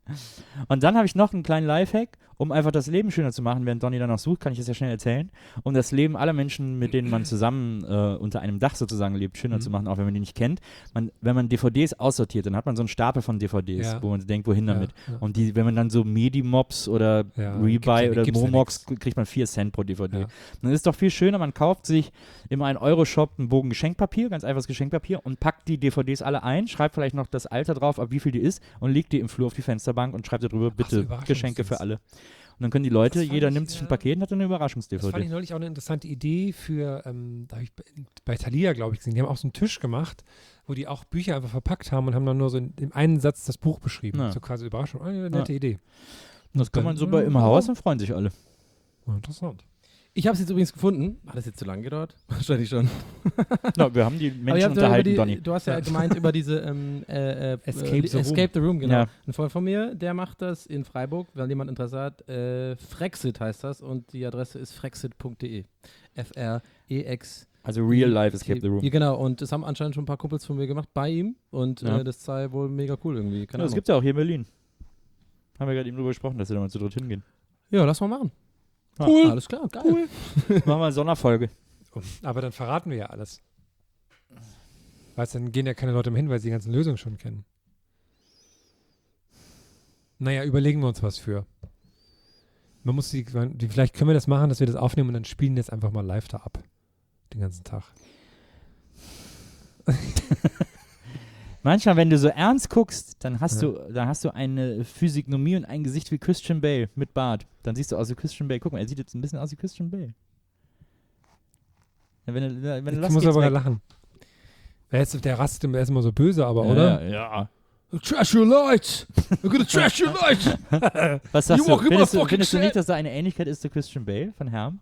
Und dann habe ich noch einen kleinen Lifehack, um einfach das Leben schöner zu machen. Während Donny dann noch sucht, kann ich das ja schnell erzählen. Um das Leben aller Menschen, mit denen man zusammen unter einem Dach sozusagen lebt, schöner zu machen, auch wenn man die nicht kennt. Wenn man DVDs aussortiert, dann hat man so einen Stapel von DVDs, wo man denkt, wohin damit. Ja. Und wenn man dann so Medimobs oder Rebuy oder gibt's ja Momox, kriegt man 4 Cent pro DVD. Ja. Dann ist es doch viel schöner, man kauft sich im 1-Euro-Shop einen Bogen Geschenkpapier, ganz einfaches Geschenkpapier, und packt die DVDs alle ein, schreibt vielleicht noch das Alter drauf, ab wie viel die ist, und legt die im Flur auf die Fensterbank und schreibt darüber, bitte, Geschenke für alle. Und dann können die Leute, jeder nimmt sich ein Paket und hat dann eine Das fand Überraschungs-DVD. ich neulich auch eine interessante Idee für, da habe ich bei Thalia, glaube ich, gesehen, die haben auch so einen Tisch gemacht, wo die auch Bücher einfach verpackt haben und haben dann nur so in einem Satz das Buch beschrieben. Ja. So quasi Überraschung. Eine nette Idee. Und das kann man so bei im Haus, dann freuen sich alle. Interessant. Ich habe es jetzt übrigens gefunden. Hat das jetzt zu lang gedauert? Wahrscheinlich schon. Ja, wir haben die Aber ihr Menschen habt ja unterhalten, Donny. du hast ja gemeint über diese Escape the Room, genau. Ja. Ein Freund von mir, der macht das in Freiburg, wenn jemand Interesse hat. Frexit heißt das und die Adresse ist frexit.de. F-R-E-X. Also Real Life Escape the Room. Ja, genau. Und das haben anscheinend schon ein paar Kumpels von mir gemacht bei ihm und Ja. das sei wohl mega cool irgendwie. Keine Ja, das Ahnung. gibt es ja auch hier in Berlin. Haben wir gerade eben drüber gesprochen, dass wir da mal zu dritt hingehen. Ja, lass mal machen. Cool. Alles klar, geil. Machen wir eine Sonderfolge. Aber dann verraten wir ja alles. Weißt du, dann gehen ja keine Leute mehr hin, weil sie die ganzen Lösungen schon kennen. Naja, überlegen wir uns was für. Man muss vielleicht können wir das machen, dass wir das aufnehmen und dann spielen jetzt einfach mal live da ab. Den ganzen Tag. Manchmal, wenn du so ernst guckst, dann hast du eine Physiognomie und ein Gesicht wie Christian Bale mit Bart. Dann siehst du aus wie Christian Bale. Guck mal, er sieht jetzt ein bisschen aus wie Christian Bale. Ja, wenn du Ich lachst, muss geht's aber weg. lachen. Der rastet immer erstmal so böse, aber, oder? Ja. Trash your lights! We're gonna trash your lights! Was sagst You walk in my du? fucking Findest du set. nicht, dass da eine Ähnlichkeit ist zu Christian Bale von Herm?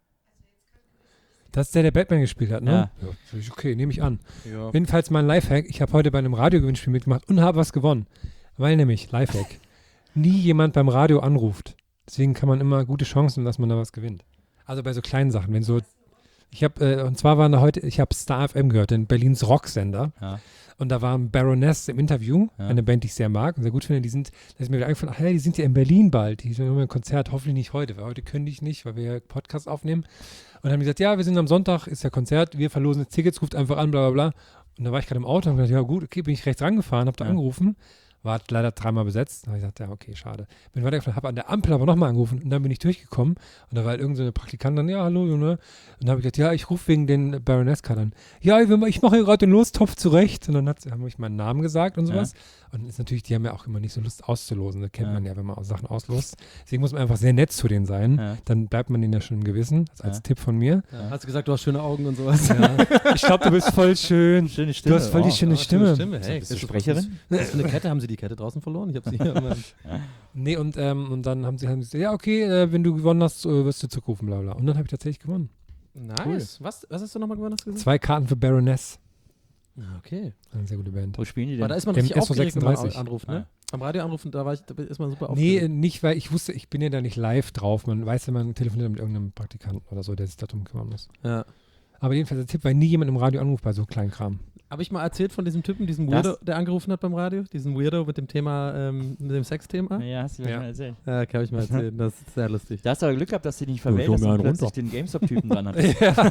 Das ist der Batman gespielt hat, ne? Ja. Ja, okay, nehme ich an. Ja. Jedenfalls mein Lifehack. Ich habe heute bei einem Radiogewinnspiel mitgemacht und habe was gewonnen. Weil nämlich, Lifehack, nie jemand beim Radio anruft. Deswegen kann man immer gute Chancen, dass man da was gewinnt. Also bei so kleinen Sachen, wenn so, ich habe, und zwar waren da heute, ich habe Star FM gehört, den Berlins Rocksender. Ja. Und da war Baroness im Interview, Ja. eine Band, die ich sehr mag und sehr gut finde. Da ist mir wieder eingefallen, ach ja, die sind ja in Berlin bald. Die sind ein Konzert, hoffentlich nicht heute, weil heute können die nicht, weil wir ja Podcast aufnehmen. Und dann haben die gesagt, ja, wir sind am Sonntag, ist ja Konzert, wir verlosen jetzt Tickets, ruft einfach an, bla bla bla. Und da war ich gerade im Auto und habe gedacht, ja gut, okay, bin ich rechts rangefahren, habe da angerufen. War leider 3-mal besetzt. Da habe ich gesagt, ja, okay, schade. Bin weitergefahren, habe an der Ampel aber nochmal angerufen und dann bin ich durchgekommen und da war halt irgendeine so eine Praktikantin, ja, hallo, Junge. Und dann habe ich gesagt, ja, ich rufe wegen den Baroness-Card an. Ja, ich mache hier gerade den Lostopf zurecht. Und dann haben ich meinen Namen gesagt und sowas. Und ist natürlich, die haben ja auch immer nicht so Lust auszulosen. Das kennt man ja, wenn man Sachen auslost. Deswegen muss man einfach sehr nett zu denen sein. Ja. Dann bleibt man denen ja schon im Gewissen. Das als Tipp von mir. Ja. Hast du gesagt, du hast schöne Augen und sowas? Ja. Ich glaube, du bist voll schön. Schöne Stimme. Du hast voll die schöne Stimme. Hey, Bist du Sprecherin? Was für eine Kette? Haben sie die Kette draußen verloren? Ich habe sie hier. Nee, und dann haben sie gesagt, ja, okay, wenn du gewonnen hast, wirst du zurückrufen, bla bla. Und dann habe ich tatsächlich gewonnen. Nice. Was hast du nochmal gewonnen? Hast du gesagt? 2 Karten für Baroness. Okay. Eine sehr gute Band. Wo spielen die Aber denn? da ist man Im richtig aufgeregt, wenn man SO36. anruft, ne? Am Radio anrufen, da ist man super Nee, aufgeregt. nicht, weil ich wusste, ich bin ja da nicht live drauf. Man weiß, wenn man telefoniert mit irgendeinem Praktikanten oder so, der sich darum kümmern muss. Ja. Aber jedenfalls der Tipp, weil nie jemand im Radio anruft bei so kleinen Kram. Habe ich mal erzählt von diesem Typen, diesem Weirdo, der angerufen hat beim Radio? Diesen Weirdo mit dem Thema, mit dem Sexthema? Ja, hast du mir Ja. schon erzählt. Ja, habe ich mal erzählt. Das ist sehr lustig. Da hast du aber Glück gehabt, dass sie nicht schau verwählt hast mir und einen plötzlich runter. den GameStop-Typen dran hat.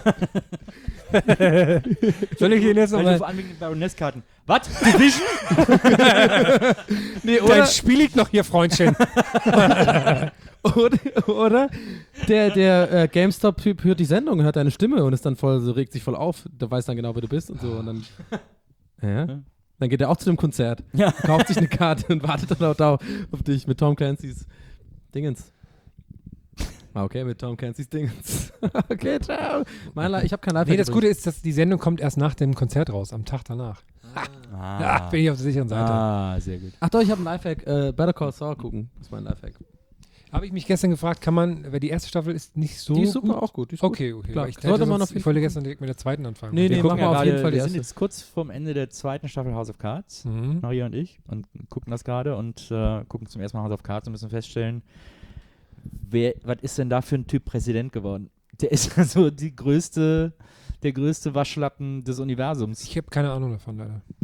Soll ich ihn jetzt Weil nochmal... du an wegen den Baroness-Karten. Was? Division? Nee, Dann spiel ich noch hier, Freundchen. oder der GameStop-Typ hört die Sendung und hört deine Stimme und ist dann voll, so regt sich voll auf. Der weiß dann genau, wer du bist und so. Und dann, ja. Dann geht er auch zu dem Konzert, Ja. kauft sich eine Karte und wartet dann auch da auf dich mit Tom Clancy's Dingens. Okay, mit Tom Clancy's Dingens. Okay, ciao. Ich habe kein Live. Nee, das Gute ist, dass die Sendung kommt erst nach dem Konzert raus, am Tag danach. Ja, bin ich auf der sicheren Seite. Ah, sehr gut. Ach doch, ich habe einen Lifehack. Better Call Saul gucken. Das ist mein Lifehack. Habe ich mich gestern gefragt, kann man, weil die erste Staffel ist nicht so Die ist super, gut. auch gut. Die ist Okay. Klar, Weil Ich, sollte hätte man sonst, auf jeden ich wollte gestern direkt mit der zweiten anfangen. Nee, Wir nee, gucken mach mal auf jeden Fall die wir sind erste. jetzt kurz vorm Ende der zweiten Staffel House of Cards, Mhm. Maria und ich, und gucken das gerade und gucken zum ersten Mal House of Cards und müssen feststellen, was ist denn da für ein Typ Präsident geworden? Der ist ja so der größte Waschlappen des Universums. Ich habe keine Ahnung davon, leider.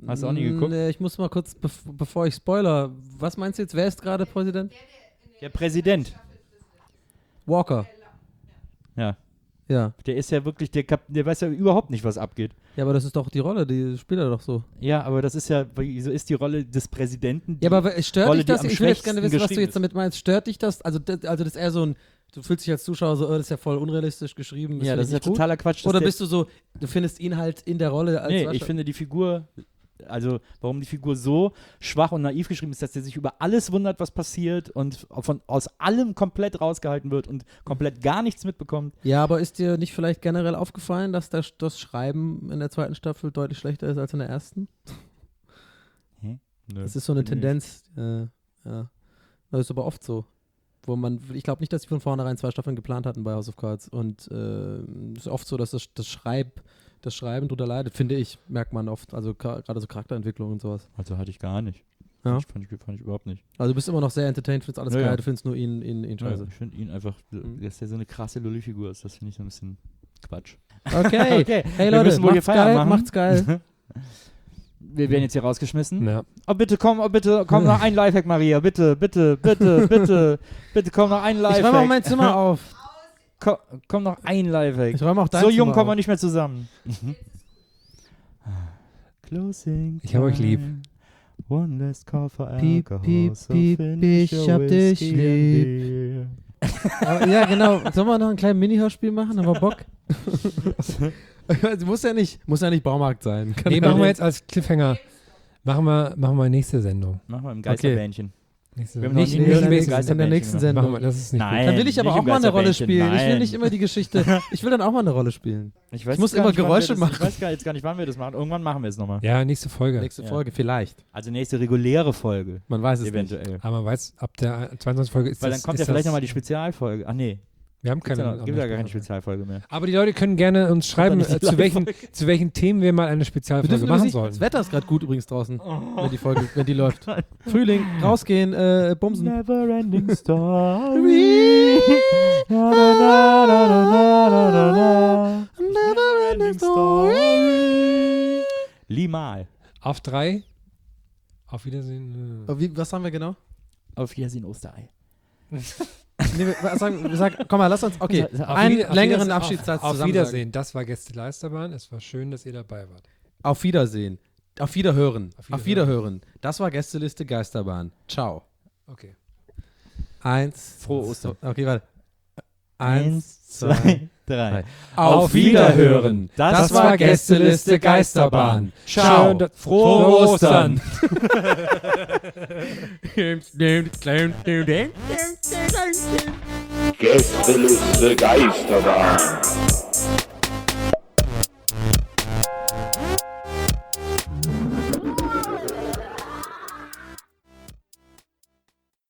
Hast du auch nie geguckt? Nee, ich muss mal kurz, bevor ich spoiler, was meinst du jetzt? Wer ist gerade Präsident? Der Präsident. Walker. Ja. Ja. Der ist ja wirklich, der weiß ja überhaupt nicht, was abgeht. Ja, aber das ist doch die Rolle, die spielt er doch so. Ja, aber das ist ja, so ist die Rolle des Präsidenten. Ja, aber stört Rolle, dich das? die am Ich will jetzt gerne wissen, was du geschrieben jetzt damit meinst. Stört dich das? Also das ist eher so ein, du fühlst dich als Zuschauer so, das ist ja voll unrealistisch geschrieben. Ja, das ist ja nicht gut. totaler Quatsch. Oder bist du so, du findest ihn halt in der Rolle als Nee, ich finde die Figur, also warum die Figur so schwach und naiv geschrieben ist, dass der sich über alles wundert, was passiert und aus allem komplett rausgehalten wird und komplett gar nichts mitbekommt. Ja, aber ist dir nicht vielleicht generell aufgefallen, dass das Schreiben in der zweiten Staffel deutlich schlechter ist als in der ersten? Nö. Das ist so eine Tendenz, ja. Das ist aber oft so. Ich glaube nicht, dass sie von vornherein 2 Staffeln geplant hatten bei House of Cards. Und es ist oft so, dass das Schreiben drunter leidet, finde ich, merkt man oft. Also gerade so Charakterentwicklung und sowas. Also hatte ich gar nicht. Ja. Fand ich überhaupt nicht. Also du bist immer noch sehr entertained, findest alles Ja, geil, ja. du findest nur ihn scheiße. Ich finde ihn einfach, dass der so eine krasse Lulli-Figur ist. Das finde ich so ein bisschen Quatsch. Okay. Okay, Hey wir Leute, müssen wohl hier macht's Feierabend geil, machen. macht's geil. Wir werden jetzt hier rausgeschmissen. Ja. Oh, bitte komm noch ein Lifehack, Maria. Bitte komm noch ein Ich räume auch Lifehack. mein Zimmer auf. Komm noch ein Lifehack. Ich räume auch dein So Zimmer jung kommen wir auf. nicht mehr zusammen. Closing Ich hab euch lieb. time. One last call for Piep, alcohol. piep, So piep, finish ich your hab dich whiskey lieb. and beer. Aber, ja, genau. Sollen wir noch ein kleines Mini-Hörspiel machen? Haben wir Bock? muss ja nicht Baumarkt sein. Kann Nee, ja machen wir nicht. jetzt als Cliffhanger. Machen wir nächste Sendung. Machen wir im Geisterbändchen. Nächste Wir haben Sendung. noch nie Nicht ein nächste Geisterbändchen in der nächsten gemacht. Sendung. Machen wir, das ist nicht Nein. Dann will ich aber nicht auch im mal eine Rolle Geisterbändchen, spielen. Ich will nein. nicht immer die Geschichte. Ich will dann auch mal eine Rolle spielen. Ich muss gar immer nicht, wann Geräusche wir das, machen. Ich weiß jetzt gar nicht, wann wir das machen. Irgendwann machen wir es nochmal. gut. Ja, nächste Folge. Nächste Ja. Folge, vielleicht. Also nächste reguläre Folge. Man weiß es Eventuell. Aber man weiß, ab der 22. Folge ist Weil das. dann kommt ja ist vielleicht das- nochmal die Spezialfolge. Ach nee, Wir haben gibt keine. ja gar keine Spezialfolge mehr. Aber die Leute können gerne uns schreiben, nicht die zu welchen Themen wir mal eine Spezialfolge machen sollen. Das Wetter ist gerade gut übrigens draußen, wenn die läuft. Frühling, rausgehen, bumsen. Never ending story. Never ending story. Limal. Auf 3. Auf Wiedersehen. Was haben wir genau? Auf Wiedersehen, Osterei. Nee, wir sagen, komm mal, lass uns, okay, Auf einen Auf längeren Wiedersehen- Abschiedssatz Auf zusammen Wiedersehen. sagen. Das war Gäste-Leisterbahn. Es war schön, dass ihr dabei wart. Auf Wiedersehen. Auf Wiederhören. Auf Auf Wiederhören. Wiederhören. Das war Gästeliste Geisterbahn. Ciao. Okay. 1. Frohe Ostern. Okay, warte. 1, 2, 3. Auf Wiederhören. Das war Gästeliste Geisterbahn. Ciao. Schön, frohe Ostern. Gästeliste Geisterbahn.